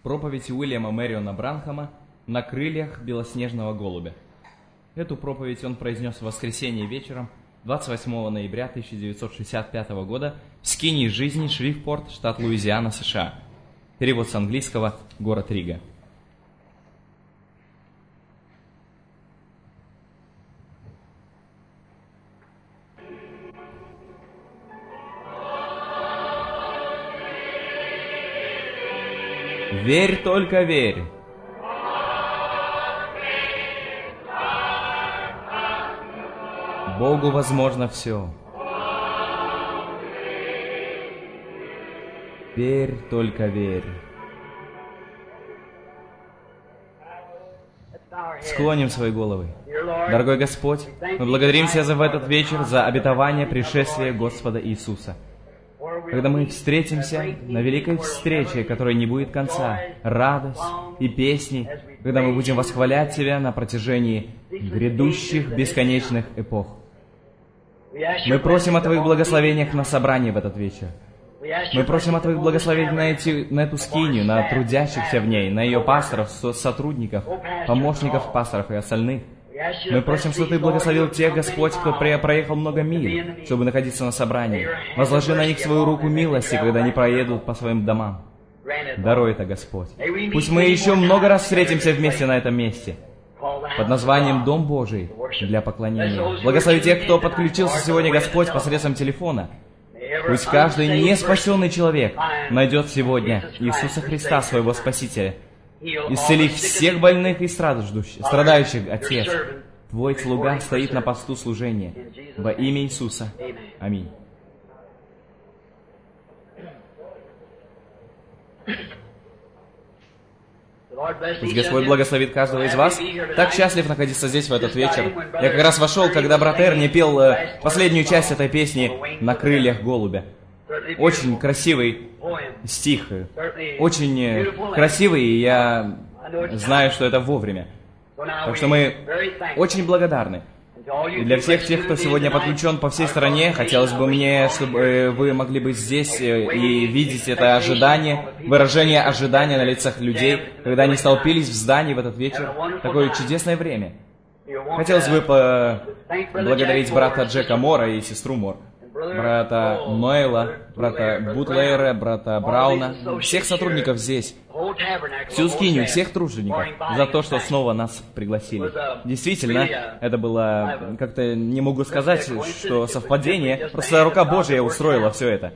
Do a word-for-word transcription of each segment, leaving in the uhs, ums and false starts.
Проповедь Уильяма Мэриона Бранхама «На крыльях белоснежного голубя». Эту проповедь он произнес в воскресенье вечером двадцать восьмого ноября тысяча девятьсот шестьдесят пятого года в скинии жизни Шрифпорт, штат Луизиана, США. Перевод с английского, город Рига. Верь, только верь. Богу возможно все. Верь, только верь. Склоним свои головы. Дорогой Господь, мы благодарим Тебя за в этот вечер, за обетование пришествия Господа Иисуса. Когда мы встретимся на великой встрече, которой не будет конца, радость и песни, когда мы будем восхвалять Тебя на протяжении грядущих бесконечных эпох. Мы просим о Твоих благословениях на собрании в этот вечер. Мы просим о Твоих благословениях на, эти, на эту скинию, на трудящихся в ней, на ее пасторов, сотрудников, помощников пасторов и остальных. Мы просим, чтобы Ты благословил тех, Господь, кто проехал много миль, чтобы находиться на собрании. Возложи на них свою руку милости, когда они проедут по своим домам. Даруй это, Господь. Пусть мы еще много раз встретимся вместе на этом месте, под названием Дом Божий для поклонения. Благослови тех, кто подключился сегодня, Господь, посредством телефона. Пусть каждый неспасенный человек найдет сегодня Иисуса Христа, своего Спасителя. Исцели всех больных и страдающих, Отец. Твой слуга стоит на посту служения. Во имя Иисуса. Аминь. Пусть Господь благословит каждого из вас. Так счастлив находиться здесь в этот вечер. Я как раз вошел, когда брат Эрни пел последнюю часть этой песни «На крыльях голубя». Очень красивый стих, очень красивый, и я знаю, что это вовремя. Так что мы очень благодарны. И для всех тех, кто сегодня подключен по всей стране, хотелось бы мне, чтобы вы могли быть здесь и видеть это ожидание, выражение ожидания на лицах людей, когда они столпились в здании в этот вечер. Такое чудесное время. Хотелось бы поблагодарить брата Джека Мора и сестру Мор, брата Ноэла, брата Бутлейра, брата Брауна, всех сотрудников здесь, всю скинию, всех тружеников, за то, что снова нас пригласили. Действительно, это было, как-то не могу сказать, что совпадение, просто рука Божья устроила все это.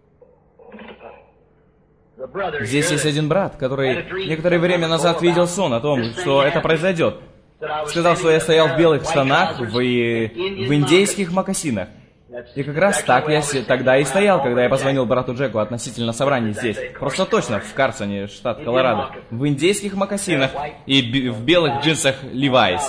Здесь есть один брат, который некоторое время назад видел сон о том, что это произойдет. Сказал, что я стоял в белых штанах, в, в индейских мокасинах. И как раз так я тогда и стоял, когда я позвонил брату Джеку относительно собрания здесь. Просто точно, в Карсоне, штат Колорадо. В индейских мокасинах и в белых джинсах Levi's.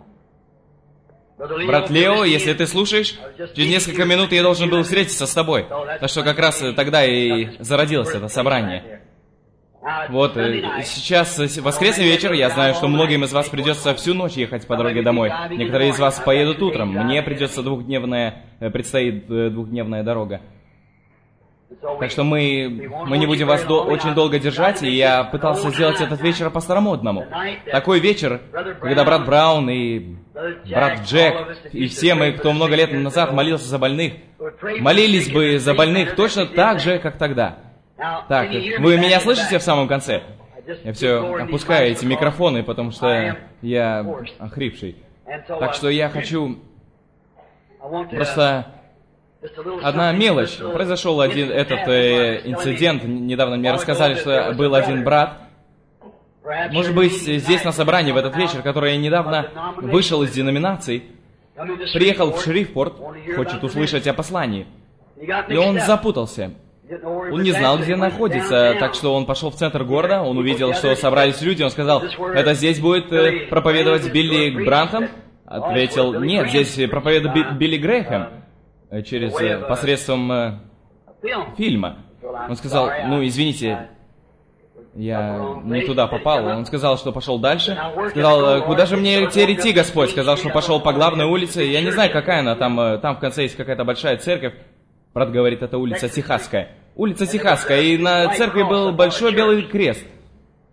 Брат Лео, если ты слушаешь, через несколько минут я должен был встретиться с тобой. Так что как раз тогда и зародилось это собрание. Вот, сейчас воскресный вечер, я знаю, что многим из вас придется всю ночь ехать по дороге домой. Некоторые из вас поедут утром, мне придется двухдневная, предстоит двухдневная дорога. Так что мы, мы не будем вас до, очень долго держать, и я пытался сделать этот вечер по-старомодному. Такой вечер, когда брат Браун и брат Джек, и все мы, кто много лет назад молился за больных, молились бы за больных точно так же, как тогда. Так, вы меня слышите в самом конце? Я все опускаю эти микрофоны, потому что я охрипший. Так что я хочу... Просто... Одна мелочь. Произошел один этот э, инцидент. Недавно мне рассказали, что был один брат. Может быть, здесь на собрании в этот вечер, который недавно вышел из деноминаций, приехал в Шрифпорт, хочет услышать о послании. И он запутался. Он не знал, где находится, так что он пошел в центр города, он увидел, что собрались люди, он сказал, это здесь будет э, проповедовать Билли Бранхам? Ответил, нет, здесь проповедует Билли Грэхэм, э, через, э, посредством э, фильма. Он сказал, ну, извините, я не туда попал. Он сказал, что пошел дальше. Сказал, куда же мне теперь идти, Господь? Сказал, что пошел по главной улице. Я не знаю, какая она, там, там в конце есть какая-то большая церковь. Брат говорит, это улица Техасская. Улица Техасская, и на церкви был большой белый крест.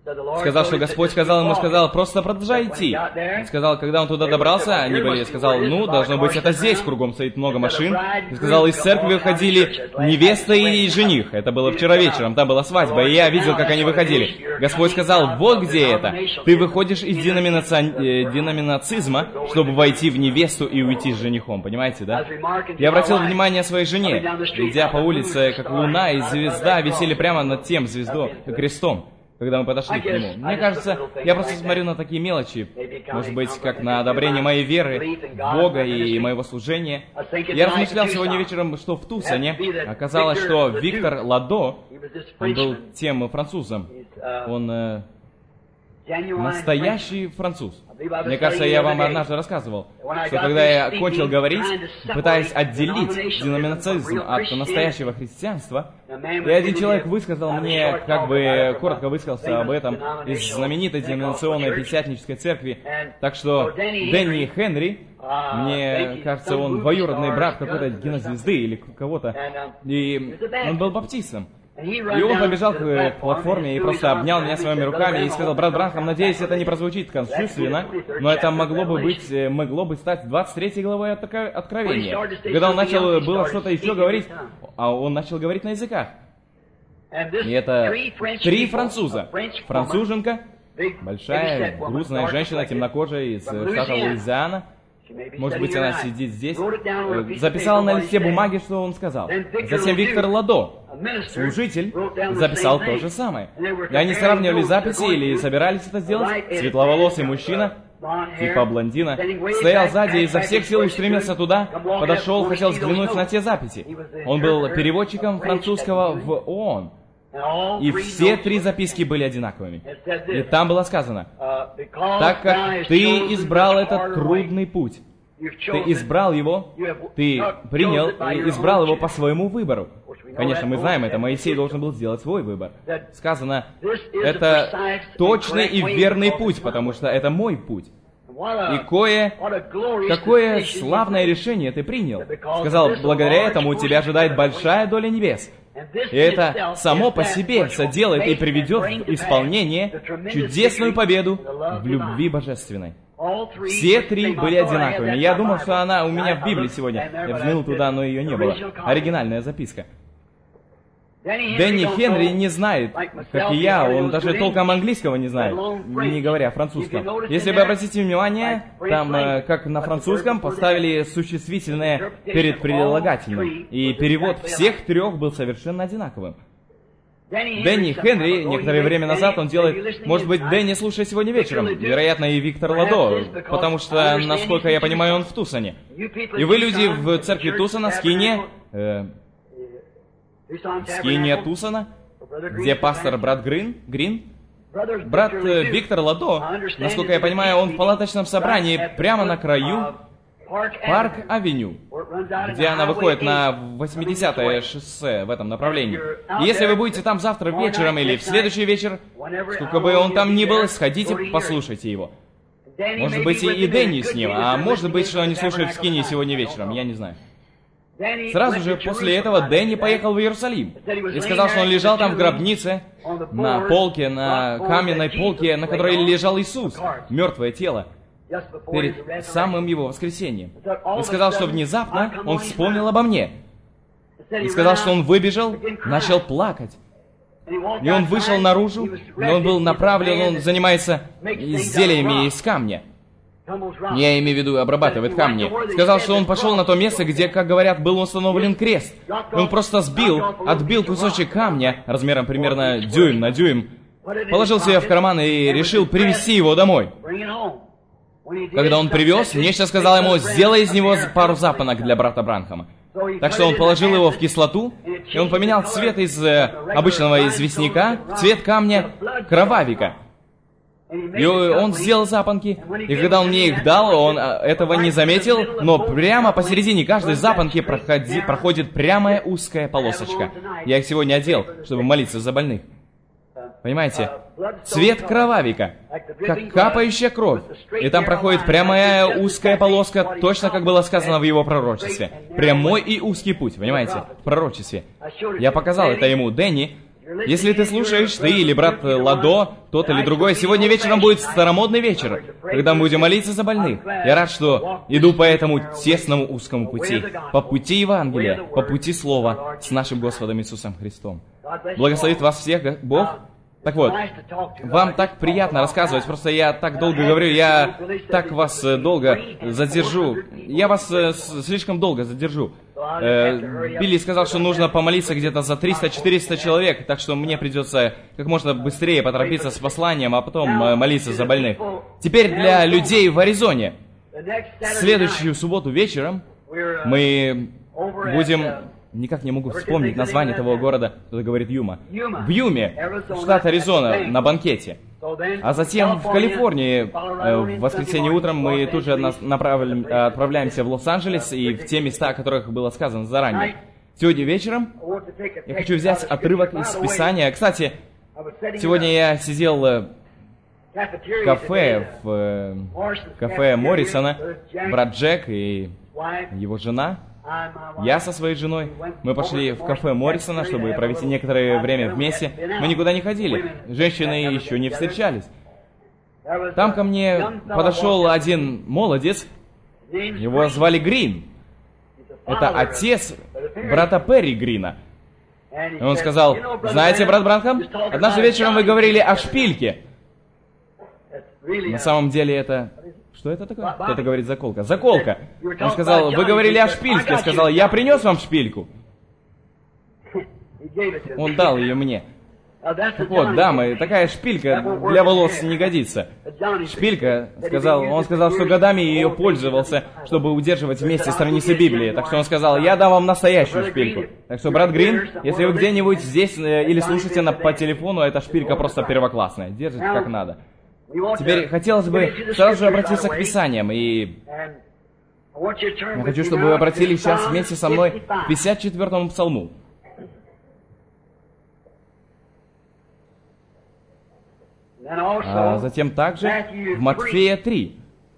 Сказал, что Господь сказал ему, сказал, просто продолжай идти. Он сказал, когда он туда добрался, они были, сказал, ну, должно быть, это здесь, кругом стоит много машин. И сказал, из церкви выходили невеста и жених. Это было вчера вечером, там была свадьба, и я видел, как они выходили. Господь сказал, вот где это. Ты выходишь из деноминаци... э, деноминацизма, чтобы войти в невесту и уйти с женихом, понимаете, да? Я обратил внимание своей жене, идя по улице, как луна и звезда висели прямо над тем звездой, крестом. Когда мы подошли к нему. Мне кажется, я просто смотрю на такие мелочи, может быть, как на одобрение моей веры, Бога и моего служения. Я размышлял сегодня вечером, что в Тусоне оказалось, что Виктор Ладо, он был тем французом, он э, настоящий француз. Мне кажется, я вам однажды рассказывал, что когда я кончил говорить, пытаясь отделить деноминацизм от настоящего христианства, и один человек высказал мне, как бы коротко высказался об этом, из знаменитой деноминационной пятидесятнической церкви. Так что Дэнни Хенри, мне кажется, он двоюродный брат какой-то кинозвезды или кого-то, и он был баптистом. И он побежал к платформе и просто обнял меня своими руками и сказал, брат Бранхам, надеюсь, это не прозвучит конфузвенно, но это могло бы быть, могло бы стать двадцать третьей главой от Откровения. Когда он начал было что-то еще говорить, а он начал говорить на языках. И это три француза. Француженка, большая, грустная женщина, темнокожая из штата Луизиана. Может быть, она сидит здесь. Записала на листе бумаги, что он сказал. Затем Виктор Ладо, служитель, записал то же самое. И они сравнивали записи или собирались это сделать. Светловолосый мужчина, типа блондина, стоял сзади и изо всех сил устремился туда, подошел, хотел взглянуть на те записи. Он был переводчиком французского в ООН. И все три записки были одинаковыми. И там было сказано, так как ты избрал этот трудный путь, ты избрал его, ты принял и избрал его по своему выбору. Конечно, мы знаем это, Моисей должен был сделать свой выбор. Сказано, это точный и верный путь, потому что это мой путь. И кое, какое славное решение ты принял. Сказал, благодаря этому у тебя ожидает большая доля небес. И это само по себе соделает и приведет в исполнение чудесную победу в любви божественной. Все три были одинаковыми. Я думал, что она у меня в Библии сегодня. Я взглянул туда, но ее не было. Оригинальная записка. Дэнни Хенри не знает, как и я, он даже толком английского не знает, не говоря французском. Если вы обратите внимание, там, как на французском, поставили существительное перед прилагательным, и перевод всех трех был совершенно одинаковым. Дэнни Хенри, некоторое время назад он делает, может быть, Дэнни слушает сегодня вечером, вероятно, и Виктор Ладо, потому что, насколько я понимаю, он в Тусоне. И вы, люди в церкви Тусона, Скине, э, Скиния Тусона, где пастор брат Грин, Грин, брат э, Виктор Ладо, насколько я понимаю, он в палаточном собрании прямо на краю Парк-авеню, где она выходит на восьмидесятое шоссе в этом направлении. И если вы будете там завтра вечером или в следующий вечер, сколько бы он там ни был, сходите, послушайте его. Может быть, и Дэнни с ним, а может быть, что они слушают в Скине сегодня вечером, я не знаю. Сразу же после этого Дэнни поехал в Иерусалим и сказал, что он лежал там в гробнице, на полке, на каменной полке, на которой лежал Иисус, мертвое тело, перед самым его воскресением. И сказал, что внезапно он вспомнил обо мне. И сказал, что он выбежал, начал плакать. И он вышел наружу, но он был направлен, он занимается изделиями из камня. Я имею в виду, обрабатывает камни. Сказал, что он пошел на то место, где, как говорят, был установлен крест. Он просто сбил, отбил кусочек камня, размером примерно дюйм на дюйм, положил себе в карман и решил привезти его домой. Когда он привез, нечто сказал ему, сделай из него пару запонок для брата Бранхама. Так что он положил его в кислоту, и он поменял цвет из э, обычного известняка в цвет камня кровавика. И он сделал запонки, и когда он мне их дал, он этого не заметил, но прямо посередине каждой запонки проходи, проходит прямая узкая полосочка. Я их сегодня одел, чтобы молиться за больных. Понимаете? Цвет кровавика, как капающая кровь. И там проходит прямая узкая полоска, точно как было сказано в его пророчестве. Прямой и узкий путь, понимаете? В пророчестве. Я показал это ему, Дэнни. Если ты слушаешь, ты или брат Ладо, тот или другой, сегодня вечером будет старомодный вечер, когда мы будем молиться за больных. Я рад, что иду по этому тесному узкому пути, по пути Евангелия, по пути Слова с нашим Господом Иисусом Христом. Благословит вас всех Бог. Так вот, вам так приятно рассказывать, просто я так долго говорю, я так вас долго задержу, я вас слишком долго задержу. Билли сказал, что нужно помолиться где-то за триста-четыреста человек, так что мне придется как можно быстрее поторопиться с посланием, а потом молиться за больных. Теперь для людей в Аризоне. Следующую субботу вечером мы будем... Никак не могу вспомнить название того города, кто-то говорит Юма. В Юме, штат Аризона, на банкете. А затем в Калифорнии, в воскресенье утром, мы тут же направим, отправляемся в Лос-Анджелес и в те места, о которых было сказано заранее. Сегодня вечером я хочу взять отрывок из Писания. Кстати, сегодня я сидел в кафе, в кафе Моррисона, брат Джек и его жена. Я со своей женой, мы пошли в кафе Моррисона, чтобы провести некоторое время вместе. Мы никуда не ходили, женщины еще не встречались. Там ко мне подошел один молодец, его звали Грин. Это отец брата Перри Грина. И он сказал: знаете, брат Бранхам, однажды вечером вы говорили о шпильке. На самом деле это... Что это такое? Кто-то говорит заколка. Заколка. Он сказал: вы говорили о шпильке. Я сказал: я принес вам шпильку. Он дал ее мне. Так вот, дамы, такая шпилька для волос не годится. Шпилька, сказал, он сказал, что годами ее пользовался, чтобы удерживать вместе страницы Библии. Так что он сказал: я дам вам настоящую шпильку. Так что, брат Грин, если вы где-нибудь здесь или слушаете на, по телефону, эта шпилька просто первоклассная. Держите как надо. Теперь хотелось бы сразу же обратиться к Писаниям, и я хочу, чтобы вы обратились сейчас вместе со мной к пятьдесят четвёртому псалму. А затем также в Матфея три.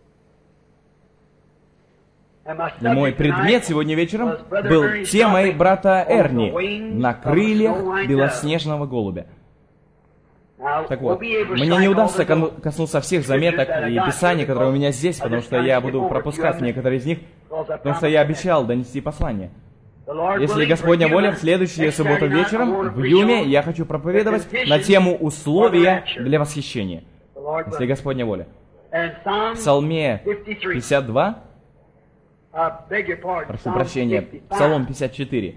И мой предмет сегодня вечером был темой брата Эрни «На крыльях белоснежного голубя». Так вот, мне не удастся коснуться всех заметок и писаний, которые у меня здесь, потому что я буду пропускать некоторые из них, потому что я обещал донести послание. Если Господня воля, в следующую субботу вечером в Юме я хочу проповедовать на тему условия для восхищения. Если Господня воля. В Псалме пятьдесят два, прошу прощения, Псалом пятьдесят четыре.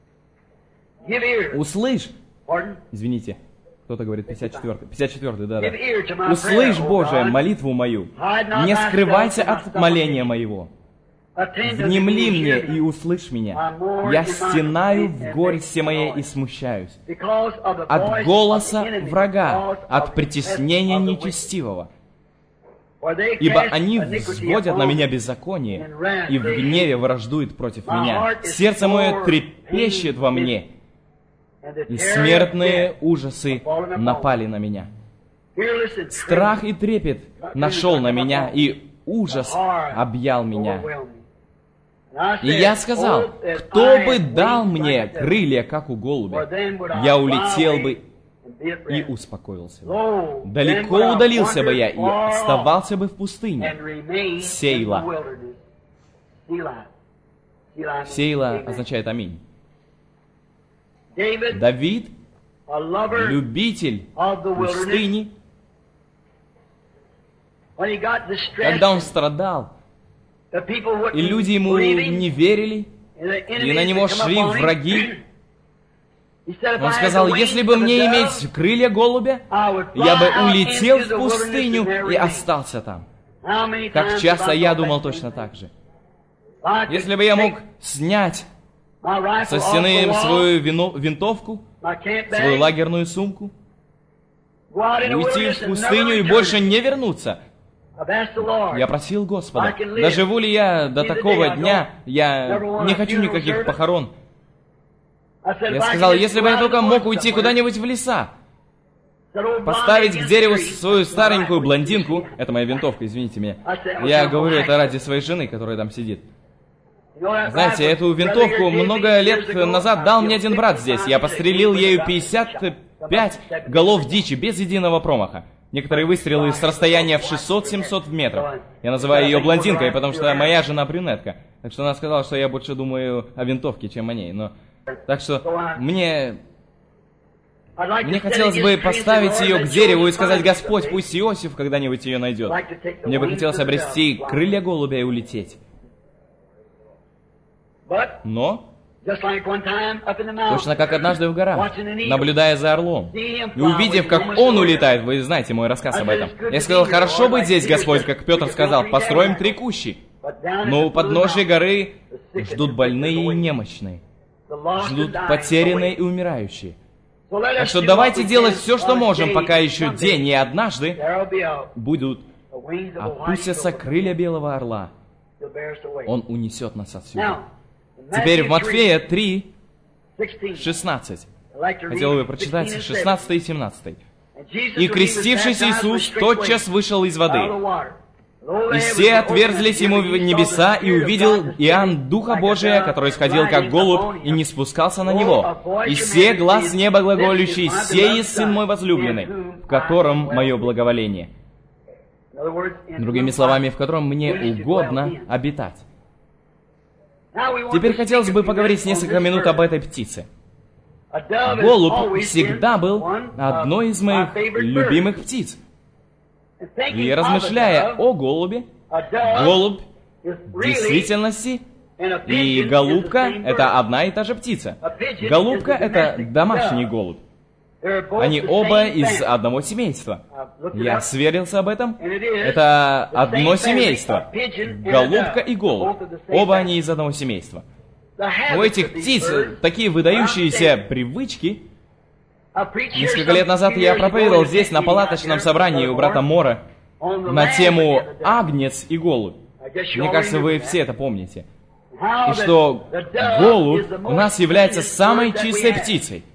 Услышь, извините, кто-то говорит пятьдесят четвёртый. пятьдесят четвёртый, да-да. «Услышь, Боже, молитву мою, не скрывайся от моления моего. Внемли мне и услышь меня. Я стенаю в горести моей и смущаюсь. От голоса врага, от притеснения нечестивого. Ибо они взводят на меня беззаконие, и в гневе враждуют против меня. Сердце мое трепещет во мне, и смертные ужасы напали на меня. Страх и трепет нашел на меня, и ужас объял меня. И я сказал: кто бы дал мне крылья, как у голубя, я улетел бы и успокоился бы. Далеко удалился бы я и оставался бы в пустыне. Сейла. Сейла означает аминь. Давид, любитель пустыни, когда он страдал, и люди ему не верили, и на него шли враги, он сказал: если бы мне иметь крылья голубя, я бы улетел в пустыню и остался там. Как часто я думал точно так же. Если бы я мог снять со стены свою вино, винтовку, свою лагерную сумку, уйти в пустыню и больше не вернуться. Я просил Господа, доживу ли я до такого дня, я не хочу никаких похорон. Я сказал: если бы я только мог уйти куда-нибудь в леса, поставить к дереву свою старенькую блондинку, это моя винтовка, извините меня, я говорю это ради своей жены, которая там сидит. Знаете, эту винтовку много лет назад дал мне один брат здесь. Я пострелил ею пятьдесят Пять голов дичи без единого промаха. Некоторые выстрелы с расстояния в шестьсот-семьсот метров. Я называю ее блондинкой, потому что моя жена брюнетка. Так что она сказала, что я больше думаю о винтовке, чем о ней. Но... Так что мне... Мне хотелось бы поставить ее к дереву и сказать: Господь, пусть Иосиф когда-нибудь ее найдет. Мне бы хотелось обрести крылья голубя и улететь. Но... Точно как однажды в горах, наблюдая за орлом, и увидев, как он улетает, вы знаете мой рассказ об этом, я сказал: хорошо быть здесь, Господь, как Петр сказал, построим три кущи. Но у подножия горы ждут больные и немощные, ждут потерянные и умирающие. Так что давайте делать все, что можем, пока еще день, и однажды будут опустятся крылья белого орла. Он унесет нас отсюда. Теперь в Матфея три, шестнадцать. Хотел бы прочитать шестнадцатый и семнадцатый. «И крестившись Иисус тотчас вышел из воды. И все отверзлись ему в небеса, и увидел Иоанн Духа Божия, который сходил как голубь, и не спускался на него. И все глаз неба глаголющий: сей есть Сын мой возлюбленный, в котором мое благоволение». Другими словами, в котором мне угодно обитать. Теперь хотелось бы поговорить несколько минут об этой птице. Голубь всегда был одной из моих любимых птиц. И размышляя о голубе, голубь в действительности и голубка — это одна и та же птица. Голубка — это домашний голубь. Они оба из одного семейства. Я сверился об этом. Это одно семейство. Голубка и голубь. Оба они из одного семейства. У этих птиц такие выдающиеся привычки. Несколько лет назад я проповедовал здесь на палаточном собрании у брата Мора на тему «Агнец и голубь». Мне кажется, вы все это помните. И что голубь у нас является самой чистой птицей.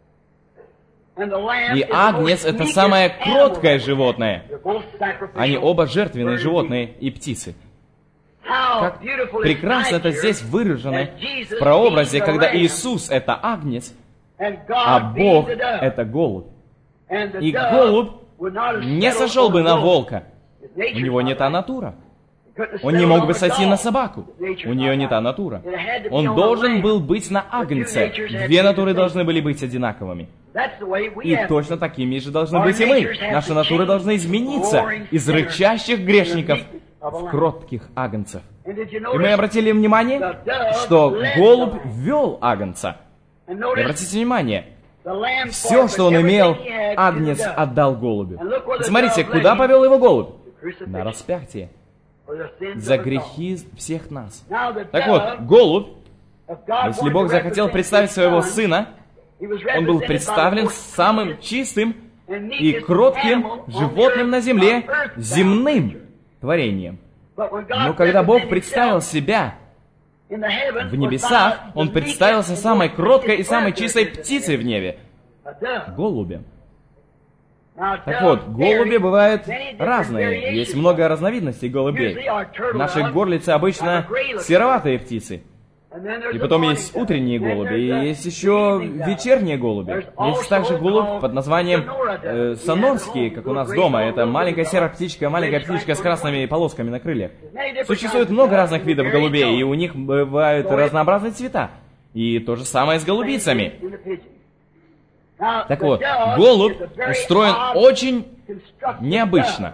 И агнец — это самое кроткое животное. Они оба жертвенные животные и птицы. Как прекрасно это здесь выражено в прообразе, когда Иисус — это агнец, а Бог — это голубь. И голубь не сошел бы на волка. У него не та натура. Он не мог бы сойти на собаку. У нее не та натура. Он должен был быть на агнце. Две натуры должны были быть одинаковыми. И точно такими же должны быть и мы. Наши натуры должны измениться из рычащих грешников в кротких агнцев. И мы обратили внимание, что голубь вел агнца. И обратите внимание, все, что он имел, агнец отдал голубю. И смотрите, куда повел его голубь? На распятие. За грехи всех нас. Так вот, голубь, если Бог захотел представить своего сына, он был представлен самым чистым и кротким животным на земле, земным творением. Но когда Бог представил себя в небесах, Он представился самой кроткой и самой чистой птицей в небе — голубем. Так вот, голуби бывают разные. Есть много разновидностей голубей. Наши горлицы обычно сероватые птицы. И потом есть утренние голуби, и есть еще вечерние голуби. Есть также голубь под названием э, сонорский, как у нас дома. Это маленькая серая птичка, маленькая птичка с красными полосками на крыльях. Существует много разных видов голубей, и у них бывают разнообразные цвета. И то же самое с голубицами. Так вот, голубь устроен очень необычно.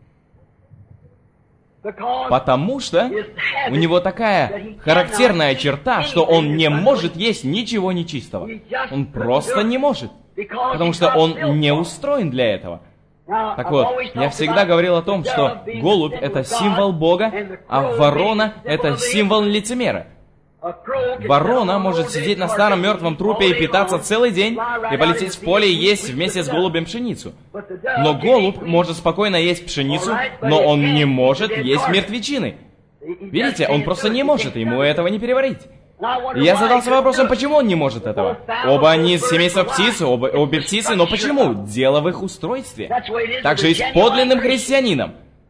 Потому что у него такая характерная черта, что он не может есть ничего нечистого. Он просто не может. Потому что он не устроен для этого. Так вот, я всегда говорил о том, что голубь — это символ Бога, а ворона — это символ лицемера. Ворона может сидеть на старом мертвом трупе и питаться целый день, и полететь в поле и есть вместе с голубем пшеницу. Но голубь может спокойно есть пшеницу, но он не может есть мертвечины. Видите, он просто не может, ему этого не переварить. И я задался вопросом, почему он не может этого? Оба они из семейства птиц, оба, обе птицы, но почему? Дело в их устройстве. Так же и с подлинным христианином.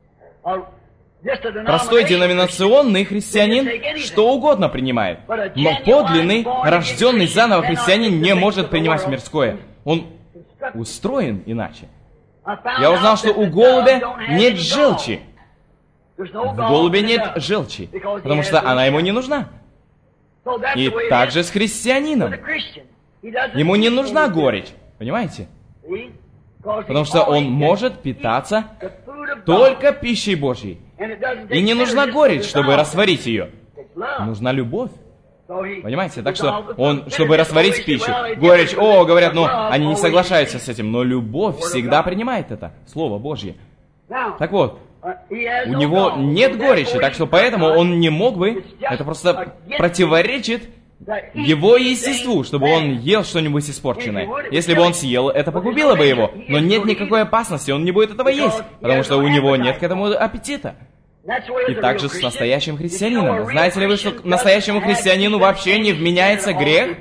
Простой деноминационный христианин что угодно принимает. Но подлинный, рожденный заново христианин не может принимать мирское. Он устроен иначе. Я узнал, что у голубя нет желчи. В голубе нет желчи, потому что она ему не нужна. И также с христианином. Ему не нужна горечь, понимаете? Потому что он может питаться только пищей Божьей. И не нужна горечь, чтобы растворить ее. Нужна любовь. Понимаете? Так что он, чтобы растворить пищу, горечь, о, говорят, ну, они не соглашаются с этим, но любовь всегда принимает это, Слово Божье. Так вот, у него нет горечи, так что поэтому он не мог бы, это просто противоречит его естеству, чтобы он ел что-нибудь испорченное. Если бы он съел, это погубило бы его, но нет никакой опасности, он не будет этого есть, потому что у него нет к этому аппетита. И также с настоящим христианином. Знаете ли вы, что к настоящему христианину вообще не вменяется грех?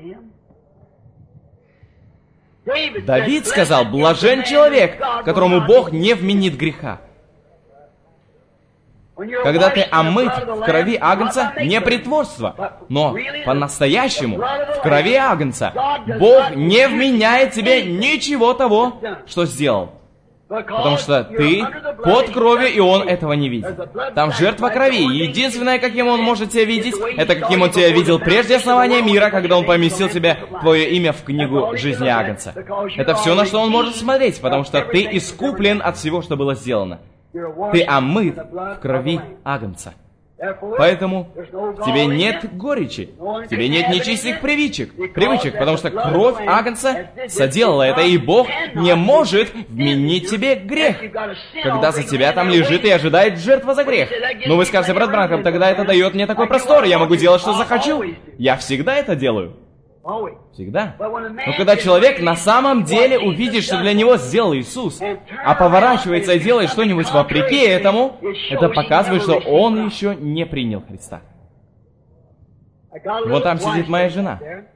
Давид сказал, блажен человек, которому Бог не вменит греха. Когда ты омыт в крови агнца, не притворство, но по-настоящему в крови агнца Бог не вменяет тебе ничего того, что сделал. Потому что ты под кровью, и он этого не видит. Там жертва крови. Единственное, каким он может тебя видеть, это каким он тебя видел прежде основания мира, когда он поместил тебя, твое имя, в книгу жизни агнца. Это все, на что он может смотреть, потому что ты искуплен от всего, что было сделано. Ты омыт в крови агнца. Поэтому в тебе нет горечи, в тебе нет нечистых привычек, привычек, потому что кровь агнца соделала это, и Бог не может вменить тебе грех, когда за тебя там лежит и ожидает жертва за грех. Ну вы скажете, брат Бранхам, тогда это дает мне такой простор, я могу делать, что захочу. Я всегда это делаю. Всегда. Но когда человек на самом деле увидит, что для него сделал Иисус, а поворачивается и делает что-нибудь вопреки этому, это показывает, что он еще не принял Христа. Вот там сидит моя жена.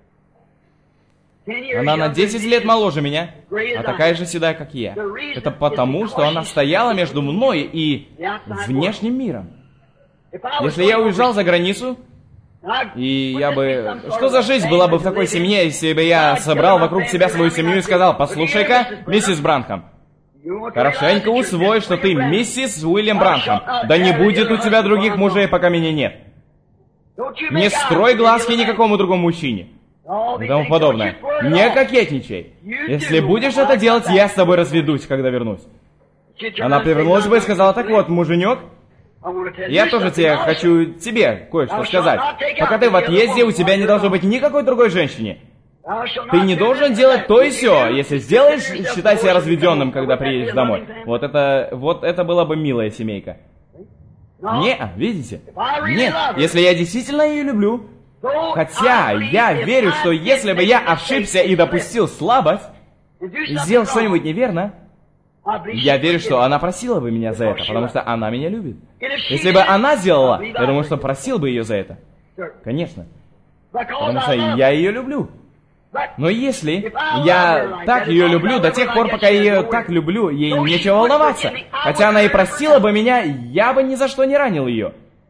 Она на десять лет моложе меня, а такая же седая, как и я. Это потому, что она стояла между мной и внешним миром. Если я уезжал за границу, и я бы... Что за жизнь была бы в такой семье, если бы я собрал вокруг себя свою семью и сказал, послушай-ка, миссис Бранхам, хорошенько усвой, что ты миссис Уильям Бранхам. Да не будет у тебя других мужей, пока меня нет. Не строй глазки никакому другому мужчине. И тому подобное. Не кокетничай. Если будешь это делать, я с тобой разведусь, когда вернусь. Она повернулась бы и сказала, так вот, муженек, я тоже тебе хочу тебе кое-что сказать. Пока ты в отъезде, у тебя не должно быть никакой другой женщине. Ты не должен делать то и сё. Если сделаешь, считай себя разведенным, когда приедешь домой. Вот это, вот это была бы милая семейка. Не, видите? Нет, если я действительно ее люблю, хотя я верю, что если бы я ошибся и допустил слабость, и сделал что-нибудь неверно, я верю, что она просила бы меня за это, потому что она меня любит. Если бы она сделала, я думаю, что просил бы ее за это. Конечно. Потому что я ее люблю. Но если я так ее люблю, до тех пор, пока я ее так люблю, ей нечего волноваться. Хотя она и просила бы меня, я бы ни за что не ранил ее.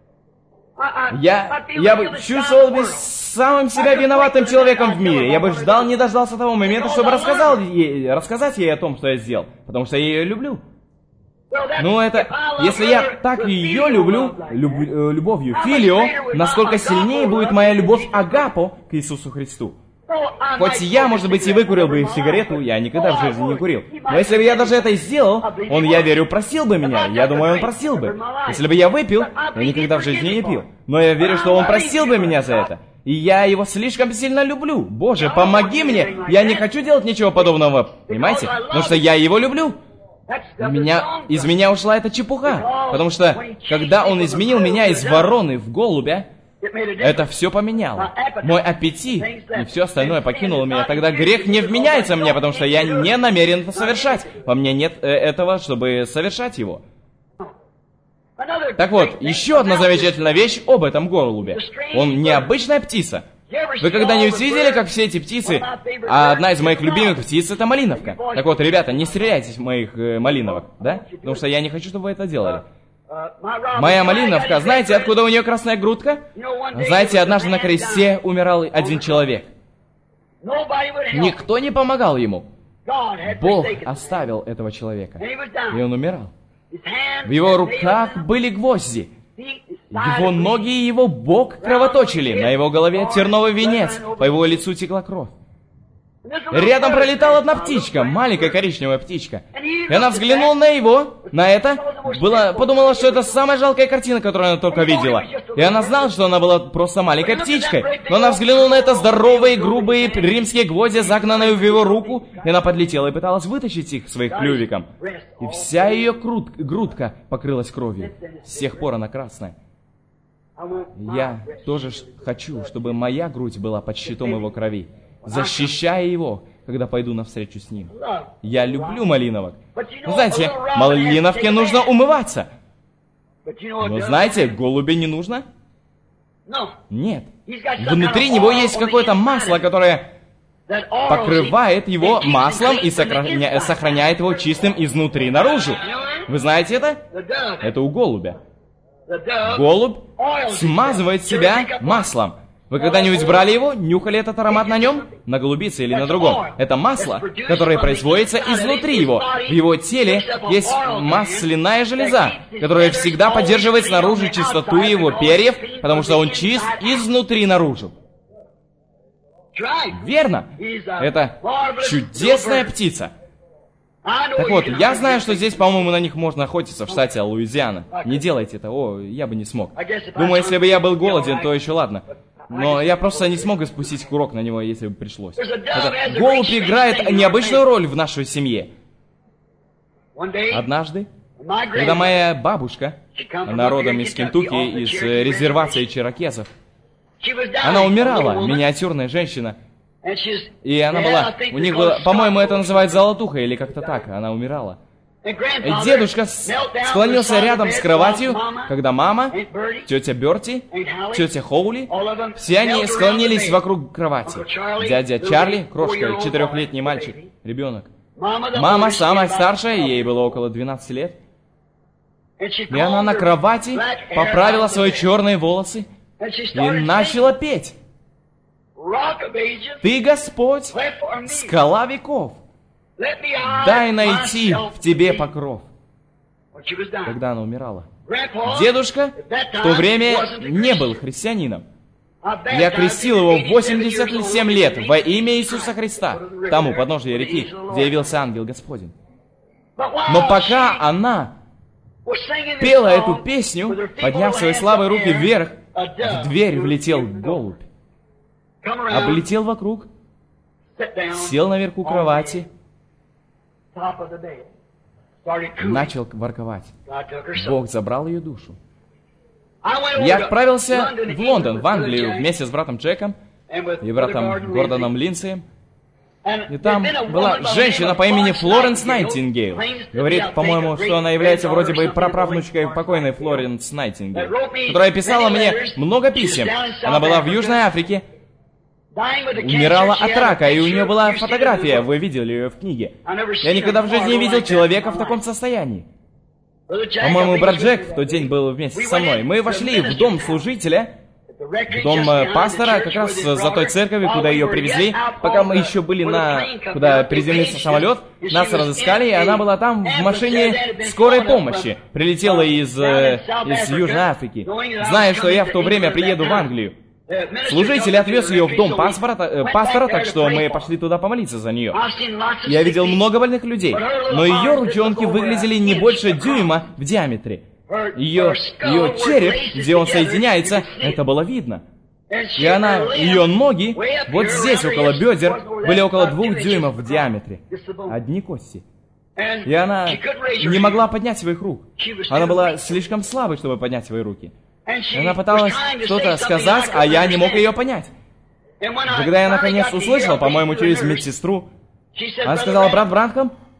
Я, я бы чувствовал бы самым себя виноватым человеком в мире. Я бы ждал, не дождался того момента, чтобы рассказал ей, рассказать ей о том, что я сделал. Потому что я ее люблю. Ну это, если я так ее люблю, люб, любовью филио, насколько сильнее будет моя любовь агапо к Иисусу Христу. Хоть я, может быть, и выкурил бы сигарету, я никогда в жизни не курил. Но если бы я даже это и сделал, он, я верю, просил бы меня. Я думаю, он просил бы. Если бы я выпил, я никогда в жизни не пил. Но я верю, что он просил бы меня за это. И я его слишком сильно люблю. Боже, помоги мне. Я не хочу делать ничего подобного, понимаете? Потому что я его люблю. Меня, из меня ушла эта чепуха. Потому что, когда он изменил меня из вороны в голубя, это все поменяло. Мой аппетит и все остальное покинуло меня. Тогда грех не вменяется мне, потому что я не намерен это совершать. Во мне нет э, этого, чтобы совершать его. Так вот, еще одна замечательная вещь об этом голубе. Он необычная птица. Вы когда-нибудь видели, как все эти птицы... А одна из моих любимых птиц — это малиновка. Так вот, ребята, не стреляйте в моих э, малиновок, да? Потому что я не хочу, чтобы вы это делали. Моя малиновка, знаете, откуда у нее красная грудка? Знаете, однажды на кресте умирал один человек. Никто не помогал ему. Бог оставил этого человека, и он умирал. В его руках были гвозди. Его ноги и его бок кровоточили. На его голове терновый венец. По его лицу текла кровь. Рядом пролетала одна птичка, маленькая коричневая птичка. И она взглянула на его, на это, была, подумала, что это самая жалкая картина, которую она только видела. И она знала, что она была просто маленькой птичкой. Но она взглянула на это здоровые, грубые римские гвозди, загнанные в его руку, и она подлетела и пыталась вытащить их своим клювиком. И вся ее груд, грудка покрылась кровью. С тех пор она красная. Я тоже хочу, чтобы моя грудь была под щитом его крови, защищая его, когда пойду навстречу с ним. Я люблю малиновок. Но знаете, малиновке нужно умываться. Но знаете, голуби не нужно? Нет. Внутри него есть какое-то масло, которое покрывает его маслом и сохраня... сохраняет его чистым изнутри наружу. Вы знаете это? Это у голубя. Голубь смазывает себя маслом. Вы когда-нибудь брали его, нюхали этот аромат на нем? На голубице или на другом? Это масло, которое производится изнутри его. В его теле есть масляная железа, которая всегда поддерживает снаружи чистоту его перьев, потому что он чист изнутри наружу. Верно? Это чудесная птица. Так вот, я знаю, что здесь, по-моему, на них можно охотиться в штате Луизиана. Не делайте это, о, я бы не смог. Думаю, если бы я был голоден, то еще ладно. Но я просто не смог испустить курок на него, если бы пришлось. Это голубь играет необычную роль в нашей семье. Однажды, когда моя бабушка, она родом из Кентукки, из резервации черокесов, она умирала, миниатюрная женщина. И она была, у них было, по-моему, это называется золотуха или как-то так, она умирала. И дедушка склонился рядом с кроватью, когда мама, тетя Берти, тетя Хоули, все они склонились вокруг кровати. Дядя Чарли, крошка, четырехлетний мальчик, ребенок. Мама, самая старшая, ей было около двенадцати лет. И она на кровати поправила свои черные волосы и начала петь. Ты, Господь, скала веков, дай найти в тебе покров. Когда она умирала. Дедушка в то время не был христианином. Я крестил его в восемьдесят семь лет во имя Иисуса Христа, тому подножия реки, где явился ангел Господень. Но пока она пела эту песню, подняв свои слабые руки вверх, в дверь влетел голубь. Облетел вокруг, сел наверху кровати, начал ворковать. Бог забрал ее душу. Я отправился в Лондон, в Англию, вместе с братом Джеком и братом Гордоном Линдсеем. И там была женщина по имени Флоренс Найтингейл. Говорит, по-моему, что она является вроде бы праправнучкой покойной Флоренс Найтингейл, которая писала мне много писем. Она была в Южной Африке, умирала от рака, и у нее была фотография, вы видели ее в книге. Я никогда в жизни не видел человека в таком состоянии. По-моему, брат Джек в тот день был вместе со мной. Мы вошли в дом служителя, в дом пастора, как раз за той церковью, куда ее привезли. Пока мы еще были на... куда приземлился самолет, нас разыскали, и она была там в машине скорой помощи. Прилетела из, из Южной Африки, зная, что я в то время приеду в Англию. Служитель отвез ее в дом пастора, э, пастора, так что мы пошли туда помолиться за нее. Я видел много больных людей, но ее ручонки выглядели не больше дюйма в диаметре. Ее, ее череп, где он соединяется, это было видно. И она, ее ноги, вот здесь, около бедер, были около двух дюймов в диаметре. Одни кости. И она не могла поднять своих рук. Она была слишком слабой, чтобы поднять свои руки. Она пыталась что-то сказать, а я не мог ее понять. Когда я наконец услышал, по-моему, через медсестру, она сказала: брат Бранхам,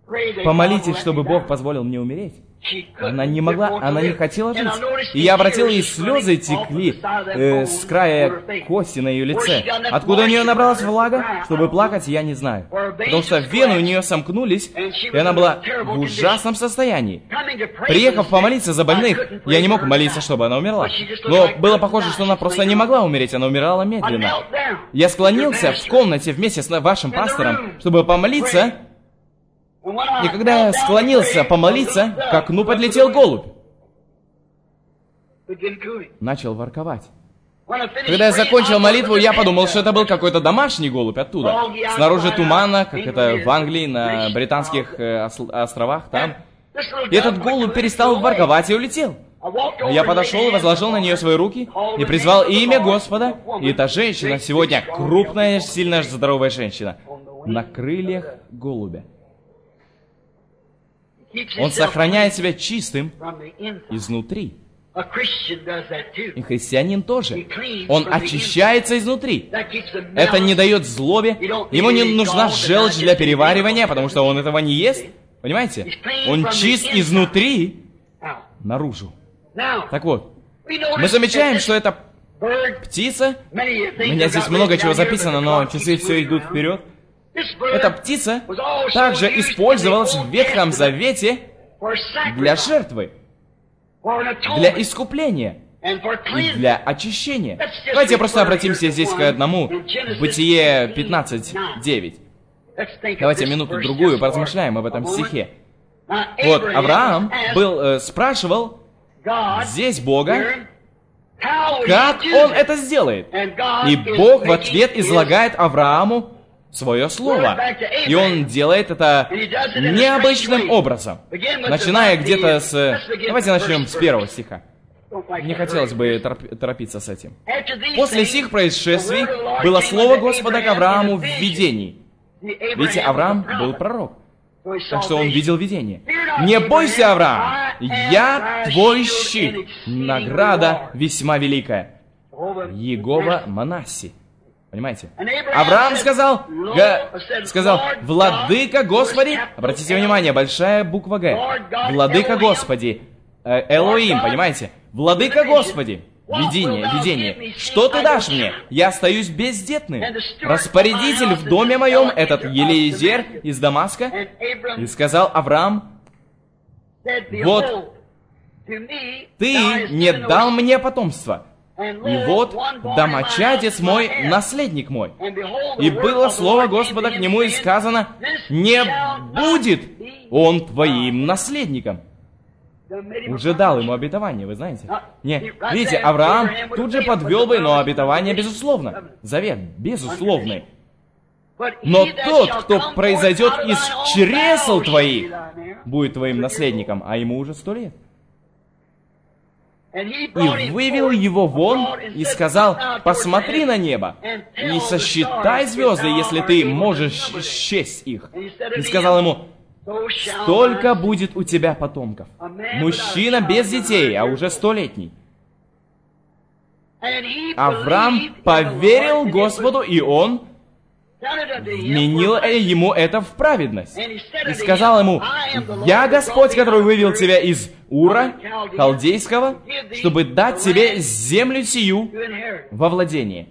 помолитесь, чтобы Бог позволил мне умереть. Она не могла, она не хотела жить. И я обратил, и слезы текли э, с края кости на ее лице. Откуда у нее набралась влага? Чтобы плакать, я не знаю. Потому что вены у нее сомкнулись, и она была в ужасном состоянии. Приехав помолиться за больных, я не мог молиться, чтобы она умерла. Но было похоже, что она просто не могла умереть, она умирала медленно. Я склонился в комнате вместе с вашим пастором, чтобы помолиться. И когда я склонился помолиться, к окну подлетел голубь. Начал ворковать. Когда я закончил молитву, я подумал, что это был какой-то домашний голубь оттуда. Снаружи тумана, как это в Англии, на британских э, островах, там. И этот голубь перестал ворковать и улетел. Я подошел, возложил на нее свои руки и призвал имя Господа. И эта женщина сегодня крупная, сильная, здоровая женщина. На крыльях голубя. Он сохраняет себя чистым изнутри. И христианин тоже. Он очищается изнутри. Это не дает злобе. Ему не нужна желчь для переваривания, потому что он этого не ест. Понимаете? Он чист изнутри наружу. Так вот, мы замечаем, что это птица. У меня здесь много чего записано, но часы все идут вперед. Эта птица также использовалась в Ветхом Завете для жертвы, для искупления и для очищения. Давайте просто обратимся здесь к одному, в Бытие пятнадцать девять. Давайте минуту-другую поразмышляем об этом стихе. Вот, Авраам был, э, спрашивал здесь Бога, как он это сделает. И Бог в ответ излагает Аврааму свое слово. И он делает это необычным образом. Начиная где-то с... Давайте начнем с первого стиха. Не хотелось бы торопиться с этим. После сих происшествий было слово Господа к Аврааму в видении. Видите, Авраам был пророк. Так что он видел видение. «Не бойся, Авраам, я твой щит, награда весьма великая». Иегова Манасси. Понимаете? Авраам сказал, га, сказал, «Владыка Господи», обратите внимание, большая буква «Г», «Владыка Господи», э, Элоим, понимаете? «Владыка Господи», видение, видение, «Что ты дашь мне? Я остаюсь бездетным. Распорядитель в доме моем, этот Елиезер из Дамаска». И сказал Авраам, «Вот, ты не дал мне потомства. И вот, домочадец мой, наследник мой. И было слово Господа к нему, и сказано, не будет он твоим наследником». Уже дал ему обетование, вы знаете? Не, видите, Авраам тут же подвел бы, но обетование безусловно. Завет безусловный. Но тот, кто произойдет из чресл твоих, будет твоим наследником, а ему уже сто лет. И вывел его вон и сказал, посмотри на небо и сосчитай звезды, если ты можешь счесть их. И сказал ему, столько будет у тебя потомков. Мужчина без детей, а уже столетний. Авраам поверил Господу, и он вменил ему это в праведность. И сказал ему, «Я Господь, который вывел тебя из Ура, Халдейского, чтобы дать тебе землю сию во владение».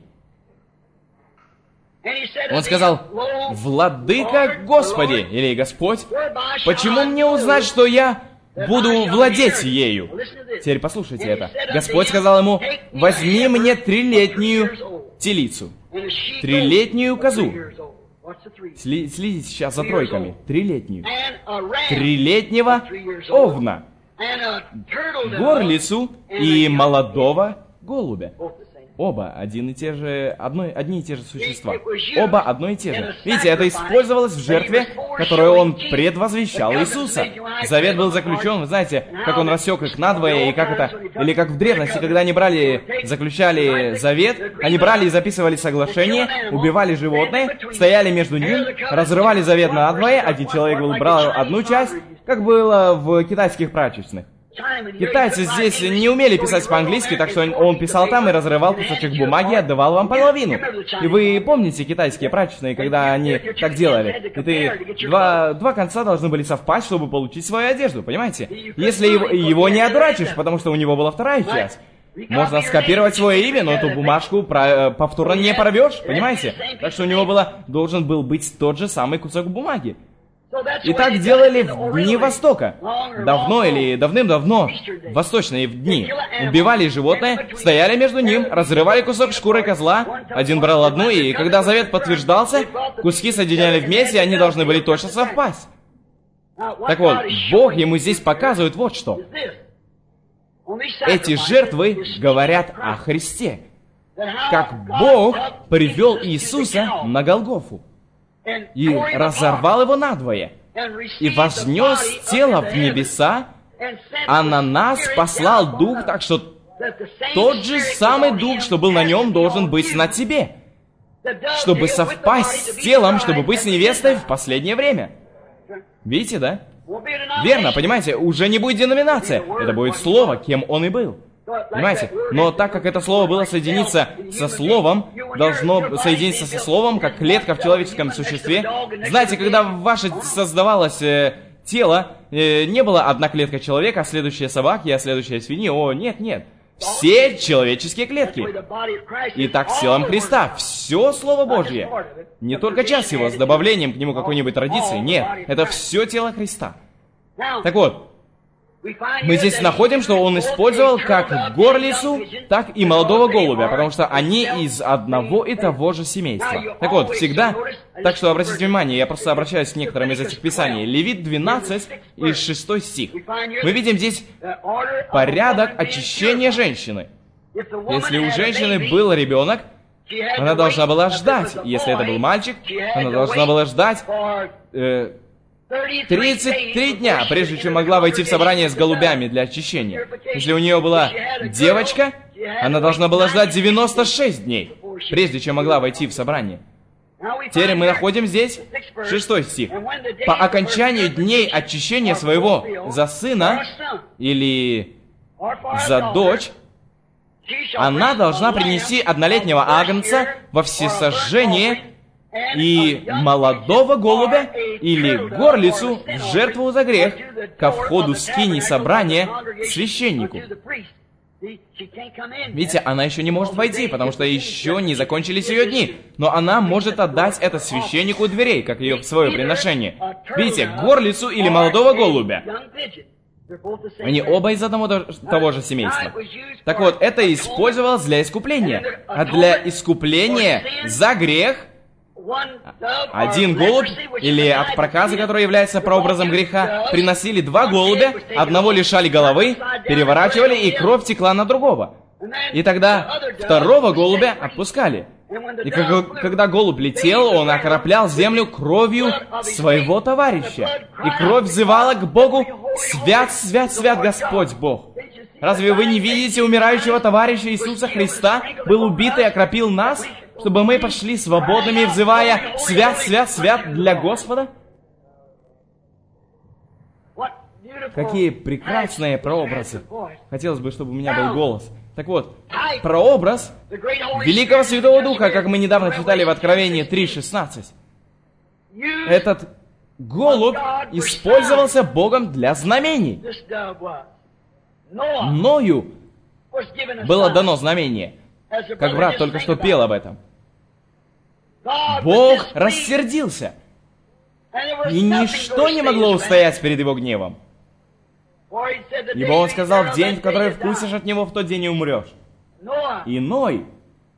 Он сказал, «Владыка Господи», или Господь, «почему мне узнать, что я буду владеть ею?» Теперь послушайте это. Господь сказал ему, «Возьми мне трилетнюю телицу, трилетнюю козу». Следите сейчас за тройками. Трилетнюю. Трилетнего овна, горлицу и молодого голубя. Оба один и те же, одно, одни и те же существа. Оба одно и те же. Видите, это использовалось в жертве, которую он предвозвещал Иисуса. Завет был заключен, вы знаете, как он рассек их надвое, и как это... Или как в древности, когда они брали, заключали завет, они брали и записывали соглашение, убивали животное, стояли между ним, разрывали завет надвое, один человек брал одну часть, как было в китайских прачечных. Китайцы здесь не умели писать по-английски, так что он писал там и разрывал кусочек бумаги и отдавал вам половину. И вы помните китайские прачечные, когда они так делали? И ты два, два конца должны были совпасть, чтобы получить свою одежду, понимаете? Если его, его не одурачишь, потому что у него была вторая часть. Можно скопировать свое имя, но эту бумажку про, повторно не порвешь, понимаете? Так что у него было, должен был быть тот же самый кусок бумаги. И так делали в дни Востока. Давно или давным-давно, в восточные дни. Убивали животное, стояли между ним, разрывали кусок шкуры козла, один брал одну, и когда завет подтверждался, куски соединяли вместе, и они должны были точно совпасть. Так вот, Бог ему здесь показывает вот что. Эти жертвы говорят о Христе. Как Бог привел Иисуса на Голгофу и разорвал его надвое, и вознес тело в небеса, а на нас послал Дух, так что тот же самый Дух, что был на нем, должен быть на тебе, чтобы совпасть с телом, чтобы быть невестой в последнее время. Видите, да? Верно, понимаете, уже не будет деноминация, это будет слово, кем он и был. Понимаете? Но так как это слово было соединиться со словом, должно соединиться со словом, как клетка в человеческом существе. Знаете, когда ваше создавалось э, тело, э, не было одна клетка человека, а следующая собаки, а следующая свиньи. О, нет, нет. Все человеческие клетки. И так с телом Христа. Все Слово Божье. Не только часть его, с добавлением к нему какой-нибудь традиции. Нет, это все тело Христа. Так вот, мы здесь находим, что он использовал как горлицу, так и молодого голубя, потому что они из одного и того же семейства. Так вот, всегда... Так что обратите внимание, я просто обращаюсь к некоторым из этих писаний. Левит двенадцать и шестой стих. Мы видим здесь порядок очищения женщины. Если у женщины был ребенок, она должна была ждать. Если это был мальчик, она должна была ждать... Э, тридцать три дня, прежде чем могла войти в собрание с голубями для очищения. Если у нее была девочка, она должна была ждать девяносто шесть дней, прежде чем могла войти в собрание. Теперь мы находим здесь шестой стих. По окончанию дней очищения своего за сына или за дочь, она должна принести однолетнего агнца во всесожжение и молодого голубя или горлицу в жертву за грех ко входу скинии собрания священнику. Видите, она еще не может войти, потому что еще не закончились ее дни. Но она может отдать это священнику у дверей, как ее свое приношение. Видите, горлицу или молодого голубя. Они оба из одного того же семейства. Так вот, это использовалось для искупления. А для искупления за грех один голубь, или от проказа, который является прообразом греха, приносили два голубя, одного лишали головы, переворачивали, и кровь текла на другого. И тогда второго голубя отпускали. И когда голубь летел, он окроплял землю кровью своего товарища. И кровь взывала к Богу: «Свят, свят, свят Господь Бог». Разве вы не видите умирающего товарища Иисуса Христа, был убит и окропил нас, чтобы мы пошли свободными, взывая «Свят, свят, свят» для Господа? Какие прекрасные прообразы. Хотелось бы, чтобы у меня был голос. Так вот, прообраз Великого Святого Духа, как мы недавно читали в Откровении три шестнадцать. Этот голубь использовался Богом для знамений. Ною было дано знамение, как брат только что пел об этом. Бог рассердился, и ничто не могло устоять перед его гневом. Ибо он сказал: в день, в который вкусишь от него, в тот день и умрешь. И Ной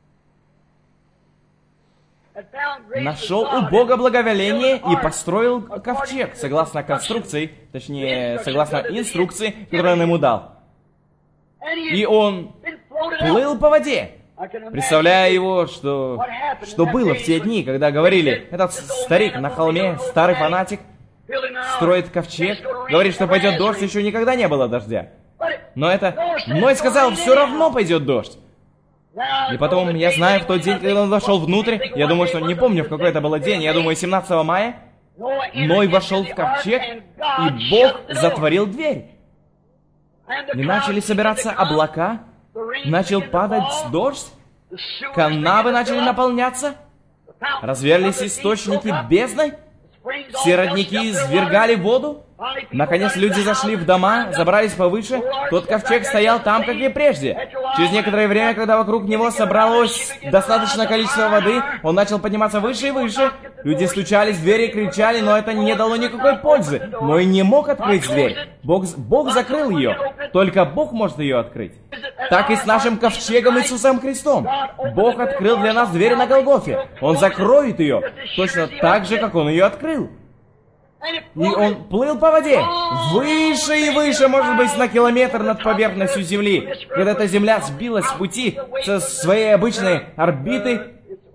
нашел у Бога благоволение и построил ковчег, согласно конструкции, точнее, согласно инструкции, которую он ему дал. И он плыл по воде. Представляя его, что, что было в те дни, когда говорили: этот старик на холме, старый фанатик, строит ковчег, говорит, что пойдет дождь, еще никогда не было дождя. Но это... Ной сказал: все равно пойдет дождь. И потом, я знаю, в тот день, когда он вошел внутрь, я думаю, что не помню, в какой это был день, я думаю, семнадцатого мая, Ной вошел в ковчег, и Бог затворил дверь. И начали собираться облака, начал падать дождь, канавы начали наполняться, разверлись источники бездны, все родники извергали воду. Наконец люди зашли в дома, забрались повыше. Тот ковчег стоял там, как и прежде. Через некоторое время, когда вокруг него собралось достаточное количество воды, он начал подниматься выше и выше. Люди стучались в двери и кричали, но это не дало никакой пользы. Но и не мог открыть дверь. Бог, Бог закрыл ее. Только Бог может ее открыть. Так и с нашим ковчегом Иисусом Христом. Бог открыл для нас дверь на Голгофе. Он закроет ее, точно так же, как Он ее открыл. И он плыл по воде, выше и выше, может быть, на километр над поверхностью Земли. Когда эта Земля сбилась с пути со своей обычной орбиты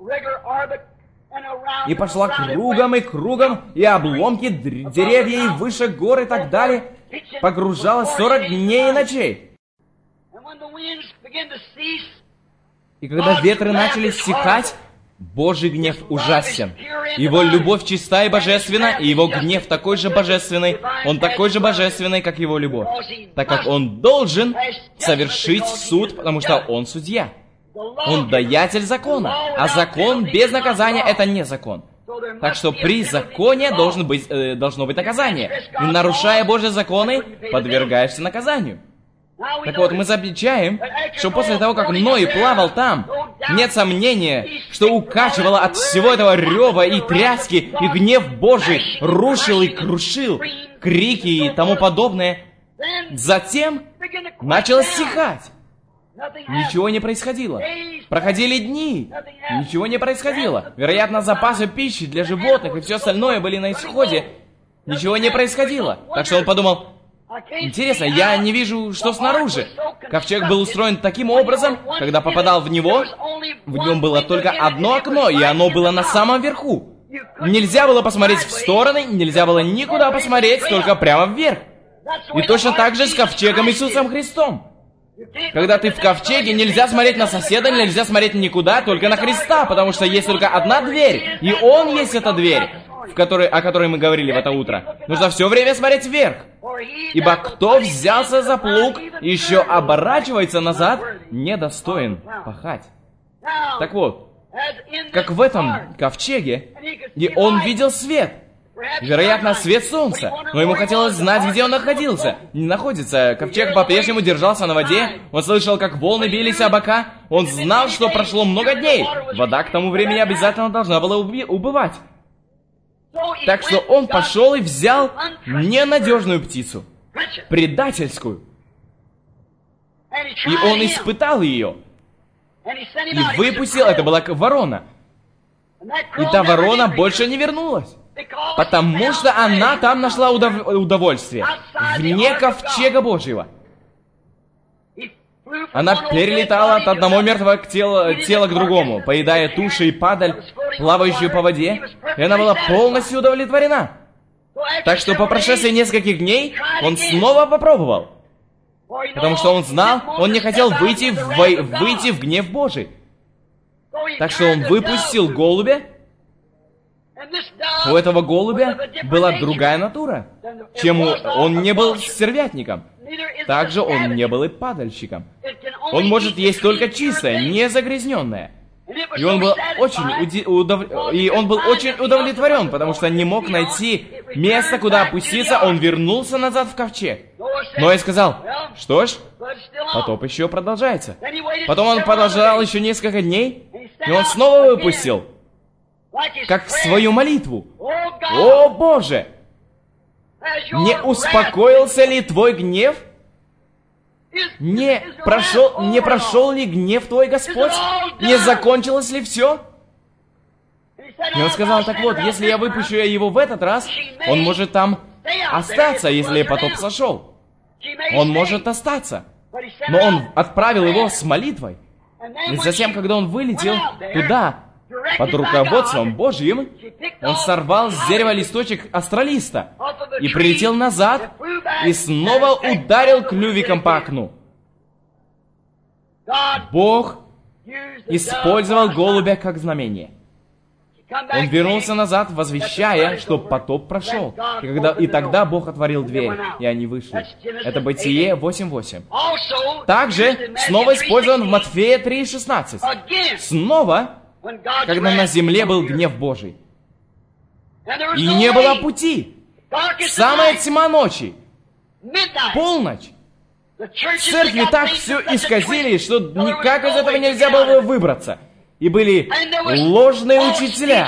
и пошла кругом и кругом, и обломки деревья, и выше гор и так далее, погружалась сорок дней и ночей. И когда ветры начали стихать, Божий гнев ужасен. Его любовь чиста и божественна, и Его гнев такой же божественный. Он такой же божественный, как Его любовь. Так как Он должен совершить суд, потому что Он судья. Он даятель закона. А закон без наказания — это не закон. Так что при законе должен быть, э, должно быть наказание. И нарушая Божьи законы, подвергаешься наказанию. Так вот, мы замечаем, что после того, как Ной плавал там, нет сомнения, что укачивало от всего этого рева и тряски, и гнев Божий рушил и крушил, крики и тому подобное. Затем начало стихать. Ничего не происходило. Проходили дни. Ничего не происходило. Вероятно, запасы пищи для животных и все остальное были на исходе. Ничего не происходило. Так что он подумал: интересно, я не вижу, что снаружи. Ковчег был устроен таким образом, когда попадал в него, в нем было только одно окно, и оно было на самом верху. Нельзя было посмотреть в стороны, нельзя было никуда посмотреть, только прямо вверх. И точно так же с ковчегом Иисусом Христом. Когда ты в ковчеге, нельзя смотреть на соседа, нельзя смотреть никуда, только на Христа, потому что есть только одна дверь, и Он есть эта дверь, в которой, о которой мы говорили в это утро. Нужно все время смотреть вверх. Ибо кто взялся за плуг и еще оборачивается назад, недостоин пахать. Так вот, как в этом ковчеге, и он видел свет. Вероятно, свет солнца. Но ему хотелось знать, где он находился. Не находится. Ковчег по-прежнему держался на воде. Он слышал, как волны бились о бока. Он знал, что прошло много дней. Вода к тому времени обязательно должна была уби- убывать. Так что он пошел и взял ненадежную птицу, предательскую. И он испытал ее. И выпустил, это была ворона. И та ворона больше не вернулась. Потому что она там нашла удов... удовольствие. Вне ковчега Божьего. Она перелетала от одного мертвого тела, тела к другому, поедая туши и падаль, плавающую по воде, и она была полностью удовлетворена. Так что по прошествии нескольких дней он снова попробовал. Потому что он знал, он не хотел выйти в, во... выйти в гнев Божий. Так что он выпустил голубя. У этого голубя была другая натура, чем у... он не был стервятником. Также он не был и падальщиком. Он может есть только чистое, не загрязненное. И он был очень, уди... удов... и он был очень удовлетворен, потому что не мог найти место, куда опуститься. Он вернулся назад в ковчег. Ной сказал: что ж, потоп еще продолжается. Потом он продолжал еще несколько дней, и он снова выпустил, как в свою молитву: «О Боже, не успокоился ли Твой гнев? Не прошел, не прошел ли гнев Твой, Господь? Не закончилось ли все?» И он сказал: так вот, если я выпущу его в этот раз, он может там остаться, если потоп сошел. Он может остаться. Но он отправил его с молитвой. И затем, когда он вылетел туда, под руководством Божьим, он сорвал с дерева листочек астролиста и прилетел назад и снова ударил клювиком по окну. Бог использовал голубя как знамение. Он вернулся назад, возвещая, что потоп прошел. И, когда, и тогда Бог отворил дверь, и они вышли. Это Бытие восемь восемь. Также снова использован в Матфея три шестнадцать. Снова, когда на земле был гнев Божий. И не было пути. Самая тьма ночи. Полночь. В церкви так все исказили, что никак из этого нельзя было выбраться. И были ложные учителя.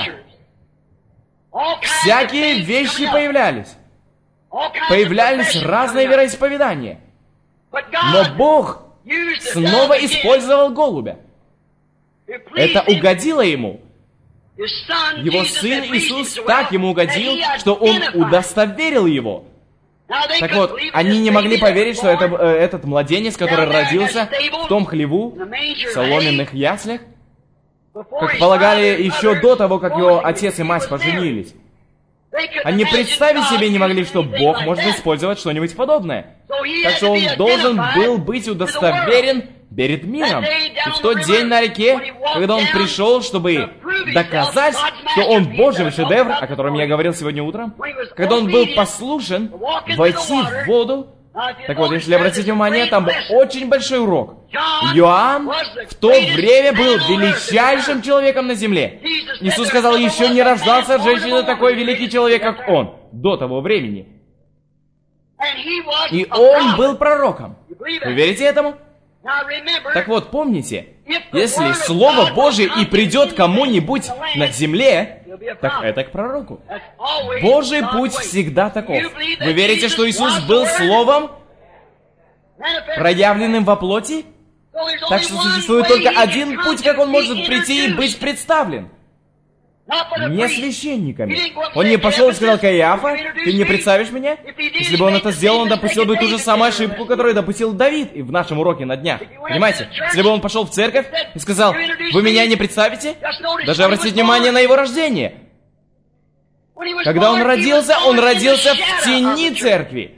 Всякие вещи появлялись. Появлялись разные вероисповедания. Но Бог снова использовал голубя. Это угодило ему. Его Сын Иисус так ему угодил, что Он удостоверил его. Так вот, они не могли поверить, что это, э, этот младенец, который родился в том хлеву, в соломенных яслях, как полагали еще до того, как его отец и мать поженились. Они представить себе не могли, что Бог может использовать что-нибудь подобное. Так что он должен был быть удостоверен перед миром. И в тот день на реке, когда он пришел, чтобы доказать, что он Божий шедевр, о котором я говорил сегодня утром, когда он был послушен войти в воду. Так вот, если обратите внимание, там был очень большой урок. Иоанн в то время был величайшим человеком на земле. Иисус сказал, еще не рождался от женщины такой великий человек, как он, до того времени. И он был пророком. Вы верите этому? Так вот, помните, если Слово Божие и придет кому-нибудь на земле, так это к пророку. Божий путь всегда таков. Вы верите, что Иисус был Словом, проявленным во плоти? Так что существует только один путь, как Он может прийти и быть представлен. Не священниками. Он не пошел и сказал: Каиафа, ты не представишь меня? Если бы он это сделал, он допустил бы ту же самую ошибку, которую допустил Давид в нашем уроке на днях. Понимаете? Если бы он пошел в церковь и сказал: вы меня не представите? Даже обратите внимание на его рождение. Когда он родился, он родился в тени церкви.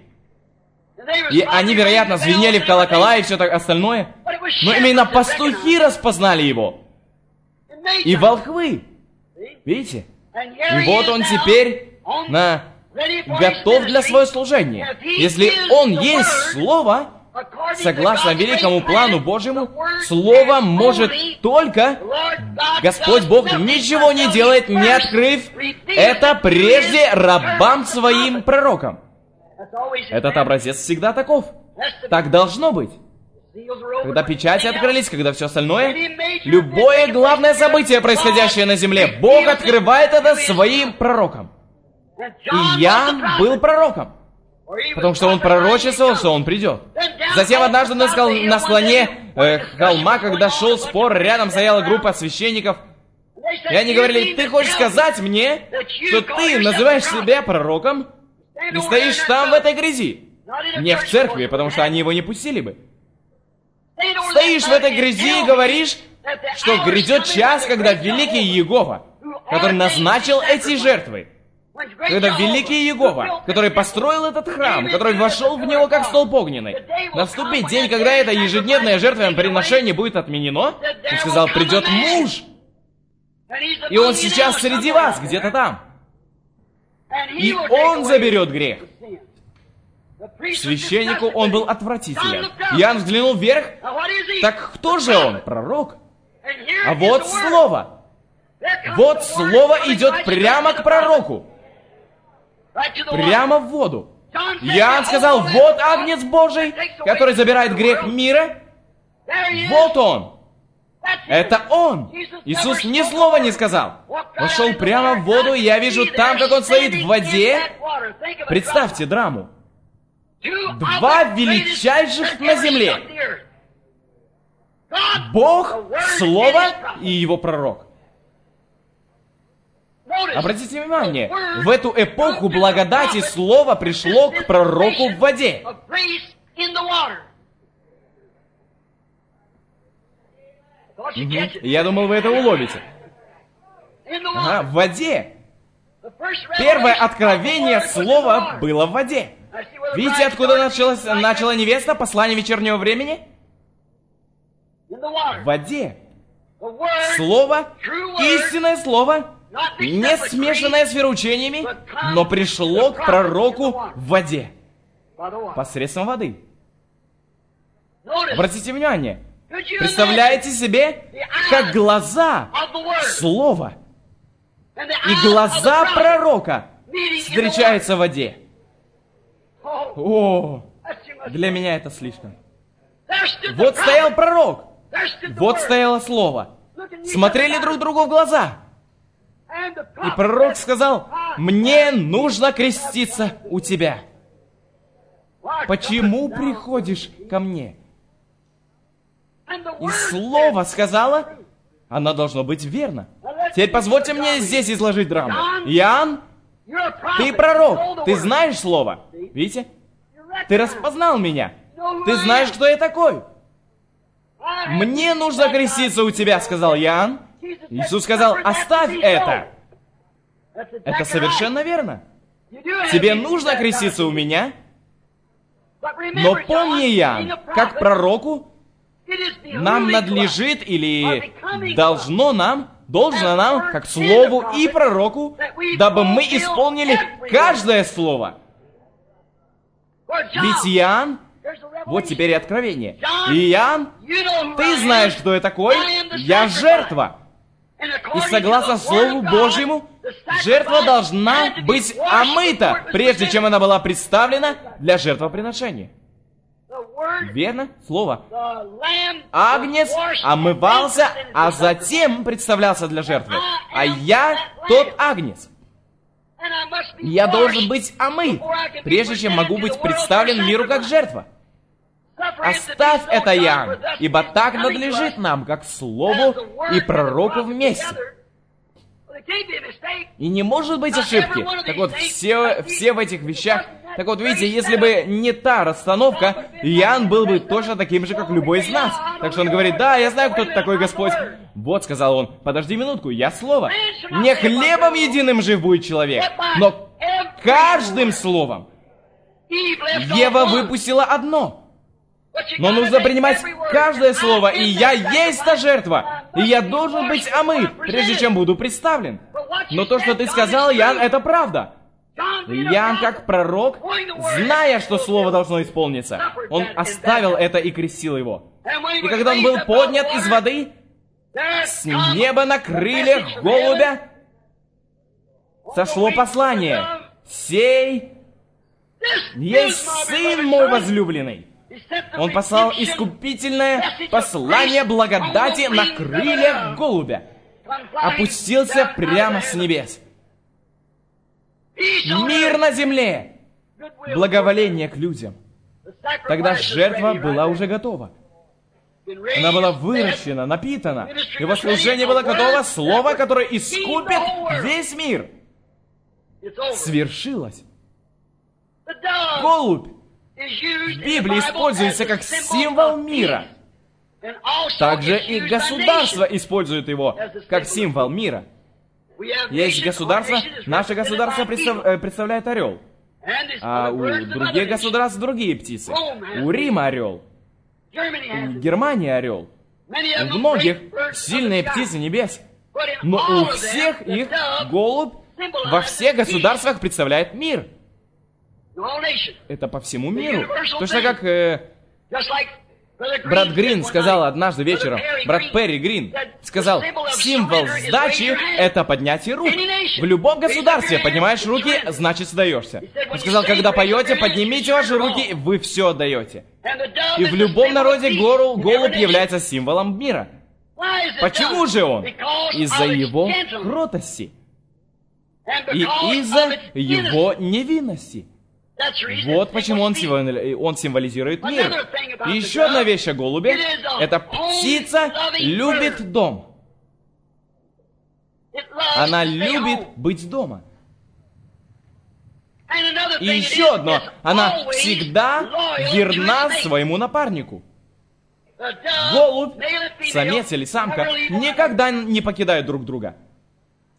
И они, вероятно, звенели в колокола и все так остальное. Но именно пастухи распознали его. И волхвы. Видите? И вот он теперь на... готов для своего служения. Если он есть Слово, согласно великому плану Божьему, Слово может только... Господь Бог ничего не делает, не открыв это прежде рабам своим пророкам. Этот образец всегда таков. Так должно быть. Когда печати открылись, когда все остальное, любое главное событие, происходящее на земле, Бог открывает это своим пророкам. И Иоанн был пророком, потому что он пророчествовал, что он придет. Затем однажды на, скал, на склоне э, холма, когда шел спор, рядом стояла группа священников, и они говорили: ты хочешь сказать мне, что ты называешь себя пророком и стоишь там в этой грязи? Не в церкви, потому что они его не пустили бы. Стоишь в этой грязи и говоришь, что грядет час, когда великий Иегова, который назначил эти жертвы, когда великий Иегова, который построил этот храм, который вошел в него как столб огненный, наступит день, когда это ежедневное жертвоприношение будет отменено, он сказал: придет муж, и он сейчас среди вас, где-то там, и он заберет грех. Священнику он был отвратителен. Иоанн взглянул вверх. Так кто же он? Пророк. А вот Слово. Вот Слово идет прямо к пророку. Прямо в воду. Иоанн сказал: вот Агнец Божий, который забирает грех мира. Вот он. Это он. Иисус ни слова не сказал. Вошел прямо в воду, и я вижу там, как он стоит в воде. Представьте драму. Два величайших на земле. Бог, Слово и Его пророк. Обратите внимание, в эту эпоху благодати Слово пришло к пророку в воде. Угу. Я думал, вы это уловите. Ага, в воде. Первое откровение Слова было в воде. Видите, откуда началась, начала невеста, послание вечернего времени? В воде. Слово, истинное Слово, не смешанное с вероучениями, но пришло к пророку в воде, посредством воды. Обратите внимание, представляете себе, как глаза Слова и глаза пророка встречаются в воде. О, для меня это слишком. Вот стоял пророк, вот стояло Слово. Смотрели друг другу в глаза. И пророк сказал: «Мне нужно креститься у тебя. Почему приходишь ко мне?» И Слово сказала: «Оно должно быть верно». Теперь позвольте мне здесь изложить драму. Иоанн, ты пророк, ты знаешь Слово. Видите? Ты распознал меня. Ты знаешь, кто я такой. «Мне нужно креститься у тебя», — сказал Иоанн. Иисус сказал: «Оставь это». Это совершенно верно. Тебе нужно креститься у меня. Но помни, Иоанн, как пророку, нам надлежит или должно нам, должно нам, как слову и пророку, дабы мы исполнили каждое слово. Ведь Иоанн, вот теперь и откровение. Иоанн, ты знаешь, кто я такой? Я жертва. И согласно Слову Божьему, жертва должна быть омыта, прежде чем она была представлена для жертвоприношения. Верно? Слово. Агнец омывался, а затем представлялся для жертвы. А я тот агнец. Я должен быть омыт, прежде чем могу быть представлен миру как жертва. Оставь это, Иоанн, ибо так надлежит нам, как Слову и пророку вместе. И не может быть ошибки. Так вот, все, все в этих вещах... Так вот, видите, если бы не та расстановка, Иоанн был бы точно таким же, как любой из нас. Так что он говорит: «Да, я знаю, кто ты такой, Господь». «Вот», — сказал он, — «подожди минутку, я Слово. Не хлебом единым жив будет человек, но каждым словом». Ева выпустила одно. Но нужно принимать каждое слово, и я есть та жертва, и я должен быть омыт, прежде чем буду представлен. Но то, что ты сказал, Иоанн, это правда. Иоанн, как пророк, зная, что слово должно исполниться, он оставил это и крестил его. И когда он был поднят из воды, с неба на крыльях голубя сошло послание: «Сей есть Сын мой возлюбленный». Он послал искупительное послание благодати на крыльях голубя. Опустился прямо с небес. Мир на земле, благоволение к людям. Тогда жертва была уже готова. Она была выращена, напитана. Его служение было готово. Слово, которое искупит весь мир, свершилось. Голубь в Библии используется как символ мира. Также и государство использует его как символ мира. Есть государство, наше государство представ, представляет орел, а у других государств другие птицы. У Рима орел, у Германии орел, у многих сильные птицы небес. Но у всех их голубь во всех государствах представляет мир. Это по всему миру. Точно как э, брат Грин сказал однажды вечером, брат Перри Грин сказал: символ сдачи — это поднятие рук. В любом государстве поднимаешь руки, значит сдаешься. Он сказал: когда поете, поднимите ваши руки, вы все отдаете. И в любом народе голубь является символом мира. Почему же он? Из-за его кротости и из-за его невинности. Вот почему он символизирует мир. И еще одна вещь о голубе. Это птица любит дом. Она любит быть дома. И еще одно. Она всегда верна своему напарнику. Голубь, самец или самка, никогда не покидают друг друга.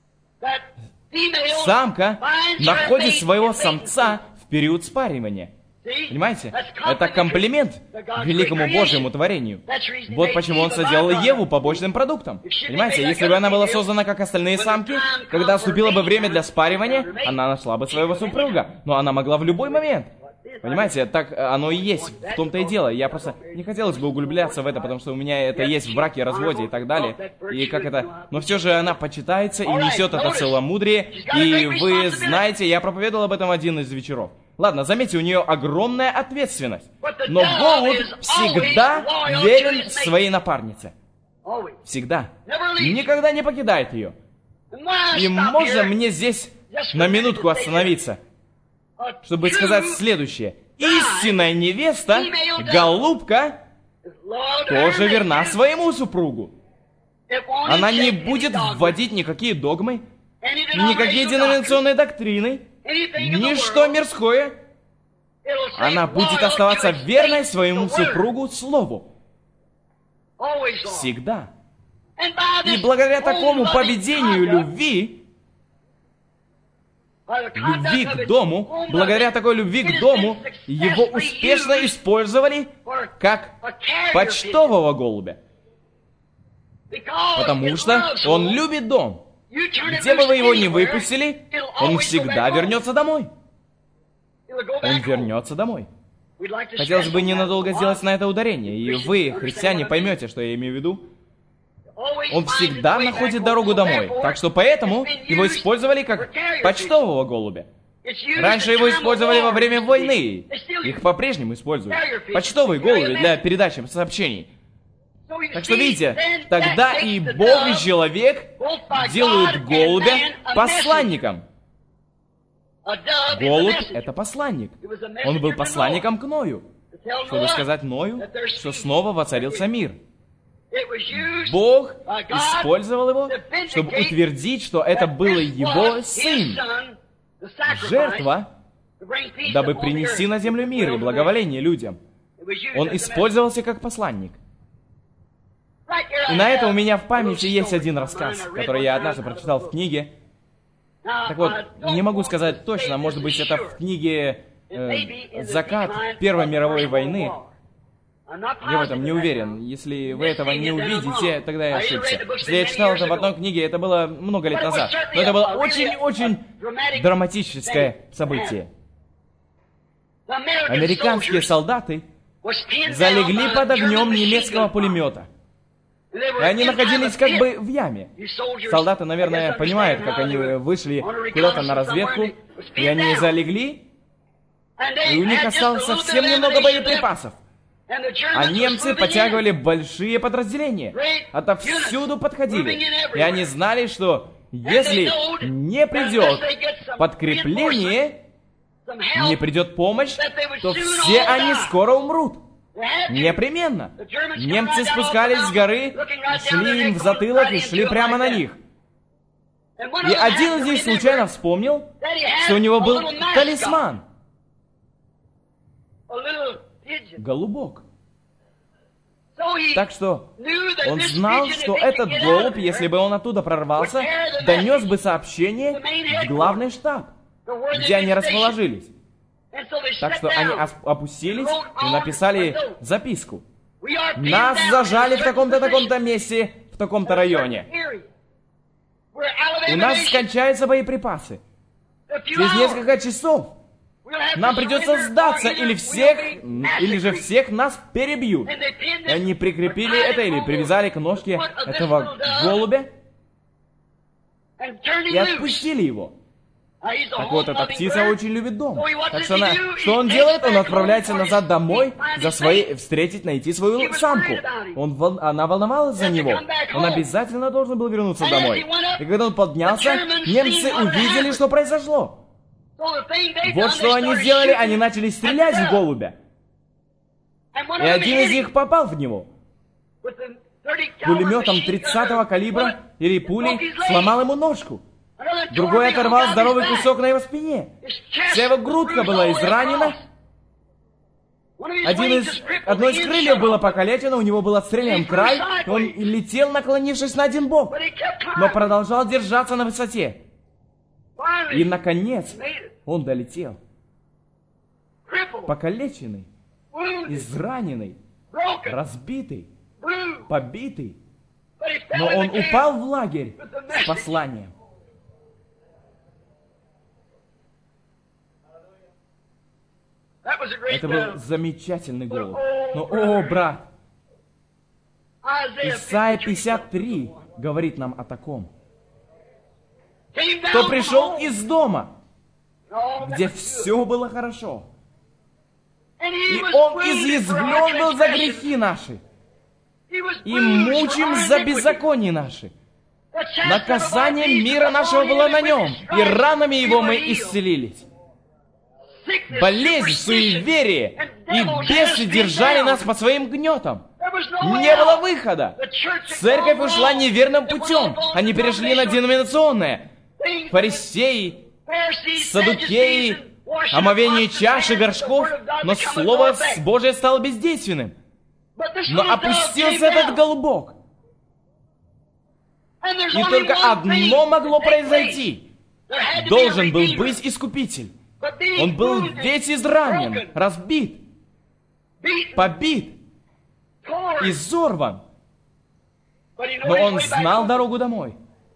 Самка находит своего самца в период спаривания. Понимаете? Это комплимент великому Божьему творению. Вот почему он соделал Еву побочным продуктом. Понимаете, если бы она была создана как остальные самки, когда наступило бы время для спаривания, она нашла бы своего супруга. Но она могла в любой момент. Понимаете, так оно и есть, в том-то и дело. Я просто не хотелось бы углубляться в это, потому что у меня это есть в браке, разводе и так далее. И как это... Но все же она почитается и несет это целомудрие. И вы знаете, я проповедовал об этом один из вечеров. Ладно, заметьте, у нее огромная ответственность. Но голубь всегда верен своей напарнице. Всегда. Никогда не покидает ее. И можно мне здесь на минутку остановиться, чтобы сказать следующее. Истинная невеста, голубка, тоже верна своему супругу. Она не будет вводить никакие догмы, никакие деноминационные доктрины, ничто мирское. Она будет оставаться верной своему супругу слову. Всегда. И благодаря такому поведению любви, любви к дому, благодаря такой любви к дому, его успешно использовали как почтового голубя. Потому что он любит дом. Где бы вы его ни выпустили, он всегда вернется домой. Он вернется домой. Хотелось бы ненадолго сделать на это ударение, и вы, христиане, поймете, что я имею в виду. Он всегда находит дорогу домой, так что поэтому его использовали как почтового голубя. Раньше его использовали во время войны, их по-прежнему используют. Почтовые голуби для передачи сообщений. Так что видите, тогда и Бог, и человек делают голубя посланником. Голубь — это посланник. Он был посланником к Ною, чтобы сказать Ною, что снова воцарился мир. Бог использовал его, чтобы утвердить, что это был его сын. Жертва, дабы принести на землю мир и благоволение людям. Он использовался как посланник. И на это у меня в памяти есть один рассказ, который я однажды прочитал в книге. Так вот, не могу сказать точно, может быть, это в книге э, «Закат Первой мировой войны». Я в этом не уверен. Если вы этого не увидите, тогда я ошибся. Если я читал это в одной книге, это было много лет назад. Но это было очень-очень драматическое событие. Американские солдаты залегли под огнем немецкого пулемета. И они находились как бы в яме. Солдаты, наверное, понимают, как они вышли куда-то на разведку, и они залегли, и у них осталось совсем немного боеприпасов. А немцы подтягивали большие подразделения. Отовсюду подходили. И они знали, что если не придет подкрепление, не придет помощь, то все они скоро умрут. Непременно. Немцы спускались с горы, шли им в затылок и шли прямо на них. И один из них случайно вспомнил, что у него был талисман. Голубок. Так что он знал, что этот голубь, если бы он оттуда прорвался, донес бы сообщение в главный штаб, где они расположились. Так что они опустились и написали записку. Нас зажали в таком-то таком-то месте, в таком-то районе. У нас скончаются боеприпасы. Через несколько часов нам придется сдаться, или всех, или же всех нас перебьют. И они прикрепили это или привязали к ножке этого голубя и отпустили его. Так вот, эта птица очень любит дом. Так что она, что он делает? Он отправляется назад домой, за своей, встретить, найти свою самку. Он, она волновалась за него. Он обязательно должен был вернуться домой. И когда он поднялся, немцы увидели, что произошло. Вот что они сделали, они начали стрелять в голубя. И один из них попал в него. Пулеметом тридцатого калибра или пулей сломал ему ножку. Другой оторвал здоровый кусок на его спине. Вся его грудка была изранена. Один из, одно из крыльев было покалечено, у него был отстрелен край, и он летел, наклонившись на один бок, но продолжал держаться на высоте. И, наконец, он долетел. покалеченный, израненный, разбитый, побитый. Но он упал в лагерь с посланием. Это был замечательный голос. Но, о, брат, Исайя пятьдесят три говорит нам о таком. Кто пришел из дома, где все было хорошо, и он изъязвлен был за грехи наши, и мучим за беззаконие наши. Наказание мира нашего было на нем, и ранами его мы исцелились. Болезнь, суеверие и бесы держали нас под своим гнетом. Не было выхода. Церковь ушла неверным путем. Они перешли на деноминационное. Фарисеи, саддукеи, омовение чаш и горшков, но Слово Божие стало бездейственным. Но опустился этот голубок. И только одно могло произойти. Должен был быть Искупитель. Он был весь изранен, разбит, побит, изорван. Но он знал дорогу домой.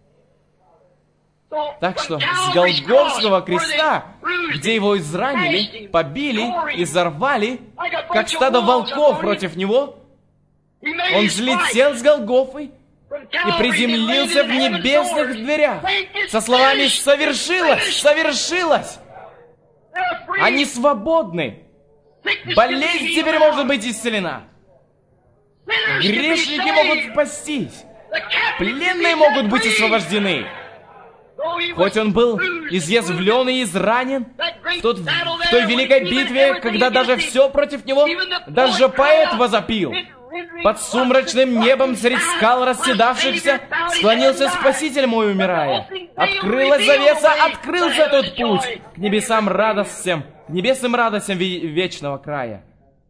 Так что с Голгофского креста, где его изранили, побили, изорвали, как стадо волков против него, он взлетел с Голгофы и приземлился в небесных дверях со словами «Совершилось! Совершилось!» Они свободны. Болезнь теперь может быть исцелена. Грешники могут спастись. Пленные могут быть освобождены. Хоть он был изъязвлен и изранен в, тот, в той великой битве, когда даже все против него, даже поэт возопил. Под сумрачным небом средь скал расседавшихся склонился Спаситель мой, умирая. Открылась завеса, открылся тот путь к небесам радостям, к небесным радостям вечного края.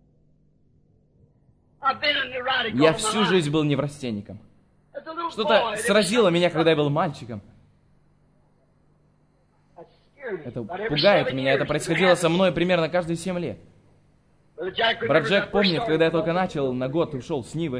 Я всю жизнь был неврастенником. Что-то сразило меня, когда я был мальчиком. Это пугает меня, это происходило со мной примерно каждые семь лет. Брат Джек помнит, когда я только начал, на год ушел с Нивы.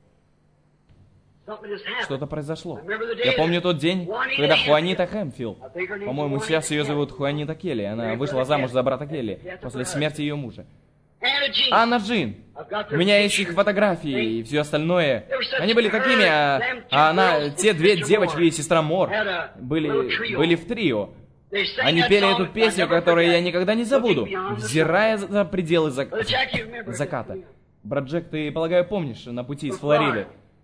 Что-то произошло. Я помню тот день, когда Хуанита Хэмфилд, по-моему, сейчас ее зовут Хуанита Келли, она вышла замуж за брата Келли после смерти ее мужа. Анна Джин. У меня есть их фотографии и все остальное. Они были такими, а, а она, те две девочки и сестра Мор были, были в трио. Они пели эту песню, которую я никогда не забуду, взирая за пределы зак... заката. Брат Джек, ты, полагаю, помнишь, на пути из Флориды?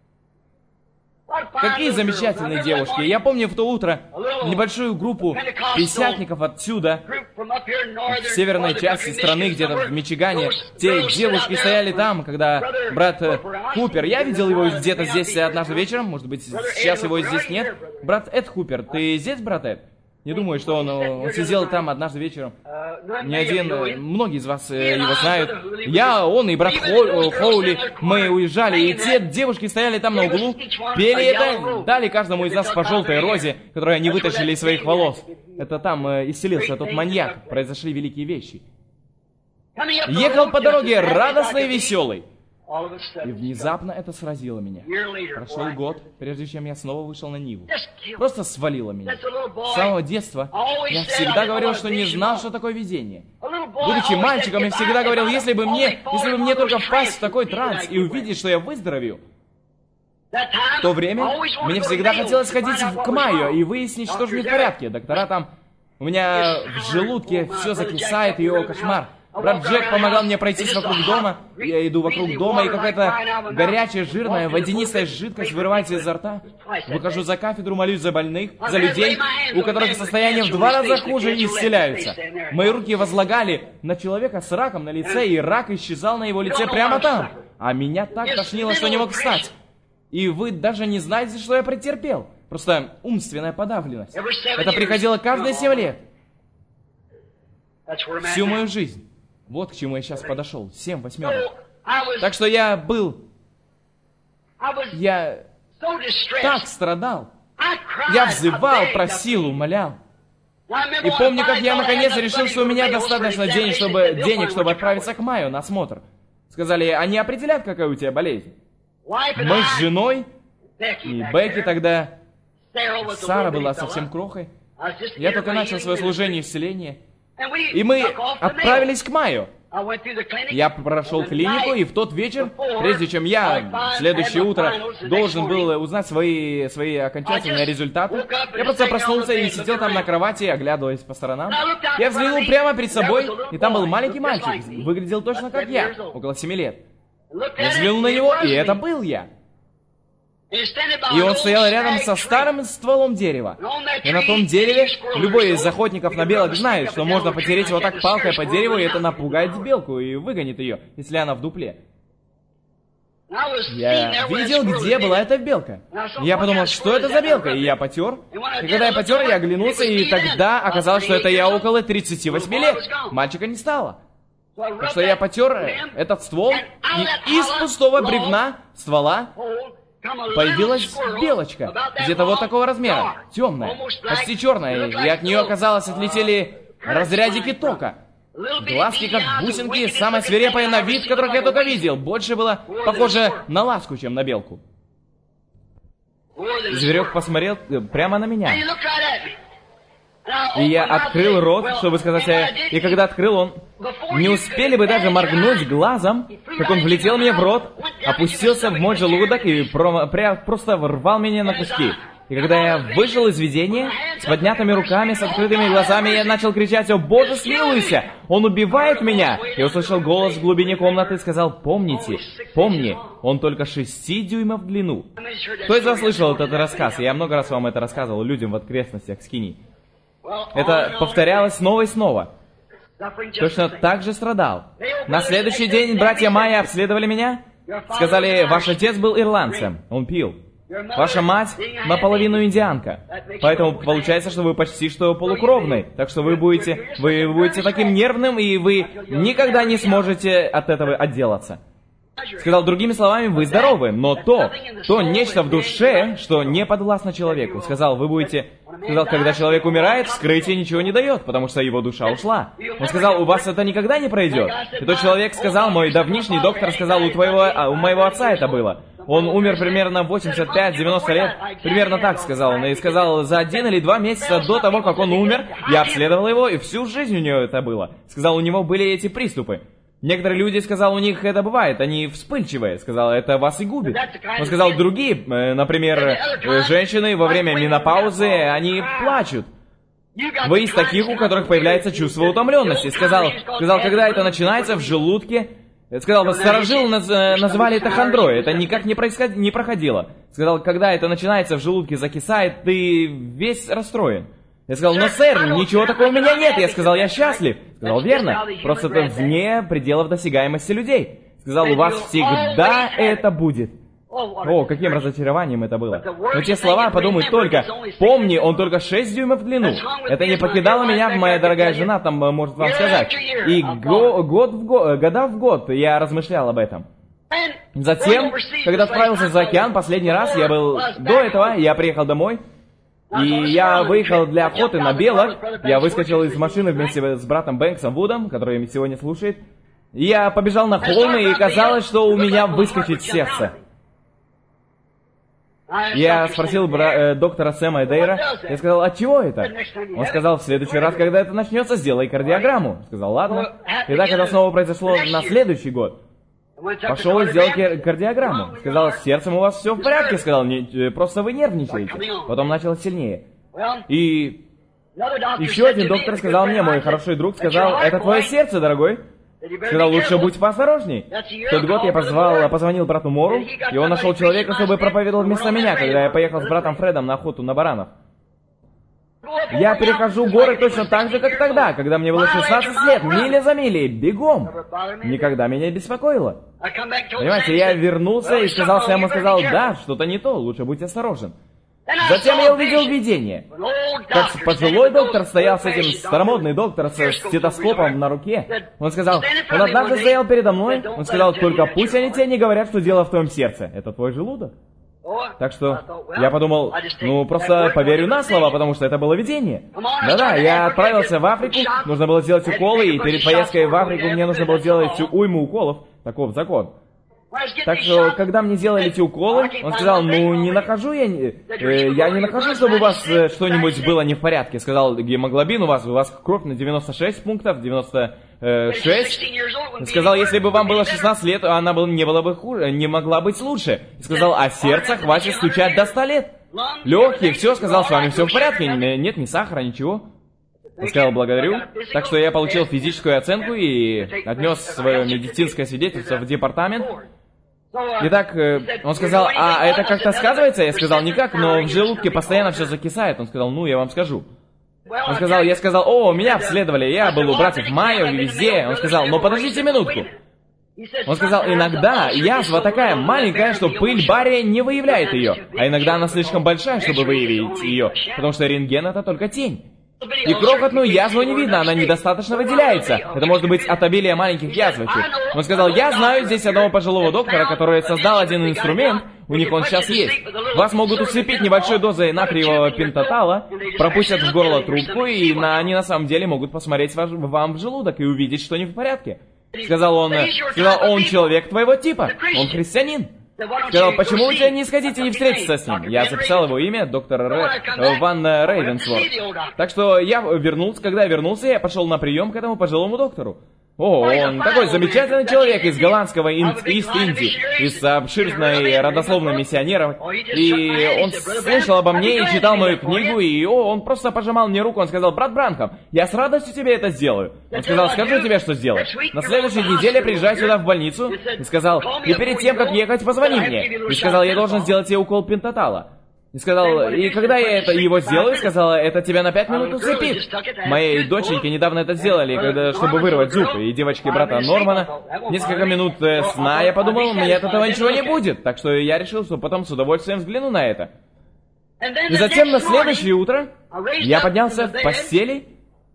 Какие замечательные девушки. Я помню в то утро небольшую группу пятидесятников отсюда, в северной части страны, где-то в Мичигане. Те девушки стояли там, когда брат Хупер, я видел его где-то здесь однажды вечером, может быть, сейчас его здесь нет. Брат Эд Хупер, ты здесь, брат Эд? Не думаю, что он, он сидел там однажды вечером. Не один, многие из вас его знают. Я, он и брат Хо, Хоули, мы уезжали, и те девушки стояли там на углу, пели это, дали каждому из нас по желтой розе, которую они вытащили из своих волос. Это там э, исцелился тот маньяк, произошли великие вещи. Ехал по дороге радостный и веселый. И внезапно это сразило меня. Прошел год, прежде чем я снова вышел на Ниву. Просто свалило меня. С самого детства я всегда говорил, что не знал, что такое видение. Будучи мальчиком, я всегда говорил, если бы мне, если бы мне только впасть в такой транс и увидеть, что я выздоровею. В то время мне всегда хотелось сходить к Майо и выяснить, что же не в порядке. Доктора там, у меня в желудке все закисает, и о, кошмар. Брат Джек помогал мне пройтись вокруг дома. Я иду вокруг дома, и какая-то горячая, жирная, водянистая жидкость вырывается изо рта. Выхожу за кафедру, молюсь за больных, за людей, у которых состояние в два раза хуже, и исцеляются. Мои руки возлагали на человека с раком на лице, и рак исчезал на его лице прямо там. А меня так тошнило, что не мог встать. И вы даже не знаете, что я претерпел. Просто умственная подавленность. Это приходило каждые семь лет. Всю мою жизнь. Вот к чему я сейчас подошел. Семь восьмерок. Так что я был... Я так страдал. Я взывал, просил, умолял. И помню, как я наконец решил, что у меня достаточно денег, чтобы, денег, чтобы отправиться к Майю на осмотр. Сказали, они определят, какая у тебя болезнь. Мы с женой, и Бекки тогда, Сара была совсем крохой. Я только начал свое служение исцеления. И мы отправились к Майю. Я прошел клинику, и в тот вечер, прежде чем я в следующее утро должен был узнать свои, свои окончательные результаты, я просто проснулся и сидел там на кровати, оглядываясь по сторонам. Я взглянул прямо перед собой, и там был маленький мальчик, выглядел точно как я, около семи лет. Я взглянул на него, и это был я. И он стоял рядом со старым стволом дерева. И на том дереве любой из охотников на белок знает, что можно потереть вот так палкой по дереву, и это напугает белку и выгонит ее, если она в дупле. Я видел, где была эта белка. И я подумал, что это за белка? И я потер. И когда я потер, я оглянулся, и тогда оказалось, что это я около тридцати восьми лет. Мальчика не стало. Так что я потер этот ствол, и из пустого бревна ствола появилась белочка, где-то вот такого размера, темная, почти черная, и от нее, казалось, отлетели разрядики тока. Глазки, как бусинки, самая свирепая на вид, которых я только видел. Больше было похоже на ласку, чем на белку. Зверек посмотрел прямо на меня. И я открыл рот, чтобы сказать, и когда открыл, он не успели бы даже моргнуть глазом, как он влетел мне в рот, опустился в мой желудок и про, про, просто рвал меня на куски. И когда я вышел из видения, с поднятыми руками, с открытыми глазами, я начал кричать: «О Боже, смилуйся! Он убивает меня!» Я услышал голос в глубине комнаты и сказал: «Помните, помни, он только шести дюймов в длину». Кто из вас слышал этот рассказ? Я много раз вам это рассказывал людям в окрестностях Скини. Это повторялось снова и снова. Точно так же страдал. На следующий день братья Майя обследовали меня. Сказали: «Ваш отец был ирландцем, он пил. Ваша мать наполовину индианка. Поэтому получается, что вы почти что полукровный. Так что вы будете, вы будете таким нервным, и вы никогда не сможете от этого отделаться». Сказал, другими словами, вы здоровы, но то, то нечто в душе, что не подвластно человеку. Сказал, вы будете... Сказал, когда человек умирает, вскрытие ничего не дает, потому что его душа ушла. Он сказал, у вас это никогда не пройдет. И тот человек сказал, мой давнишний доктор сказал, у твоего, а, у моего отца это было. Он умер примерно в восемьдесят пять девяносто лет. Примерно так сказал он. И сказал, за один или два месяца до того, как он умер, я обследовал его, и всю жизнь у него это было. Сказал, у него были эти приступы. Некоторые люди, сказал, у них это бывает, они вспыльчивые. Сказал, это вас и губит. Он сказал, другие, например, женщины во время менопаузы, они плачут. Вы из таких, у которых появляется чувство утомленности. Сказал, сказал, когда это начинается в желудке, сказал, старожилы называли это хандрой, это никак не, происход... не проходило. Сказал, когда это начинается в желудке, закисает, ты весь расстроен. Я сказал, но, сэр, ничего такого у меня нет. Я сказал, я счастлив. Сказал, верно, просто это вне пределов досягаемости людей. Сказал, у вас всегда это будет. О, каким разочарованием это было. Но те слова, подумай только, помни, он только шесть дюймов в длину. Это не покидало меня, моя дорогая жена там может вам сказать. И го, год в год, года в год я размышлял об этом. Затем, когда отправился за океан последний раз, я был, до этого я приехал домой, и я выехал для охоты на белок. Я выскочил из машины вместе с братом Бэнксом Вудом, который меня сегодня слушает. И я побежал на холм, и казалось, что у меня выскочит сердце. Я спросил бра- э, доктора Сэма Эдейра, я сказал, от чего это? Он сказал, в следующий раз, когда это начнется, сделай кардиограмму. Сказал, ладно. И так это снова произошло на следующий год. Пошел и сделал кардиограмму. Сказал, с сердцем у вас все в порядке. Сказал, не, просто вы нервничаете. Потом начало сильнее. И еще один доктор сказал мне, мой хороший друг, сказал, это твое сердце, дорогой. Сказал, лучше будь поосторожней. В тот год я позвал, позвонил брату Мору, и он нашел человека, чтобы проповедовал вместо меня, когда я поехал с братом Фредом на охоту на баранов. Я перехожу горы точно так же, как тогда, когда мне было шестнадцать лет, миля за милей, бегом. Никогда меня не беспокоило. Понимаете, я вернулся и сказал Сэму, сказал, да, что-то не то, лучше будь осторожен. Затем я увидел видение. Как пожилой доктор стоял с этим, старомодный доктор со стетоскопом на руке. Он сказал, он однажды стоял передо мной, он сказал, только пусть они тебе не говорят, что дело в твоем сердце. Это твой желудок. Так что я подумал, ну просто поверю на слово, потому что это было видение. Да-да, я отправился в Африку, нужно было сделать уколы, и перед поездкой в Африку мне нужно было сделать всю уйму уколов. Таков закон. Так что, когда мне сделали эти уколы, он сказал, ну не нахожу я, э, я не нахожу, чтобы у вас э, что-нибудь было не в порядке. Сказал, гемоглобин у вас, у вас кровь на девяносто шесть пунктов, девяносто шесть. Сказал, если бы вам было шестнадцать лет, она бы не была бы хуже, не могла быть лучше. Сказал, а сердце хватит стучать до ста лет. Легкие, все, сказал, с вами все в порядке, нет ни сахара, ничего. Он сказал, благодарю. Так что я получил физическую оценку и отнес свое медицинское свидетельство в департамент. Итак, он сказал, а это как-то сказывается? Я сказал, никак, но в желудке постоянно все закисает. Он сказал, ну, я вам скажу. Он сказал, я сказал, о, меня обследовали, я был у братьев Майо, везде. Он сказал, но подождите минутку. Он сказал, иногда язва такая маленькая, что пыль бария не выявляет ее. А иногда она слишком большая, чтобы выявить ее, потому что рентген это только тень. И крохотную язву не видно, она недостаточно выделяется. Это может быть от обилия маленьких язвочек. Он сказал, я знаю здесь одного пожилого доктора, который создал один инструмент, у них он сейчас есть. Вас могут усыпить небольшой дозой натриевого пентатала, пропустят в горло трубку, и на, они на самом деле могут посмотреть ваш, вам в желудок и увидеть, что не в порядке. Сказал он, сказал, он человек твоего типа, он христианин. Сказал, почему вы не сходите и не встретиться с ним? Я записал его имя, доктор Рэ... Ван Рейвенсворт. Так что я вернулся, когда я вернулся, я пошел на прием к этому пожилому доктору. О, он такой замечательный человек из голландского Ист-Индии, из обширной родословной миссионеров. И он слышал обо мне и читал мою книгу, и о, он просто пожимал мне руку, он сказал, брат Бранхам, я с радостью тебе это сделаю. Он сказал, скажу тебе, что сделать. На следующей неделе приезжай сюда в больницу, и сказал, и перед тем, как ехать, позвони мне. И сказал, я должен сделать тебе укол пентатала. И сказал, и когда я это его сделаю, сказала, это тебя на пять минут усыпит. Моей доченьке недавно это сделали, когда, чтобы вырвать зуб, и девочке брата Нормана. Несколько минут э, сна, я подумал, мне от этого ничего не будет. Так что я решил, что потом с удовольствием взгляну на это. И затем на следующее утро я поднялся в постели.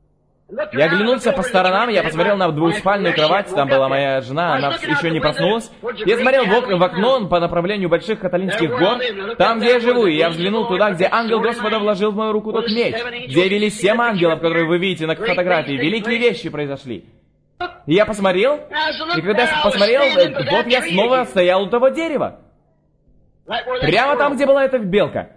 Я оглянулся по сторонам, я посмотрел на двухспальную кровать, там была моя жена, она еще не проснулась. Я смотрел в окно по направлению больших каталинских гор, там, где я живу, и я взглянул туда, где ангел Господа вложил в мою руку тот меч, где явились семь ангелов, которые вы видите на фотографии, великие вещи произошли. И я посмотрел, и когда я посмотрел, вот я снова стоял у того дерева. Прямо там, где была эта белка.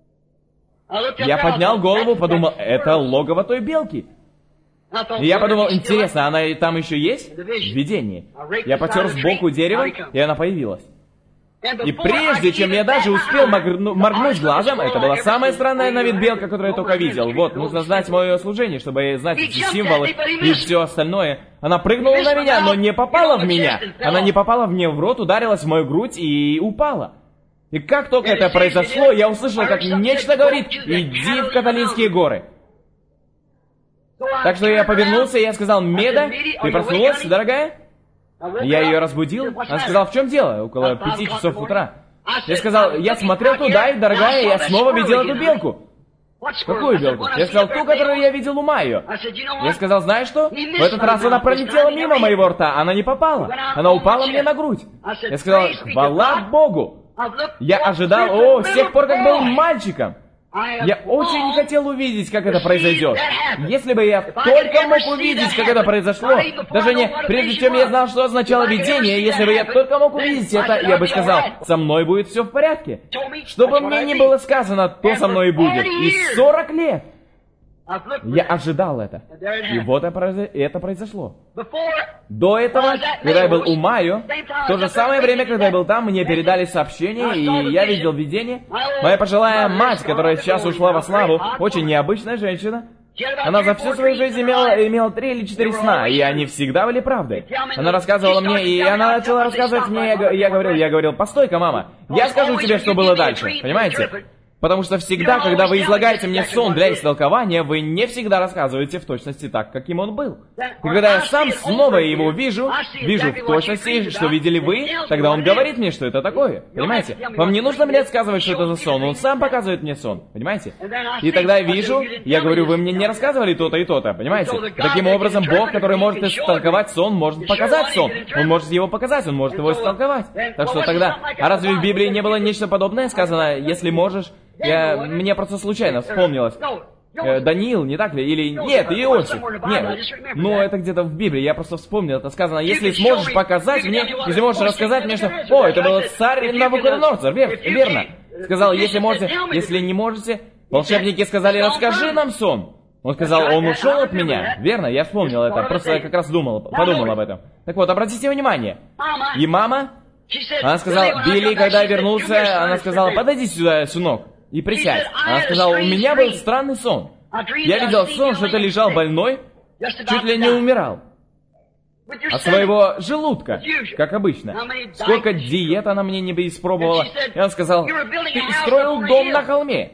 Я поднял голову, подумал, это логово той белки. И я подумал, интересно, она и там еще есть? В видении. Я потер сбоку дерева, и она появилась. И прежде чем я даже успел моргну, моргнуть глазом, это была самая странная на вид белка, которую я только видел. Вот, нужно знать мое служение, чтобы знать эти символы и все остальное. Она прыгнула на меня, но не попала в меня. Она не попала мне в рот, ударилась в мою грудь и упала. И как только это произошло, я услышал, как нечто говорит, иди в Каталинские горы. Так что я повернулся, и я сказал, Меда, ты проснулась, дорогая? Я ее разбудил. Она сказала, в чем дело? Около пяти часов утра. Я сказал, я смотрел туда, и, дорогая, я снова видел эту белку. Какую белку? Я сказал, ту, которую я видел у Майо. Я сказал, знаешь что? В этот раз она пролетела мимо моего рта, она не попала. Она упала мне на грудь. Я сказал, хвала Богу. Я ожидал, о, с тех пор, как был мальчиком. Я очень хотел увидеть, как это произойдет. Если бы я только мог увидеть, как это произошло, даже не прежде чем я знал, что означало видение, если бы я только мог увидеть это, я бы сказал, со мной будет все в порядке. Что бы мне ни было сказано, то со мной и будет. И сорок лет. Я ожидал это. И вот это произошло. До этого, когда я был у Майо, в то же самое время, когда я был там, мне передали сообщение, и я видел видение. Моя пожилая мать, которая сейчас ушла во славу, очень необычная женщина. Она за всю свою жизнь имела, имела три или четыре сна, и они всегда были правдой. Она рассказывала мне, и она начала рассказывать мне, я, я говорил, я говорил, постой-ка, мама, я скажу тебе, что было дальше, понимаете? Потому что всегда, когда вы излагаете мне сон для истолкования, вы не всегда рассказываете в точности так, каким он был. И когда я сам снова его вижу, вижу в точности, что видели вы, тогда он говорит мне, что это такое. Понимаете? Вам не нужно мне рассказывать, что это за сон, он сам показывает мне сон. Понимаете? И тогда я вижу, я говорю, вы мне не рассказывали то-то и то-то. Понимаете? Таким образом, Бог, который может истолковать сон, может показать сон. Он может его показать, он может его истолковать. Так что тогда, а разве в Библии не было нечто подобное сказано, если можешь... Я, мне просто случайно вспомнилось. Э, Даниил, не так ли? Или нет, Иосиф. Нет, ну это где-то в Библии, я просто вспомнил, это сказано, если сможешь показать мне, если можешь рассказать мне, что... О, это был царь Навуходоносор, вер, верно. Сказал, если можете, если не можете, волшебники сказали, расскажи нам сон. Он сказал, он ушел от меня, верно? Я вспомнил это, просто как раз думал, подумал об этом. Так вот, обратите внимание. И мама, она сказала, Билли, когда я вернулся, она сказала, подойди сюда, сынок. И присядь. Она сказала, у меня был странный сон. Я видел сон, что ты лежал больной, чуть ли не умирал. От своего желудка, как обычно. Сколько диет она мне не испробовала. И она сказала, ты строил дом на холме.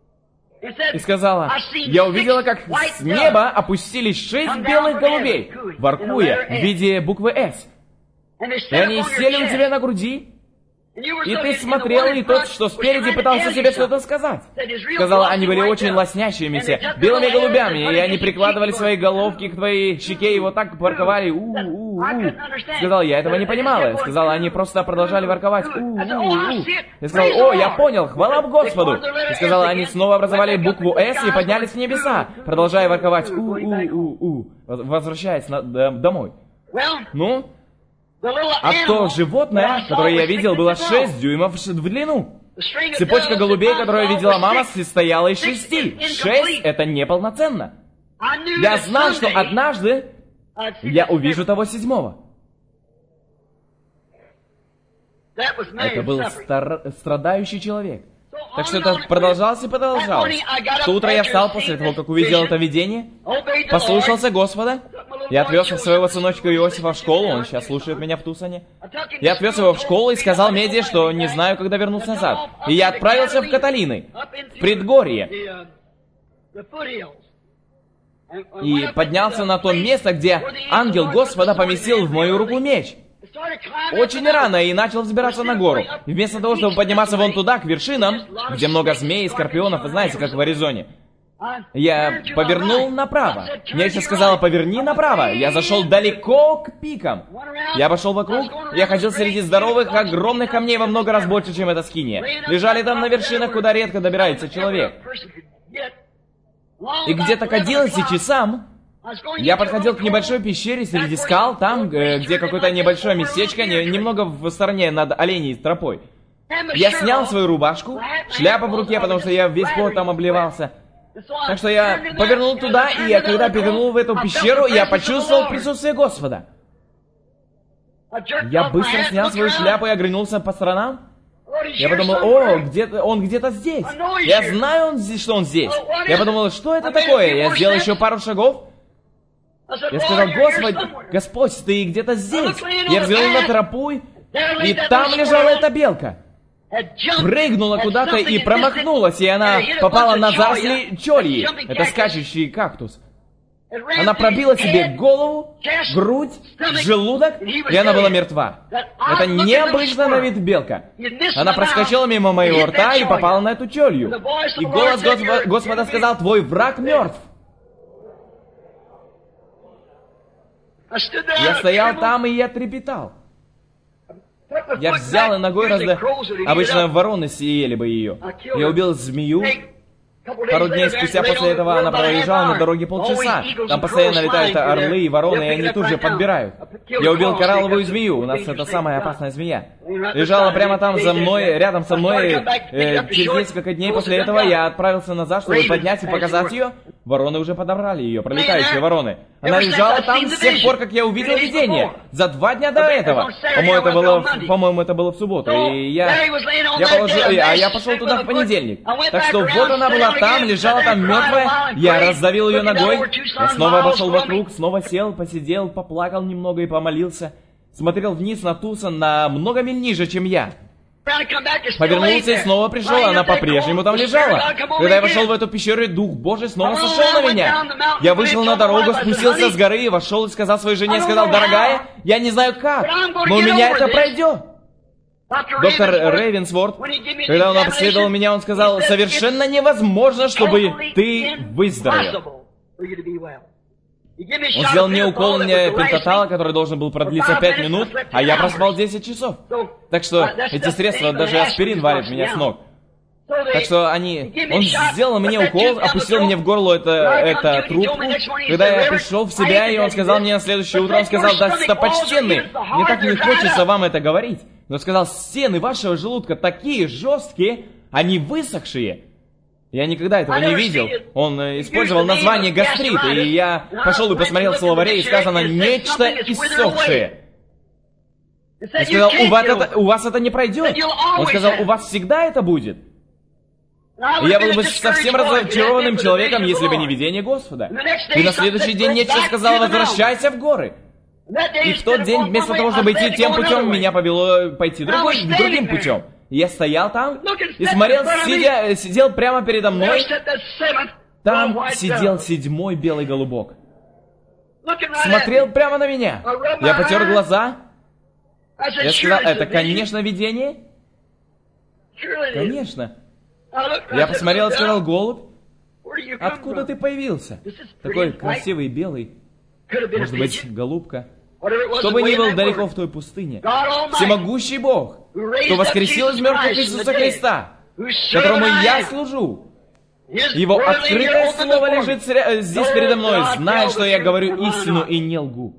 И сказала, я увидела, как с неба опустились шесть белых голубей, воркуя в виде буквы «С». И они сели у тебя на груди, и ты смотрел, и тот, что спереди, пытался тебе что-то сказать. Сказала, они были очень лоснящимися, белыми голубями, и они прикладывали свои головки к твоей щеке, и вот так ворковали. У-у-у. Сказала, я этого не понимала. Сказала, они просто продолжали ворковать. У-у-у. Я сказал, о, я понял, хвала Господу. И сказала, они снова образовали букву «С» и поднялись в небеса, продолжая ворковать. У-у-у-у. Возвращаясь на, д- домой. Ну? А то животное, которое я видел, было шесть дюймов в длину. Цепочка голубей, которую видела мама, состояла из шести. Шесть — это неполноценно. Я знал, что однажды я увижу того седьмого. Это был стар... страдающий человек. Так что это продолжалось и продолжалось. Что утро я встал после того, как увидел это видение, послушался Господа. Я отвез своего сыночка Иосифа в школу, он сейчас слушает меня в Тусоне. Я отвез его в школу и сказал Меди, что не знаю, когда вернусь назад. И я отправился в Каталины, в предгорье. И поднялся на то место, где ангел Господа поместил в мою руку меч. Очень рано, и начал взбираться на гору. И вместо того, чтобы подниматься вон туда, к вершинам, где много змей и скорпионов, вы знаете, как в Аризоне, я повернул направо. Мне еще сказала, поверни направо. Я зашел далеко к пикам. Я обошел вокруг, я ходил среди здоровых, огромных камней во много раз больше, чем эта скиния. Лежали там на вершинах, куда редко добирается человек. И где-то к одиннадцати часам я подходил к небольшой пещере среди скал, там, где какое-то небольшое местечко, немного в стороне над оленей тропой. Я снял свою рубашку, шляпа в руке, потому что я весь пот там обливался. Так что я повернул туда, и я, когда повернул в эту пещеру, я почувствовал присутствие Господа. Я быстро снял свою шляпу и оглянулся по сторонам. Я подумал, о, где-то, он где-то здесь. Я знаю, он здесь, что он здесь. Я подумал, что это такое? Я сделал еще пару шагов. Я сказал, Господи, Господь, ты где-то здесь. Я взглянул на тропу, и там лежала эта белка. Прыгнула куда-то и промахнулась, и она попала на заросли чольи. Это скачущий кактус. Она пробила себе голову, грудь, желудок, и она была мертва. Это необычно на вид белка. Она проскочила мимо моего рта и попала на эту чолью. И голос Господа сказал, твой враг мертв. Я стоял там, и я трепетал. Я взял и ногой разда... Обычно вороны съели бы ее. Я убил змею. Пару дней спустя после этого она проезжала на дороге полчаса. Там постоянно летают орлы и вороны, и они тут же подбирают. Я убил коралловую змею, у нас это самая опасная змея. Лежала прямо там за мной, рядом со мной. Э, через несколько дней после этого я отправился назад, чтобы поднять и показать ее. Вороны уже подобрали ее, пролетающие вороны. Она лежала там с тех пор, как я увидел видение. За два дня до этого. По-моему, это было, по-моему, это было в субботу. И я, я положил, а я пошел туда в понедельник. Так что вот она была там, лежала там мертвая. Я раздавил ее ногой. Я снова обошел вокруг, снова сел, посидел, поплакал немного и помолился. Смотрел вниз на Тусон, на много миль ниже, чем я. Повернулся и снова пришел, она по-прежнему там лежала. Когда я вошел в эту пещеру, Дух Божий снова сошел на меня. Я вышел на дорогу, спустился с горы и вошел и сказал своей жене, сказал: дорогая, я не знаю как, но у меня это пройдет. Доктор Рейвенсворт, когда он обследовал меня, он сказал: совершенно невозможно, чтобы ты выздоровел. Он сделал мне укол мне пентатала, который должен был продлиться пять минут, а я проспал десять часов. Так что эти средства, даже аспирин валит меня с ног. Так что они... Он сделал мне укол, опустил мне в горло это, это трубку. Когда я пришел в себя, и он сказал мне на следующее утро, он сказал: достопочтенный, мне так не хочется вам это говорить. Но он сказал: стены вашего желудка такие жесткие, они высохшие. Я никогда этого не видел. Он использовал название гастрит, и я пошел и посмотрел в словаре, и сказано «нечто иссохшее». Он сказал: у вас, это, у вас это не пройдет. Он сказал: у вас всегда это будет. И я был бы совсем разочарованным человеком, если бы не видение Господа. И на следующий день нечто сказало: возвращайся в горы. И в тот день, вместо того, чтобы идти тем путем, меня повело пойти другой, другим путем. И я стоял там и смотрел, сидя, сидел прямо передо мной. Там сидел седьмой белый голубок. Смотрел прямо на меня. Я потер глаза. Я сказал: это, конечно, видение? Конечно. Я посмотрел и сказал: голубь, откуда ты появился? Такой красивый белый. Может быть, голубка. Кто бы ни был далеко в той пустыне, всемогущий Бог, кто воскресил из мертвых Иисуса Христа, которому я служу, Его открытое слово лежит здесь передо мной, зная, что я говорю истину и не лгу.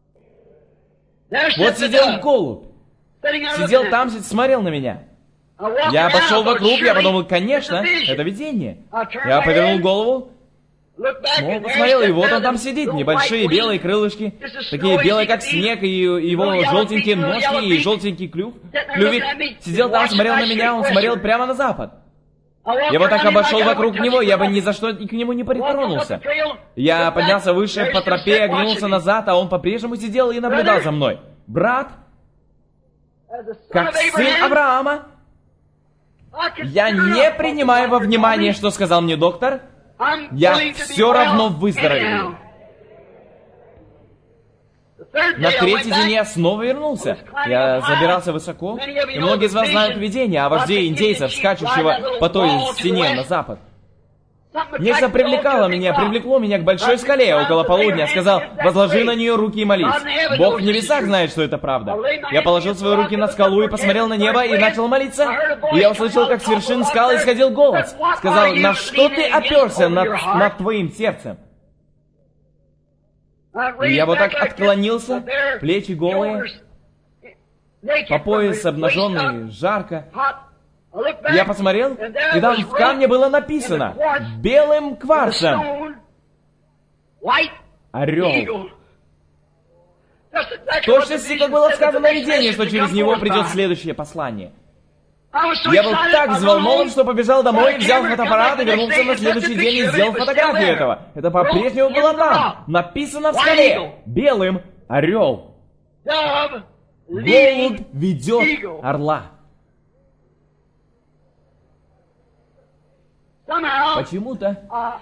Вот сидел голубь, сидел там, смотрел на меня. Я обошел вокруг, я подумал: конечно, это видение. Я повернул голову, снова посмотрел, и вот он там сидит, небольшие белые крылышки, такие белые, как снег, и его желтенькие ножки, и желтенький клюв, клювик. Сидел там, смотрел на меня, он смотрел прямо на запад. Я вот так обошел вокруг него, я бы ни за что к нему не притронулся. Я поднялся выше по тропе, оглянулся назад, а он по-прежнему сидел и наблюдал за мной. Брат, как сын Авраама, я не принимаю во внимание, что сказал мне доктор, я все равно выздоровею. На третий день я снова вернулся. Я забирался высоко, и многие из вас знают видение о вожде индейцев, скачущего по той стене на запад. Нечто привлекало меня, привлекло меня к большой скале около полудня. Сказал: возложи на нее руки и молись. Бог в небесах знает, что это правда. Я положил свои руки на скалу и посмотрел на небо и начал молиться. И я услышал, как с вершин скалы исходил голос. Сказал: на что ты оперся над, над твоим сердцем? И я вот так отклонился, плечи голые, по пояс обнаженный, жарко. Я посмотрел, и там в камне было написано белым кварцем: орел. В точности, как было сказано в видении, что через него придет следующее послание. Я был так взволнован, что побежал домой, взял фотоаппарат и вернулся на следующий день и сделал фотографию этого. Это по-прежнему было там. Написано в скале: белым орел. Голубь ведет орла. Почему-то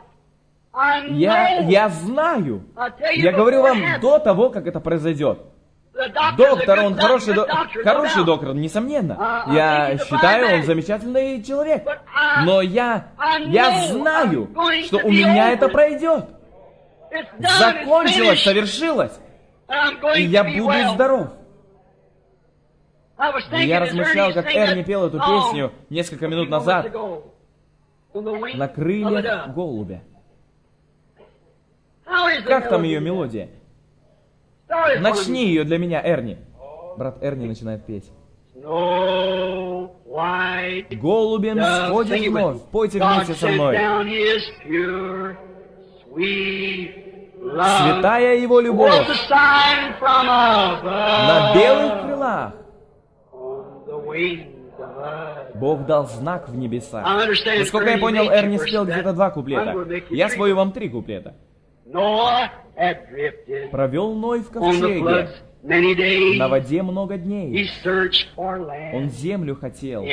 я, я знаю. Я говорю вам до того, как это произойдет. Доктор, он хороший, до... хороший доктор, несомненно. Я считаю, он замечательный человек. Но я, я знаю, что у меня это пройдет. Закончилось, совершилось. И я буду здоров. И я размышлял, как Эрни пел эту песню несколько минут назад на крыльях голубя. Как там ее мелодия? Начни ее для меня, Эрни. Брат Эрни начинает петь. Голубем сходит вновь. Пойте вместе со мной. Святая его любовь на белых крылах. Бог дал знак в небесах. Насколько я понял, Эрни спел где-то два куплета. Я спою вам три куплета. Провел Ной в ковчеге На воде много дней. Он землю хотел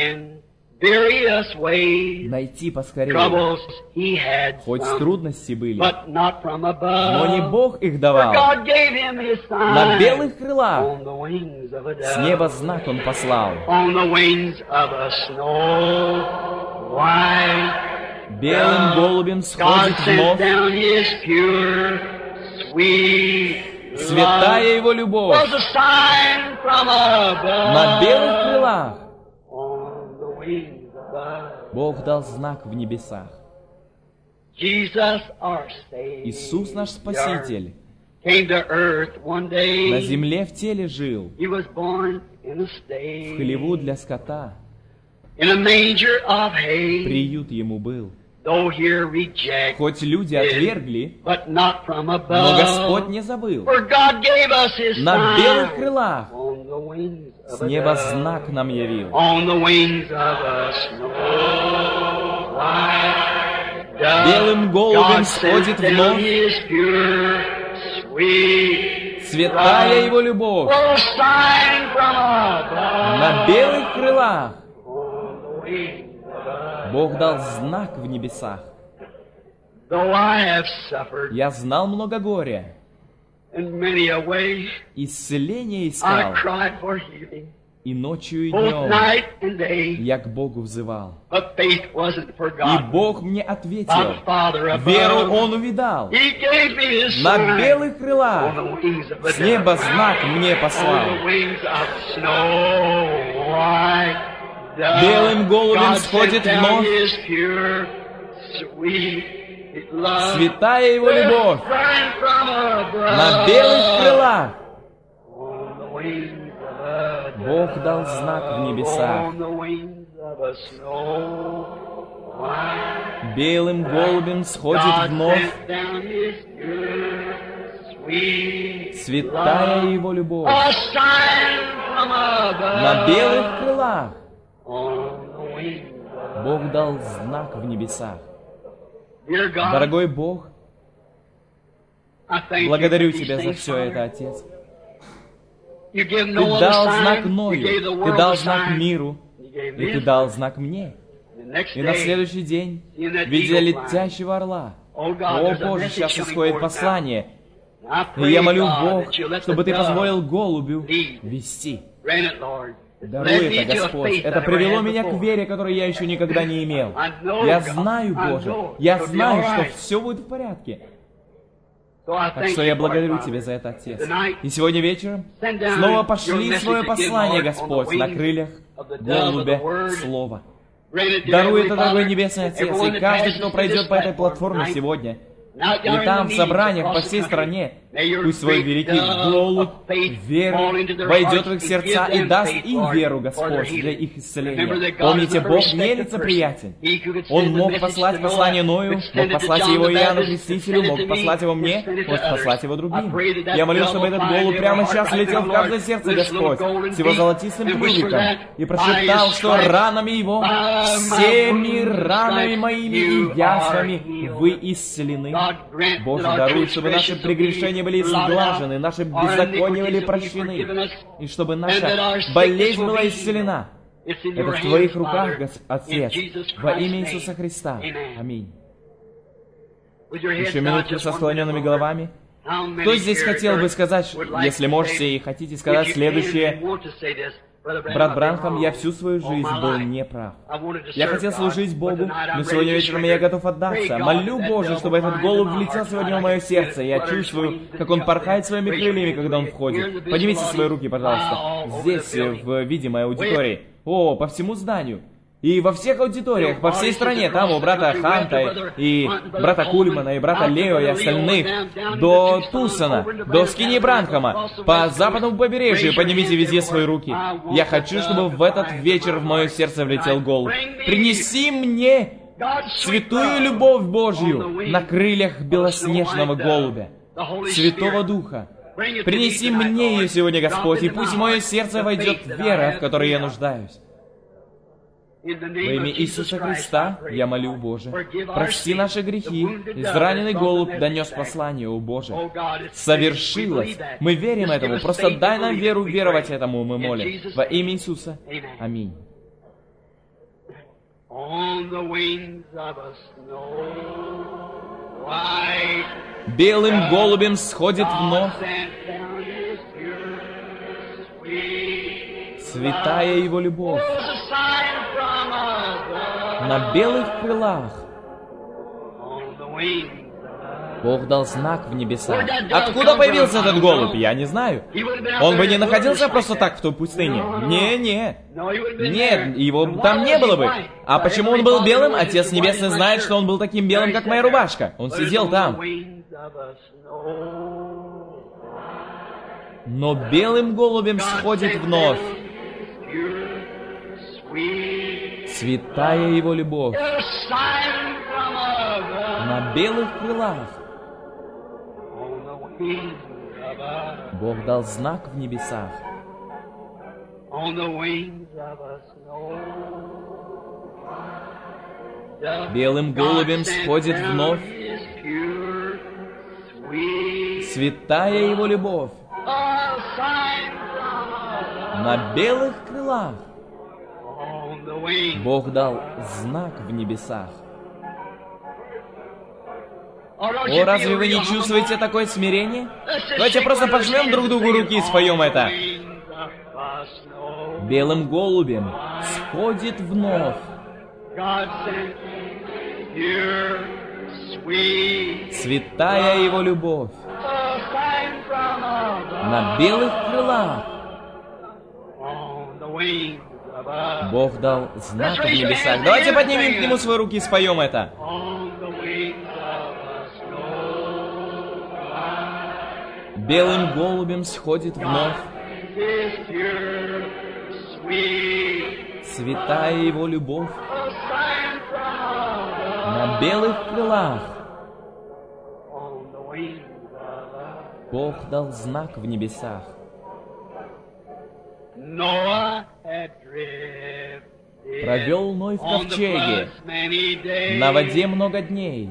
найти поскорее. Хоть трудности были, но не Бог их давал. На белых крылах с неба знак Он послал. Белым голубем сходит вновь святая Его любовь. На белых крылах Бог дал знак в небесах. Иисус наш Спаситель на земле в теле жил, в хлеву для скота. Приют Ему был. Хоть люди отвергли, но Господь не забыл. На белых крылах с неба знак нам явил. Белым голубем сходит вновь святая Его любовь. На белых крылах Бог дал знак в небесах. Я знал много горя, исцеление искал, и ночью и днем я к Богу взывал. И Бог мне ответил. Веру Он увидал. На белых крылах с неба знак мне послал. Белым голубем сходит вновь святая Его любовь. На белых крылах Бог дал знак в небесах. Белым голубем сходит вновь святая Его любовь. На белых крылах Бог дал знак в небесах. Дорогой Бог, благодарю Тебя за все это, Отец. Ты дал знак Ною, Ты дал знак миру, и Ты дал знак мне. И на следующий день, видя летящего орла, о Боже, сейчас исходит послание, и я молю Бог, чтобы Ты позволил голубю вести. Даруй это, Господь. Это привело меня к вере, которой я еще никогда не имел. Я знаю, Боже, я знаю, что все будет в порядке. Так что я благодарю Тебя за это, Отец. И сегодня вечером снова пошли свое послание, Господь, на крыльях голубя Слова. Даруй это, дорогой Небесный Отец, и каждый, кто пройдет по этой платформе сегодня, и там, в собраниях по всей стране, пусть свой великий голубь веры войдет в их сердца и даст им веру, Господь, для их исцеления. Помните, Бог не лицеприятен. Он мог послать послание Ною, мог послать его Иоанну Крестителю, мог послать его мне, мог послать его другим. Я молю, чтобы этот голубь прямо сейчас летел в каждое сердце, Господь, с его золотистым клювиком, и прошептал, что ранами его, всеми ранами моими и язвами вы исцелены. Боже, даруй, чтобы наши прегрешения были сглажены, наши беззакония были прощены, и чтобы наша болезнь была исцелена. Это в Твоих руках, Отец, во имя Иисуса Христа. Аминь. Еще минутку со склоненными головами. Кто здесь хотел бы сказать, если можете и хотите сказать следующее? Брат Бранхам, я всю свою жизнь был неправ. Я хотел служить Богу, но сегодня вечером я готов отдаться. Молю Боже, чтобы этот голубь влетел сегодня в мое сердце. Я чувствую, как он порхает своими крыльями, когда он входит. Поднимите свои руки, пожалуйста. Здесь, в видимой аудитории. О, по всему зданию. И во всех аудиториях, по всей стране, там у брата Ханта, и брата Кульмана, и брата Лео, и остальных, до Тусона, до Скини Бранхама, по западному побережью, поднимите везде свои руки. Я хочу, чтобы в этот вечер в мое сердце влетел голубь. Принеси мне святую любовь Божью на крыльях белоснежного голубя, Святого Духа. Принеси мне ее сегодня, Господь, и пусть в мое сердце войдет вера, в которой я нуждаюсь. Во имя Иисуса Христа я молю, Боже, прости наши грехи. Израненный голубь донес послание, о Боже. Совершилось. Мы верим этому. Просто дай нам веру веровать этому, мы молим. Во имя Иисуса. Аминь. Белым голубем сходит вновь святая Его любовь. На белых крылах Бог дал знак в небесах. Откуда появился этот голубь, я не знаю. Он бы не находился просто так в той пустыне. Не-не. Нет, его там не было бы. А почему он был белым? Отец Небесный знает, что он был таким белым, как моя рубашка. Он сидел там. Но белым голубем сходит вновь святая Его любовь. На белых крылах Бог дал знак в небесах. Белым голубем сходит вновь святая Его любовь. На белых крылах Бог дал знак в небесах. О, разве вы не чувствуете такое смирение? Давайте просто пожмем друг другу руки и споем это. Белым голубем сходит вновь святая Его любовь. На белых крылах Бог дал знак в небесах. Давайте поднимем к Нему свои руки и споем это. Белым голубем сходит вновь святая Его любовь. На белых крылах Бог дал знак в небесах. Провел Ной в ковчеге на воде много дней.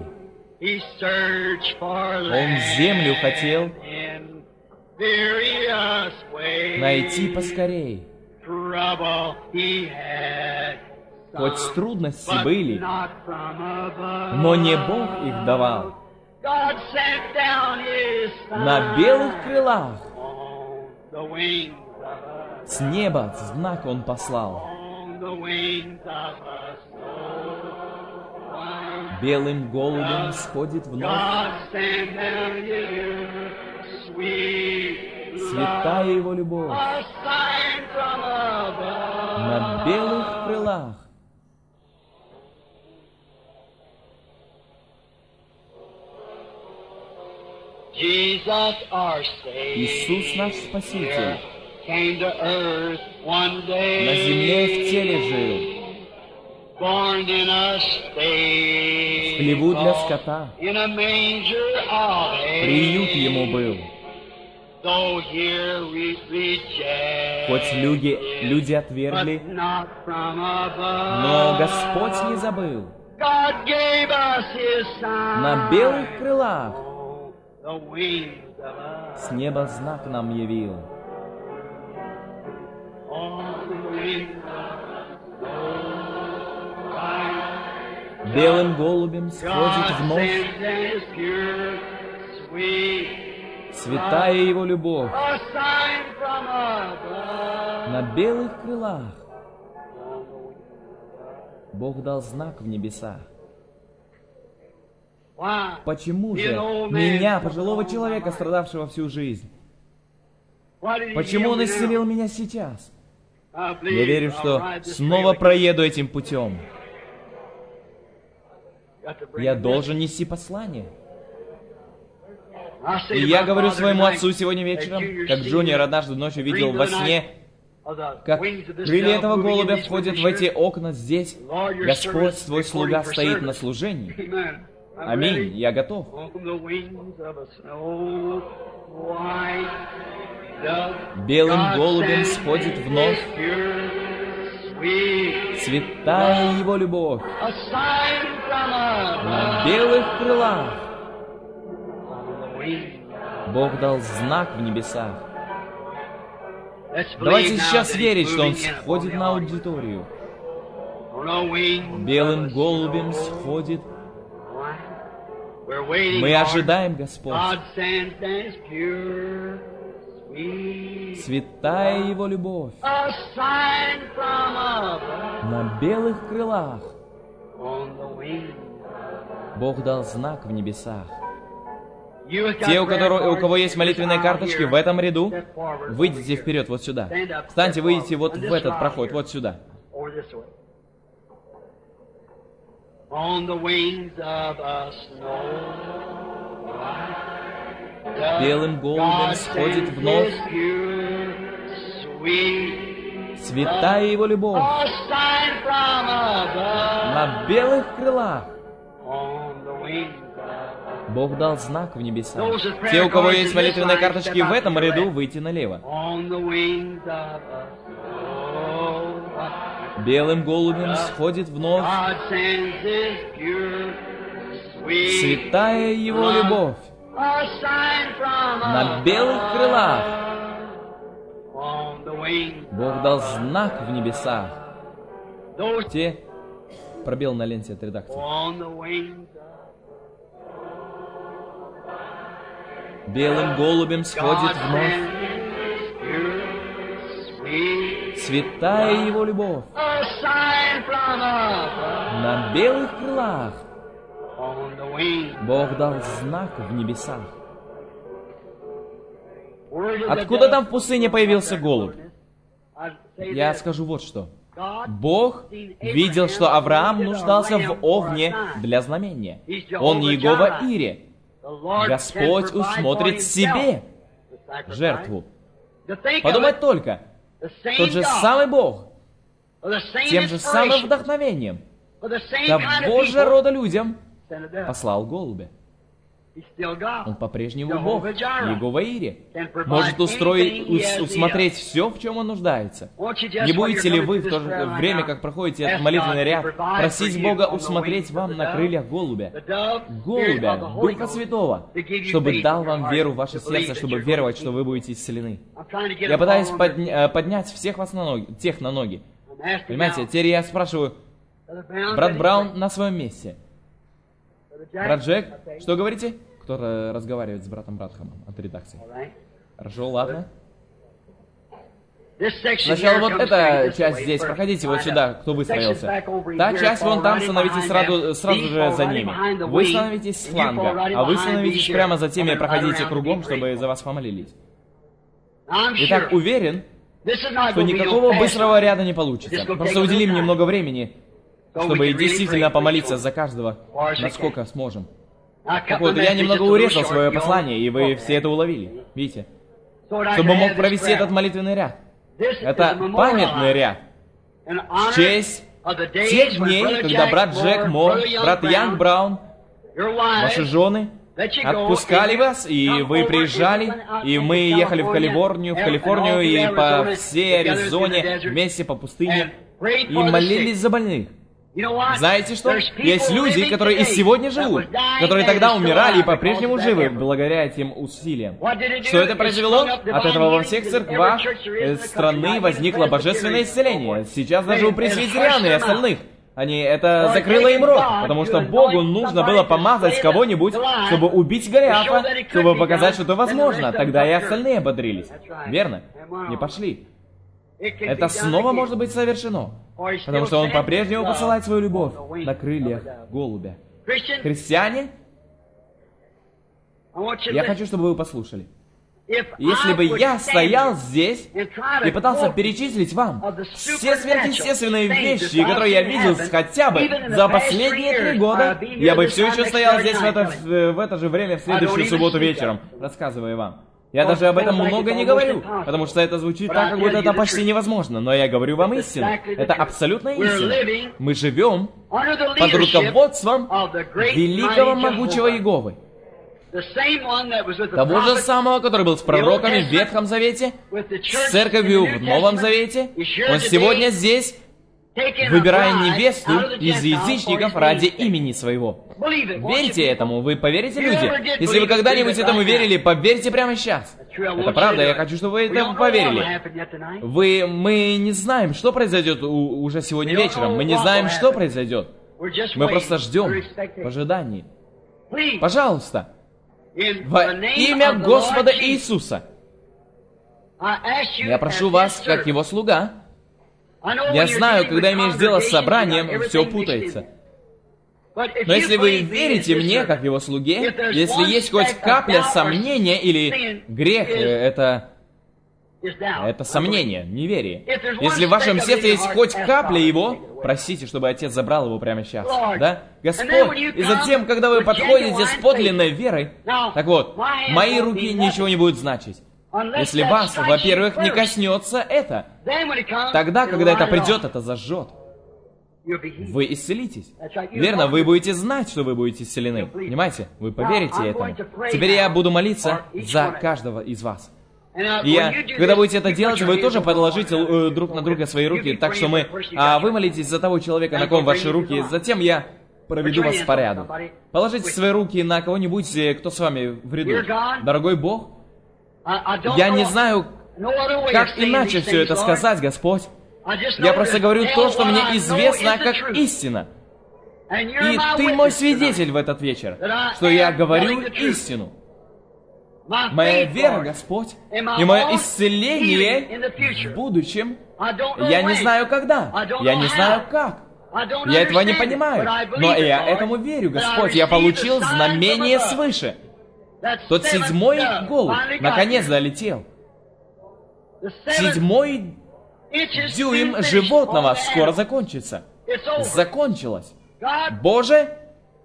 Он землю хотел найти поскорей. Хоть трудности были, но не Бог их давал. На белых крылах с неба знак Он послал. Белым голубем сходит вновь святая Его любовь. На белых крылах Иисус наш Спаситель на земле в теле жил, в хлеву для скота, приют Ему был. Хоть люди, люди отвергли, но Господь не забыл. На белых крылах с неба знак нам явил. Белым голубем сходит вновь святая Его любовь. На белых крылах Бог дал знак в небесах. Почему же меня, пожилого человека, страдавшего всю жизнь, почему Он исцелил меня сейчас? Я верю, что снова проеду этим путем. Я должен нести послание. И я говорю своему отцу сегодня вечером, как Джуниор однажды ночью видел во сне, как крылья этого голубя входят в эти окна здесь. Господь, твой слуга, стоит на служении. Аминь, я готов. Белым голубем сходит вновь Святая Его любовь на белых крылах. Бог дал знак в небесах. Давайте сейчас верить, что Он сходит на аудиторию. Белым голубем сходит. Мы ожидаем, Господь. Святая Его любовь на белых крылах. Бог дал знак в небесах. Те, у, которого, у кого есть молитвенные карточки в этом ряду, выйдите вперед, вот сюда. Встаньте, выйдите вот в этот проход, вот сюда. Белым голубем сходит вновь святая Его любовь на белых крылах. Бог дал знак в небесах. Те, у кого есть молитвенные карточки в этом ряду, выйти налево. Белым голубем сходит вновь святая Его любовь на белых крылах. Бог дал знак в небесах. Те, пробел на ленте от редакции. Белым голубем сходит вновь святая Его любовь на белых крылах. Бог дал знак в небесах. Откуда там в пустыне появился голубь? Я скажу вот что. Бог видел, что Авраам нуждался в овне для знамения. Он Иегова Ире. Господь усмотрит себе жертву. Подумать только. Тот же самый Бог, тем же самым вдохновением, того же рода людям послал голубя. Он по-прежнему Бог, Иегова Ире. Может устроить, ус, усмотреть все, в чем Он нуждается. Не будете ли вы в то же время, как проходите этот молитвенный ряд, просить Бога усмотреть вам на крыльях голубя, голубя, Духа Святого, чтобы дал вам веру в ваше сердце, чтобы веровать, что вы будете исцелены. Я пытаюсь подня поднять всех вас на ноги, тех на ноги. Понимаете, теперь я спрашиваю, брат Браун на своем месте. Брат Джек, что говорите? Кто-то разговаривает с братом Братхамом от редакции. Хорошо, ладно. Сначала вот эта часть здесь, проходите вот сюда, кто выстроился. Та часть вон там, становитесь сразу, сразу же за ними. Вы становитесь с фланга, а вы становитесь прямо за теми и проходите кругом, чтобы за вас помолились. Итак, уверен, что никакого быстрого ряда не получится. Просто уделим немного времени, чтобы действительно помолиться за каждого, насколько сможем. Так вот, я немного урезал свое послание, и вы все это уловили. Видите? Чтобы мог провести этот молитвенный ряд. Это памятный ряд. В честь тех дней, когда брат Джек Мор, брат Янг Браун, ваши жены отпускали вас, и вы приезжали, и мы ехали в Калифорнию, в Калифорнию и по всей Аризоне вместе по пустыне, и молились за больных. Знаете что? Есть люди, которые и сегодня живут, которые тогда умирали и по-прежнему живы, благодаря этим усилиям. Что это произвело? От этого во всех церквах страны возникло божественное исцеление. Сейчас даже у пресвитериан и остальных. Они, это закрыло им рот, потому что Богу нужно было помазать кого-нибудь, чтобы убить Голиафа, чтобы показать, что это возможно. Тогда и остальные ободрились. Верно? Не пошли. Это снова может быть совершено, потому что Он по-прежнему посылает свою любовь на крыльях голубя. Христиане, я хочу, чтобы вы послушали. Если бы я стоял здесь и пытался перечислить вам все сверхъестественные вещи, которые я видел хотя бы за последние три года, я бы все еще стоял здесь в это, в это же время в следующую субботу вечером, рассказывая вам. Я даже об этом много не говорю, потому что это звучит так, как будто это почти невозможно. Но я говорю вам истину. Это абсолютная истина. Мы живем под руководством великого могучего Иеговы. Того же самого, который был с пророками в Ветхом Завете, с церковью в Новом Завете. Он сегодня здесь выбирая невесту из язычников ради имени своего. Верьте этому, вы поверите, люди? Если вы когда-нибудь этому верили, поверьте прямо сейчас. Это правда, я хочу, чтобы вы этому поверили. Вы, мы не знаем, что произойдет у, уже сегодня вечером. Мы не знаем, что произойдет. Мы просто ждем в ожидании. Пожалуйста, во имя Господа Иисуса, я прошу вас, как Его слуга. Я знаю, когда имеешь дело с собранием, все путается. Но если вы верите мне, как Его слуге, если есть хоть капля сомнения или грех, это... Это сомнение, неверие. Если в вашем сердце есть хоть капля Его, просите, чтобы Отец забрал его прямо сейчас. Да? Господь, и затем, когда вы подходите с подлинной верой, так вот, мои руки ничего не будут значить. Если вас, во-первых, не коснется это, тогда, когда это придет, это зажжет. Вы исцелитесь. Верно, вы будете знать, что вы будете исцелены. Понимаете? Вы поверите этому. Теперь я буду молиться за каждого из вас. И я, когда будете это делать, вы тоже подложите э, друг на друга свои руки, так что мы, а вы молитесь за того человека, на ком ваши руки, затем я проведу вас по ряду. Положите свои руки на кого-нибудь, кто с вами в ряду. Дорогой Бог, я не знаю, как иначе все это сказать, Господь. Я просто говорю то, что мне известно как истина. И Ты мой свидетель в этот вечер, что я говорю истину. Моя вера, Господь, и мое исцеление в будущем, я не знаю когда, я не знаю как. Я этого не понимаю, но я этому верю, Господь. Я получил знамение свыше. Тот седьмой голубь наконец долетел. Седьмой дюйм животного скоро закончится. Закончилось. Боже,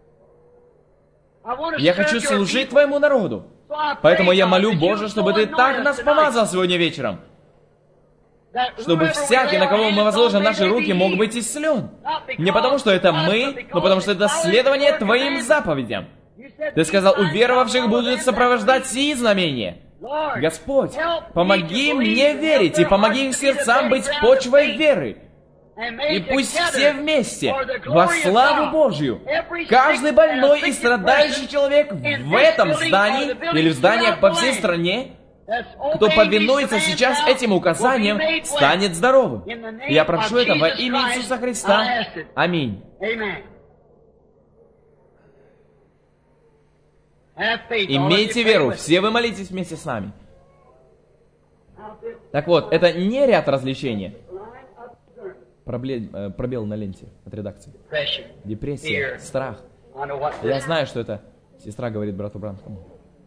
я хочу служить Твоему народу. Поэтому я молю, Боже, чтобы Ты так нас помазал сегодня вечером, чтобы всякий, на кого мы возложим наши руки, мог быть исцелен. Не потому, что это мы, но потому, что это следование Твоим заповедям. Ты сказал, у веровавших будут сопровождать сии знамения. Господь, помоги мне верить, и помоги их сердцам быть почвой веры. И пусть все вместе, во славу Божью, каждый больной и страдающий человек в этом здании или в зданиях по всей стране, кто повинуется сейчас этим указаниям, станет здоровым. И я прошу это во имя Иисуса Христа. Аминь. Имейте веру, все вы молитесь вместе с нами. Так вот, это не ряд развлечений. Пробле... Пробел на ленте от редакции. Депрессия, страх. Я знаю, что это. Сестра говорит брату Бранхаму.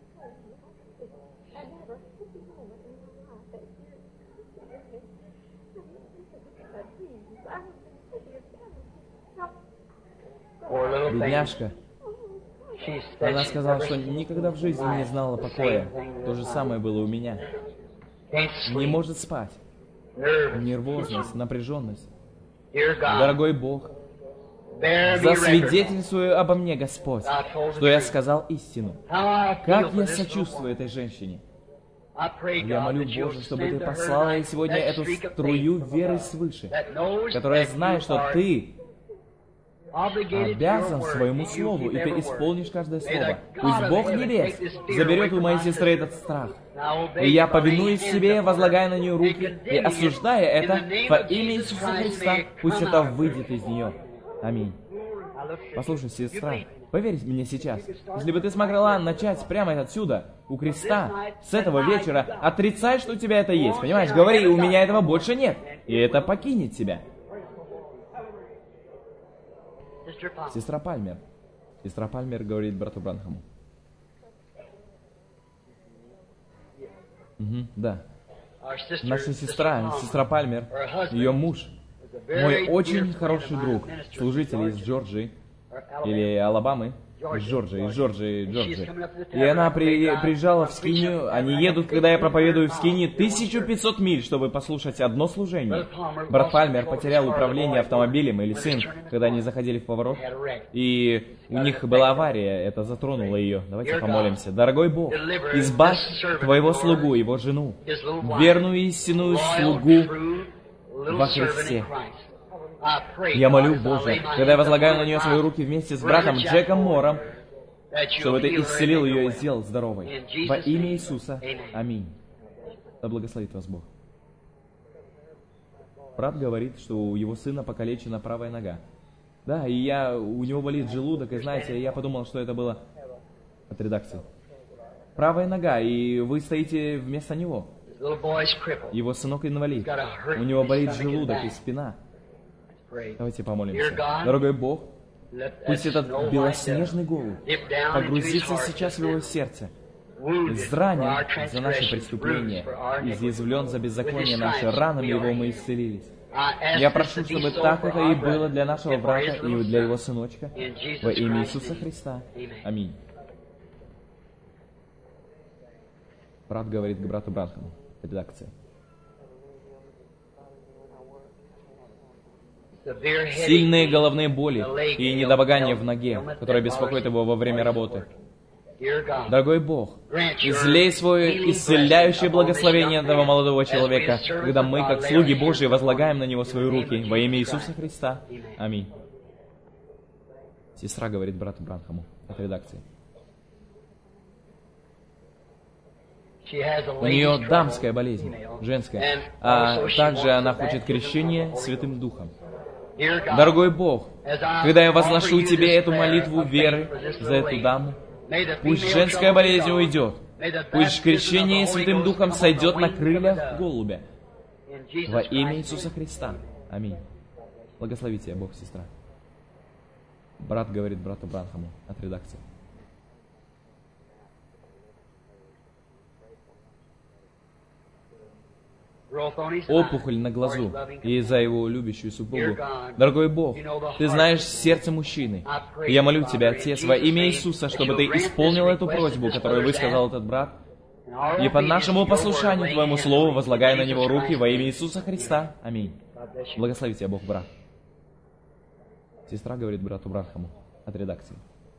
Бедняжка. Она сказала, что никогда в жизни не знала покоя. То же самое было у меня. Не может спать. Нервозность, напряженность. Дорогой Бог, засвидетельствуй обо мне, Господь, что я сказал истину. Как я сочувствую этой женщине. Я молю, Боже, чтобы Ты послала ей сегодня эту струю веры свыше, которая знает, что Ты обязан своему слову, и Ты исполнишь каждое слово. Пусть Бог небес заберет у моей сестры этот страх. И я повинуюсь себе, возлагая на нее руки, и осуждая это во имя Иисуса Христа, пусть это выйдет из нее. Аминь. Послушай, сестра, поверь мне сейчас, если бы ты смогла начать прямо отсюда, у креста, с этого вечера, отрицай, что у тебя это есть, понимаешь? Говори, у меня этого больше нет, и это покинет тебя. Сестра Пальмер. Сестра Пальмер говорит брату Бранхаму. Угу, да. Наша сестра, сестра Пальмер, ее муж, мой очень хороший друг, служитель из Джорджии или Алабамы, из Джорджии, из Джорджии, Джорджии. И она при, приезжала в Скинию, они едут, когда я проповедую в Скинии, тысячу пятьсот миль, чтобы послушать одно служение. Брат Пальмер потерял управление автомобилем, или сын, когда они заходили в поворот, и у них была авария, это затронуло ее. Давайте помолимся. Дорогой Бог, избавь Твоего слугу, его жену, верную истинную слугу во Христе. Я молю, Боже, когда я возлагаю на нее свои руки вместе с братом Джеком Мором, чтобы Ты исцелил ее и сделал здоровой. Во имя Иисуса. Аминь. Да благословит вас Бог. Брат говорит, что у его сына покалечена правая нога. Да, и я, у него болит желудок, и знаете, я подумал, что это было от редакции. Правая нога, и вы стоите вместо него. Его сынок инвалид. У него болит желудок и спина. Давайте помолимся. Дорогой Бог, пусть этот белоснежный голубь погрузится сейчас в его сердце. Изранен за наши преступления, изъязвлен за беззаконие наше, ранами его мы исцелились. Я прошу, чтобы так это и было для нашего брата и для его сыночка. Во имя Иисуса Христа. Аминь. Брат говорит к брату Бранхаму. Редакция. Сильные головные боли и недомогание в ноге, которое беспокоит его во время работы. Дорогой Бог, излей свое исцеляющее благословение этого молодого человека, когда мы, как слуги Божьи, возлагаем на него свои руки во имя Иисуса Христа. Аминь. Сестра говорит брату Бранхаму от редакции. У нее дамская болезнь, женская, а также она хочет крещения Святым Духом. Дорогой Бог, когда я возношу Тебе эту молитву веры за эту даму, пусть женская болезнь уйдет, пусть крещение Святым Духом сойдет на крыльях голубя. Во имя Иисуса Христа. Аминь. Благословите я, Бог, сестра. Брат говорит брату Бранхаму от редакции. Опухоль на глазу и за его любящую супругу. Дорогой Бог, Ты знаешь сердце мужчины. И я молю Тебя, Отец, во имя Иисуса, чтобы Ты исполнил эту просьбу, которую высказал этот брат, и по нашему послушанию Твоему Слову возлагая на него руки во имя Иисуса Христа. Аминь. Благослови Тебя, Бог, брат. Сестра говорит брату Бранхаму от редакции.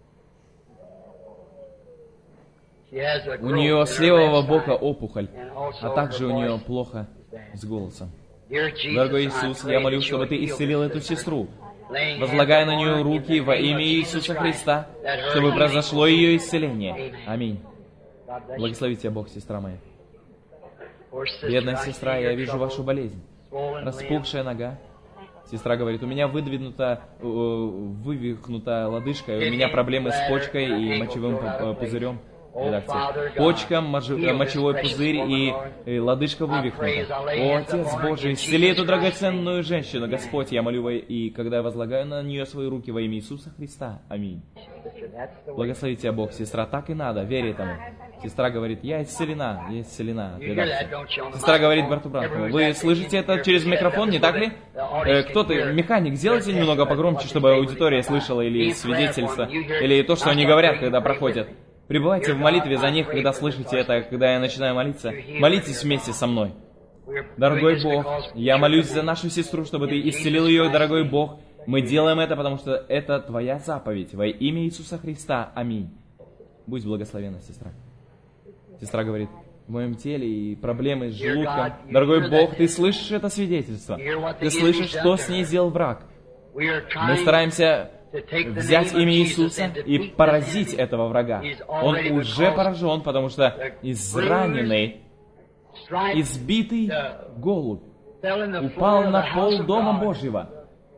У нее с левого бока опухоль, а также у нее плохо с голосом. Дорогой Иисус, я молю, чтобы Ты исцелил эту сестру, возлагая на нее руки во имя Иисуса Христа, чтобы произошло ее исцеление. Аминь. Благослови Тебя, Бог, сестра моя. Бедная сестра, я вижу вашу болезнь. Распухшая нога. Сестра говорит, у меня выдвинута, вывихнута лодыжка, и у меня проблемы с почкой и мочевым пузырем. Редакция. Почка, мочевой пузырь и, и лодыжка вывихнута. О, Отец Божий, исцели эту драгоценную женщину, Господь, я молю, и когда я возлагаю на нее свои руки во имя Иисуса Христа. Аминь. Благослови Тебя, Бог, сестра, так и надо, верь этому. Сестра говорит, я исцелена, я исцелена. Редакция. Сестра говорит брату Бранхаму, вы слышите это через микрофон, не так ли? Э, кто ты, механик, сделайте немного погромче, чтобы аудитория слышала, или свидетельство, или то, что они говорят, когда проходят. Пребывайте в молитве за них, когда слышите это, когда я начинаю молиться. Молитесь вместе со мной. Дорогой Бог, я молюсь за нашу сестру, чтобы Ты исцелил ее, дорогой Бог. Мы делаем это, потому что это Твоя заповедь. Во имя Иисуса Христа. Аминь. Будь благословенна, сестра. Сестра говорит, в моем теле и проблемы с желудком. Дорогой Бог, Ты слышишь это свидетельство. Ты слышишь, что с ней сделал враг. Мы стараемся взять имя Иисуса и поразить этого врага. Он уже поражен, потому что израненный, избитый голубь упал на пол Дома Божьего.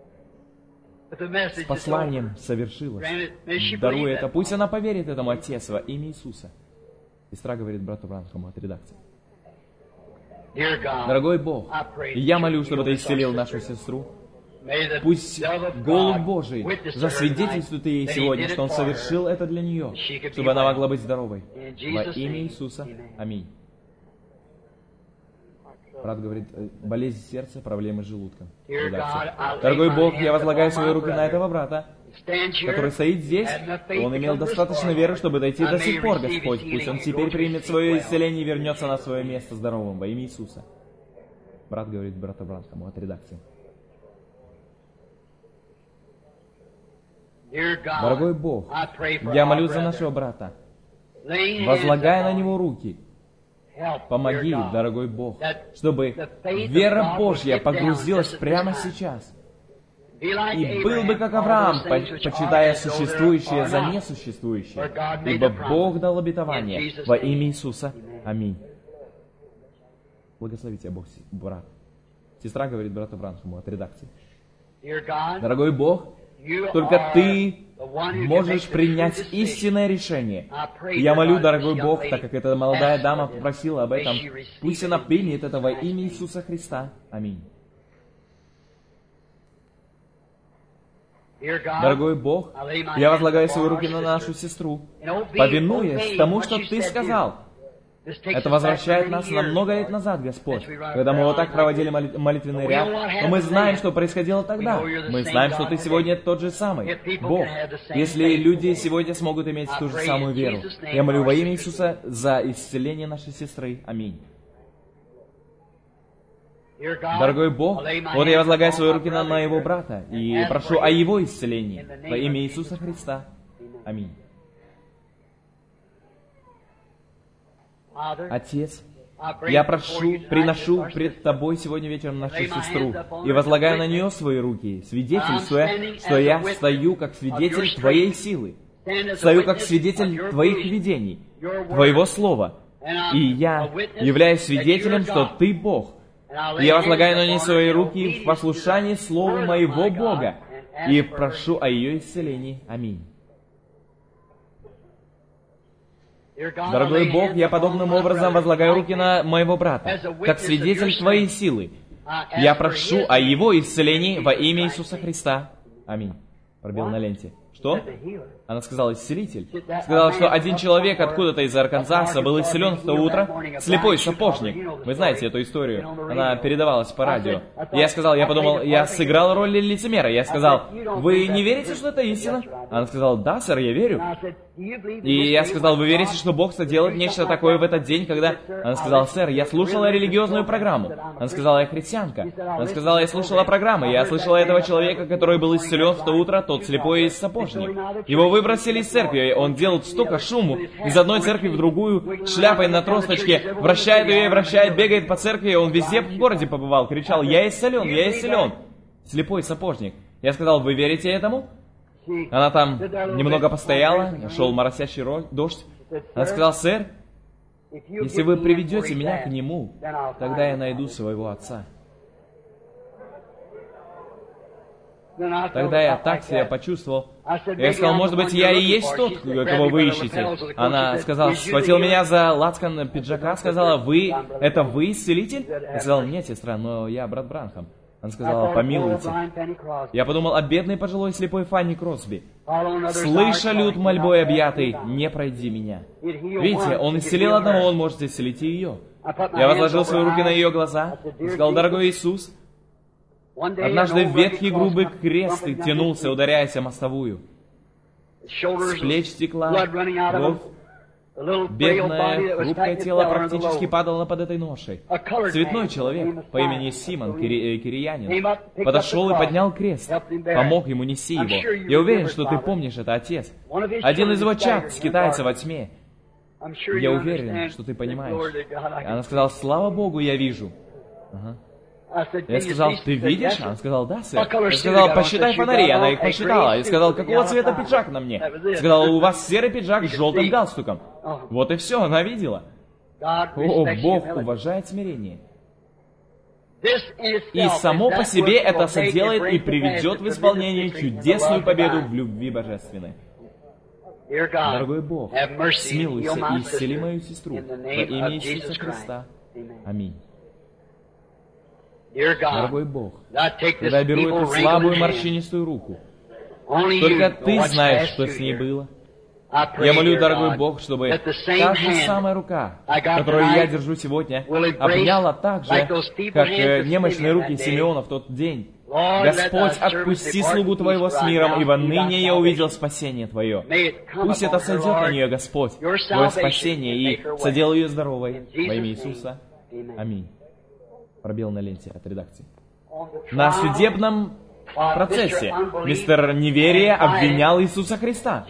С посланием совершилось. Даруй это. Пусть она поверит этому, Отец, во имя Иисуса. Сестра говорит брату Бранхаму от редакции. Дорогой Бог, я молю, чтобы Ты исцелил нашу сестру. Пусть голубь Божий засвидетельствует ей сегодня, что Он совершил это для нее, чтобы она могла быть здоровой. Во имя Иисуса. Аминь. Брат говорит, болезнь сердца, проблемы с желудком. Редакция. Дорогой Бог, я возлагаю свои руки на этого брата, который стоит здесь. Он имел достаточно веры, чтобы дойти до сих пор, Господь. Пусть он теперь примет свое исцеление и вернется на свое место здоровым во имя Иисуса. Брат говорит брату Бранхаму от редакции. Дорогой Бог, я молюсь за нашего брата, возлагая на него руки. Помоги, дорогой Бог, чтобы вера Божья погрузилась прямо сейчас и был бы как Авраам, почитая существующее за несуществующее, ибо Бог дал обетование во имя Иисуса. Аминь. Благослови тебя Бог, брат. Сестра говорит брату Бранхаму от редакции. Дорогой Бог, только Ты можешь принять истинное решение. Я молю, дорогой Бог, так как эта молодая дама попросила об этом, пусть она примет это во имя Иисуса Христа. Аминь. Дорогой Бог, я возлагаю свои руки на нашу сестру, повинуясь тому, что Ты сказал. Это возвращает нас на много лет назад, Господь, когда мы вот так проводили молитвенный ряд, но мы знаем, что происходило тогда. Мы знаем, что Ты сегодня тот же самый, Бог. Если люди сегодня смогут иметь ту же самую веру, я молю во имя Иисуса за исцеление нашей сестры. Аминь. Дорогой Бог, вот я возлагаю свои руки на моего брата и прошу о его исцелении во имя Иисуса Христа. Аминь. Отец, я прошу, приношу пред Тобой сегодня вечером нашу сестру и возлагаю на нее свои руки, свидетельствуя, что я стою как свидетель Твоей силы, стою как свидетель Твоих видений, Твоего Слова, и я являюсь свидетелем, что Ты Бог. Я возлагаю на нее свои руки в послушании Слову моего Бога и прошу о ее исцелении. Аминь. Дорогой Бог, я подобным образом возлагаю руки на моего брата, как свидетель Твоей силы. Я прошу о его исцелении во имя Иисуса Христа. Аминь. Пробел на ленте. Что? Она сказала, исцелитель. Сказала, что один человек откуда-то из Арканзаса был исцелен в то утро, слепой сапожник. Вы знаете эту историю, она передавалась по радио. И я сказал, я подумал, я сыграл роль лицемера. Я сказал, вы не верите, что это истина? Она сказала, да, сэр, я верю. И я сказал, вы верите, что Бог соделает нечто такое в этот день, когда... Она сказала, сэр, я слушала религиозную программу. Она сказала, я христианка. Она сказала, я слушала программы. Я слышала этого человека, который был исцелен в то утро, тот слепой из сапожник. Его выбросили из церкви, он делал столько шуму из одной церкви в другую, шляпой на тросточке, вращает ее и вращает, бегает по церкви, он везде в городе побывал, кричал, я исцелен, я исцелен. Слепой сапожник. Я сказал, вы верите этому? Она там немного постояла, шел моросящий дождь. Она сказала, сэр, если вы приведете меня к нему, тогда я найду своего отца. Тогда я так себя почувствовал. Я сказал, может быть, я и есть тот, кого вы ищете. Она сказала, схватила меня за лацкан пиджака, сказала, вы, это вы исцелитель? Я сказал, нет, сестра, но я брат Бранхам. Она сказала, помилуйте. Я подумал о бедной пожилой слепой Фанни Кросби. Слыша люд мольбой объятый, не пройди меня. Видите, он исцелил одного, он может исцелить и ее. Я возложил свои руки на ее глаза и сказал, дорогой Иисус, однажды ветхий грубый крест тянулся, ударяясь о мостовую. С плеч стекла кровь. Бедное, хрупкое тело практически падало под этой ношей. Цветной человек по имени Симон, кири, кириянин, подошел и поднял крест, помог ему нести его. Я уверен, что ты помнишь это, отец. Один из его чад скитается во тьме. Я уверен, что ты понимаешь. Она сказала, слава Богу, я вижу. Ага. Я сказал, ты видишь? Она сказала, да, сэр. Я сказал, посчитай фонари. Она их посчитала. Я сказал, какого цвета пиджак на мне? Сказала, у вас серый пиджак с желтым галстуком. Вот и все, она видела. О, Бог уважает смирение. И само по себе это соделает и приведет в исполнение чудесную победу в любви божественной. Дорогой Бог, смилуйся и исцели мою сестру во имя Иисуса Христа. Аминь. Дорогой Бог, когда я беру эту слабую морщинистую руку, только Ты знаешь, что с ней было. Я молю, дорогой Бог, чтобы та же самая рука, которую я держу сегодня, обняла так же, как немощные руки Симеона в тот день. Господь, отпусти слугу Твоего с миром, ибо ныне я увидел спасение Твое. Пусть это сойдет на нее, Господь, Твое спасение, и соделай ее здоровой. Во имя Иисуса. Аминь. Пробел на ленте от редакции. На судебном процессе мистер Неверие обвинял Иисуса Христа.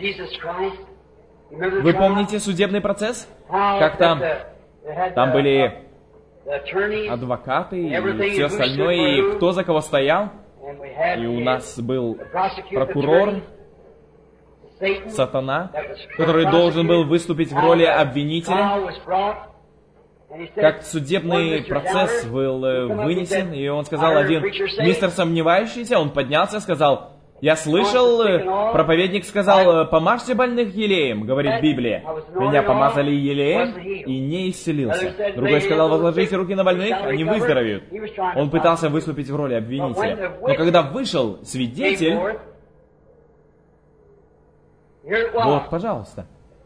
Вы помните судебный процесс? Как там? Там были адвокаты и все остальное, и кто за кого стоял? И у нас был прокурор, сатана, который должен был выступить в роли обвинителя. Как судебный процесс был вынесен, и он сказал, один мистер сомневающийся, он поднялся и сказал, я слышал, проповедник сказал, помажьте больных елеем, говорит Библия. Меня помазали елеем и не исцелился. Другой сказал, возложите руки на больных, они выздоровеют. Он пытался выступить в роли обвинителя. Но когда вышел свидетель, вот, пожалуйста,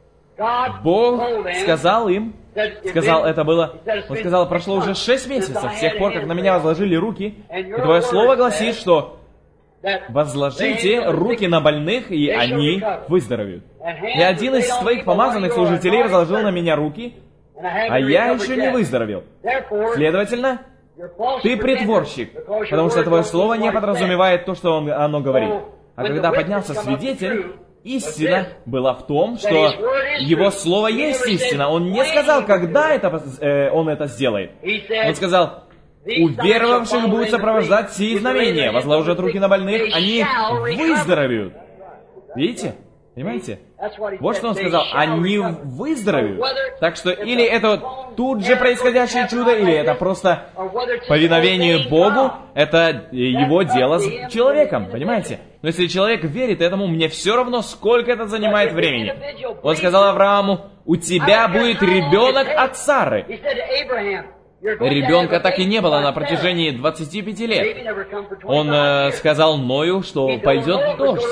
Бог сказал им, сказал, это было, он сказал, прошло уже шесть месяцев с тех пор, как на меня возложили руки, и твое слово гласит, что возложите руки на больных, и они выздоровеют. И один из твоих помазанных служителей возложил на меня руки, а я еще не выздоровел. Следовательно, ты притворщик, потому что твое слово не подразумевает то, что он, оно говорит. А когда поднялся свидетель, истина была в том, что его слово есть истина. Он не сказал, когда это, э, он это сделает. Он сказал, у веровавших будут сопровождать сии знамения. Возложат руки на больных, они выздоровеют. Видите? Понимаете? Вот что он сказал. Они выздоровеют. Так что или это тут же происходящее чудо, или это просто повиновение Богу, это его дело с человеком. Понимаете? Но если человек верит этому, мне все равно, сколько это занимает времени. Он сказал Аврааму, у тебя будет ребенок от Сары. Ребенка так и не было на протяжении двадцати пяти лет. Он э, сказал Ною, что пойдет дождь.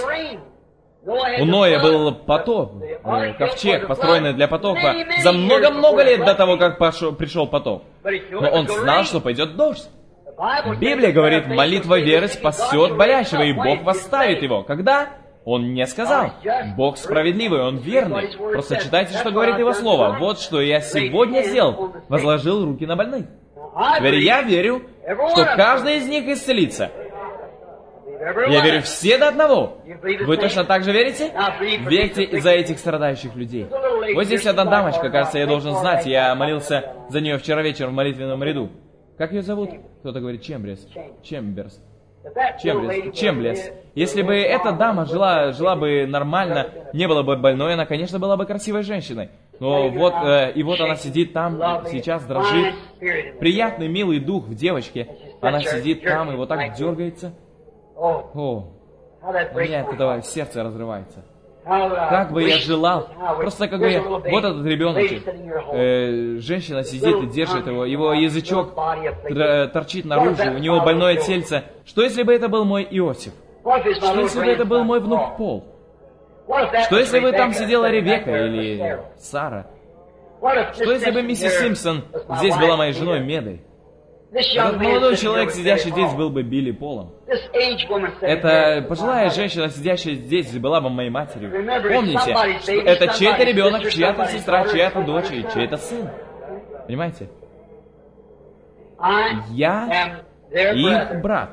У Ноя был потоп, э, ковчег, построенный для потопа, за много-много лет до того, как пошел, пришел потоп. Но он знал, что пойдет дождь. Библия говорит, молитва веры спасет болящего, и Бог восставит его. Когда? Он не сказал. Бог справедливый, Он верный. Просто читайте, что говорит Его Слово. Вот что я сегодня сделал. Возложил руки на больных. Теперь я верю, что каждый из них исцелится. Я верю все до одного. Вы точно так же верите? Верьте за этих страдающих людей. Вот здесь одна дамочка, кажется, я должен знать. Я молился за нее вчера вечером в молитвенном ряду. Как ее зовут? Кто-то говорит Чемберс. Чемберс. Чемблес, Чемблес. Если бы эта дама жила, жила бы нормально, не была бы больной, она, конечно, была бы красивой женщиной. Но вот, э, и вот она сидит там, сейчас дрожит. Приятный, милый дух в девочке. Она сидит там и вот так дергается. О, у меня от этого сердце разрывается. Как бы я желал, просто как бы я, вот этот ребеночек, э, женщина сидит и держит его, его язычок торчит наружу, у него больное тельце. Что если бы это был мой Иосиф? Что если бы это был мой внук Пол? Что если бы там сидела Ревека или Сара? Что если бы миссис Симпсон здесь была моей женой Медой? Этот молодой человек, сидящий здесь, был бы Билли Полом. Эта пожилая женщина, сидящая здесь, была бы моей матерью. Помните, что это чей-то ребенок, чья-то сестра, чья-то дочь и чей-то сын. Понимаете? Я их брат.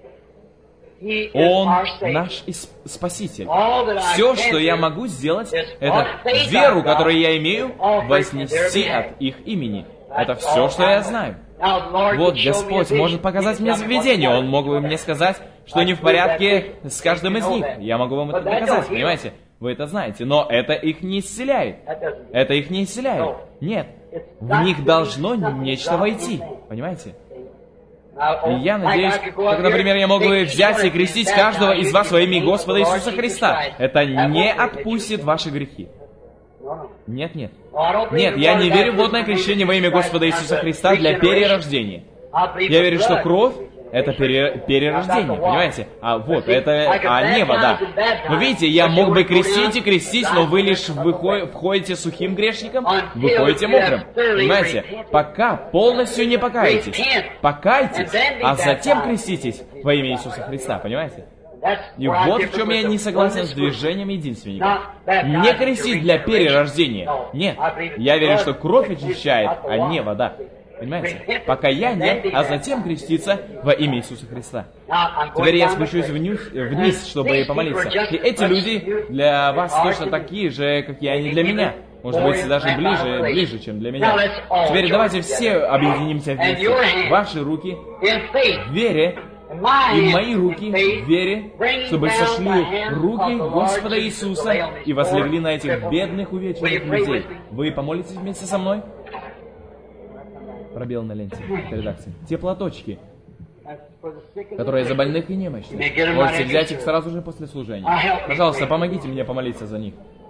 Он наш Спаситель. Все, что я могу сделать, это веру, которую я имею, вознести от их имени. Это все, что я знаю. Вот Господь может показать мне видение. Он мог бы мне сказать, что не в порядке с каждым из них. Я могу вам это доказать, понимаете? Вы это знаете. Но это их не исцеляет. Это их не исцеляет. Нет. В них должно нечто войти. Понимаете? И я надеюсь, как, например, я мог бы взять и крестить каждого из вас во имя Господа Иисуса Христа. Это не отпустит ваши грехи. Нет, нет. Нет, я не верю в водное крещение во имя Господа Иисуса Христа для перерождения. Я верю, что кровь — это пере, перерождение, понимаете? А вот, это, а не вода. Но видите, я мог бы крестить и крестить, но вы лишь выходите, входите сухим грешником, выходите мокрым. Понимаете? Пока полностью не покаетесь. Покайтесь, а затем креститесь во имя Иисуса Христа, понимаете? И вот в чем я не согласен с движением единственника. Не крестить для перерождения. Нет. Я верю, что кровь очищает, а не вода. Понимаете? Покаяние, а затем креститься во имя Иисуса Христа. Теперь я спущусь вниз, вниз, чтобы помолиться. И эти люди для вас точно такие же, как и они для меня. Может быть, даже ближе, ближе, чем для меня. Теперь давайте все объединимся вместе. Ваши руки в вере И мои руки в вере, чтобы сошли руки Господа Иисуса и возлегли на этих бедных увечных людей. Вы помолитесь вместе со мной? Пробел на ленте этой редакции. Те платочки, которые за больных и немощных. Можете взять их сразу же после служения. Пожалуйста, помогите мне помолиться за них.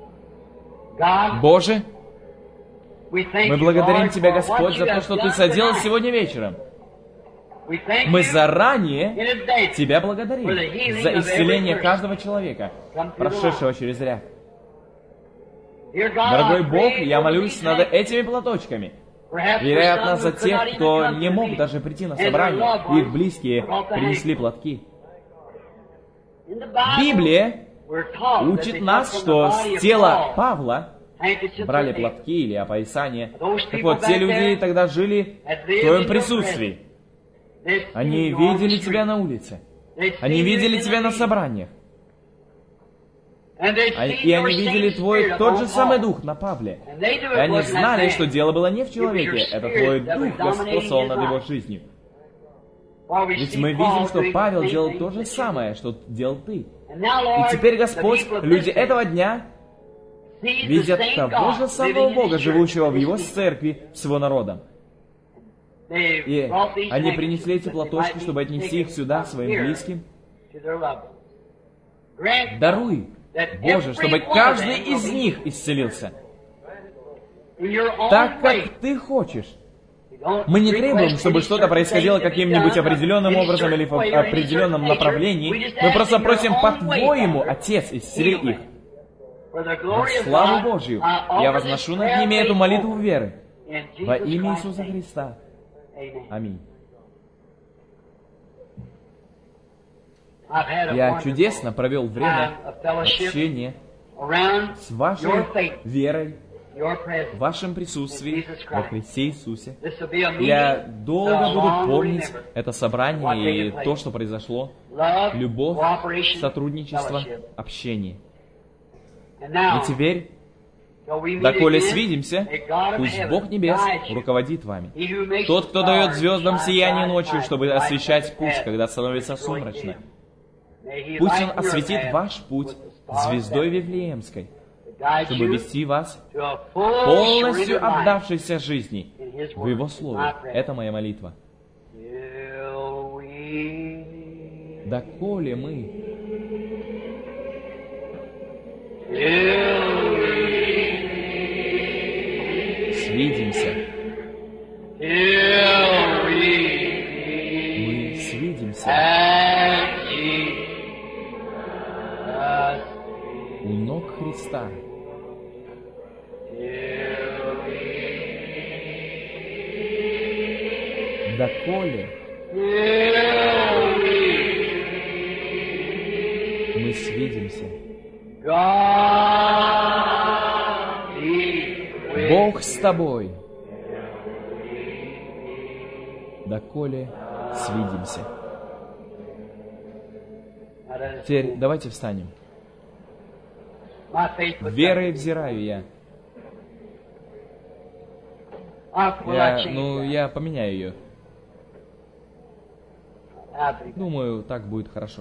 Боже, мы благодарим Тебя, Господь, за то, что Ты соделал сегодня вечером. Мы заранее Тебя благодарим за исцеление каждого человека, прошедшего через ряд. Дорогой Бог, я молюсь над этими платочками. Вероятно, за тех, кто не мог даже прийти на собрание, их близкие принесли платки. Библия учит нас, что с тела Павла брали платки или опоясания. Так вот, те люди тогда жили в твоем присутствии. Они видели тебя на улице. Они видели тебя на собраниях. И они видели твой тот же самый дух на Павле. И они знали, что дело было не в человеке. Это твой дух господствовал над его жизнью. Ведь мы видим, что Павел делал то же самое, что делал ты. И теперь, Господь, люди этого дня видят того же самого Бога, живущего в Его церкви, с Его народом. И они принесли эти платочки, чтобы отнести их сюда, своим близким. Даруй, Боже, чтобы каждый из них исцелился. Так, как Ты хочешь. Мы не требуем, чтобы что-то происходило каким-нибудь определенным образом или в определенном направлении. Мы просто просим, по-Твоему, Отец, исцели их. Во славу Божью, я возношу над ними эту молитву веры. Во имя Иисуса Христа. Аминь. Я чудесно провел время общения с вашей верой, в вашем присутствии во Христе Иисусе. Я долго буду помнить это собрание и то, что произошло. Любовь, сотрудничество, общение. И теперь, доколе свидимся, пусть Бог Небес руководит вами. Тот, кто дает звездам сияние ночью, чтобы освещать путь, когда становится сумрачно. Пусть Он осветит ваш путь звездой Вифлеемской, чтобы вести вас полностью отдавшейся жизни в Его Слове. Это моя молитва. Доколе мы свидимся, мы свидимся у ног Христа. Доколе мы свидимся. Бог с тобой. Доколе свидимся. Теперь давайте встанем. Верой взираю я. Я, ну, я поменяю ее. Думаю, так будет хорошо.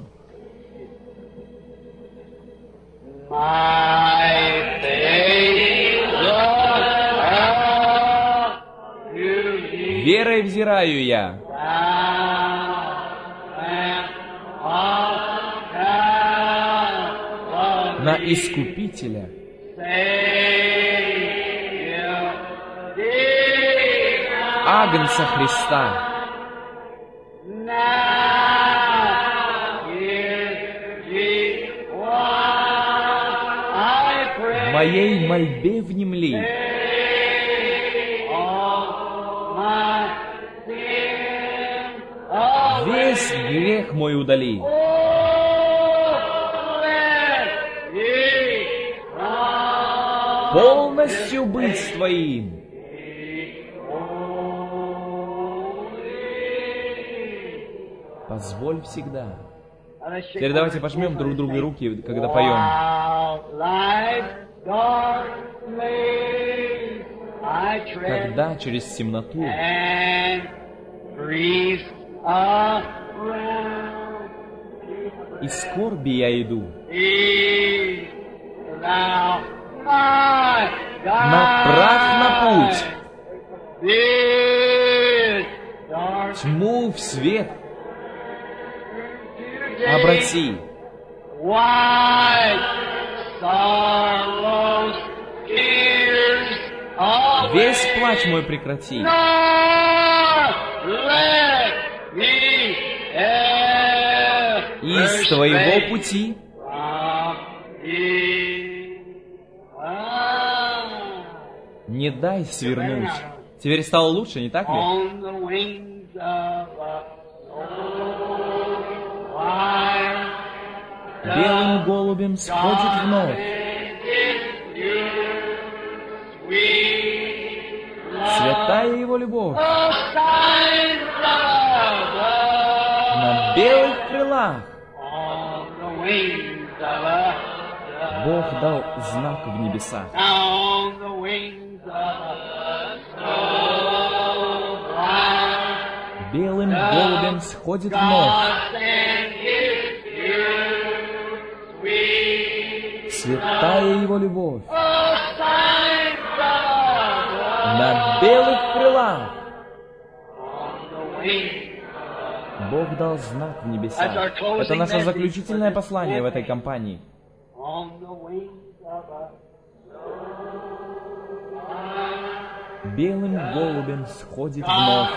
Верой взираю я. На Искупителя, Агнца Христа, в моей мольбе внемли. Весь грех мой удали. Полностью быть с Твоим. Позволь всегда. Теперь давайте пожмем друг другу руки, когда поем. Когда через темноту Из скорби я иду. Направь на путь тьму в свет. Обрати весь плач мой прекрати. Из твоего пути не дай свернуть. Теперь стало лучше, не так ли? Белым голубем сходит вновь. Святая его любовь. На белых крылах Бог дал знак в небесах. Белым голубем сходит вновь. Святая его любовь. На белых крылах Бог дал знак в небесах. Это наше заключительное послание в этой кампании. Белым голубем сходит вновь.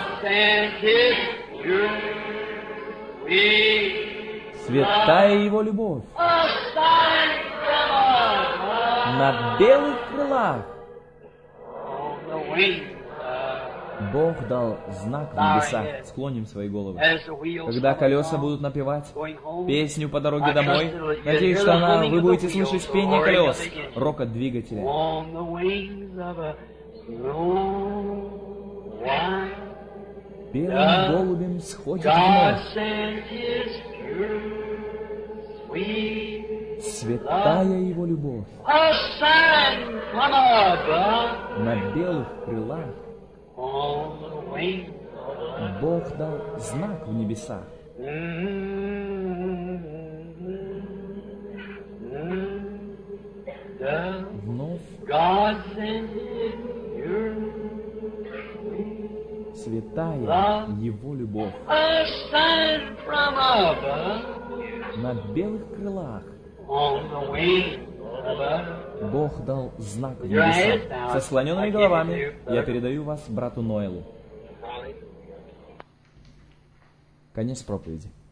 Святая его любовь. На белых крылах Бог дал знак в небесах. Склоним свои головы. Когда колеса будут напевать песню по дороге домой, надеюсь, что она, вы будете слышать пение колес, рокот двигателя. Белым голубем сходит вновь. Святая его любовь. На белых крылах Бог дал знак в небесах. Вновь святая его любовь. На белых крылах Бог дал знак в небесах. Со склоненными головами я передаю вас брату Ноэлу. Конец проповеди.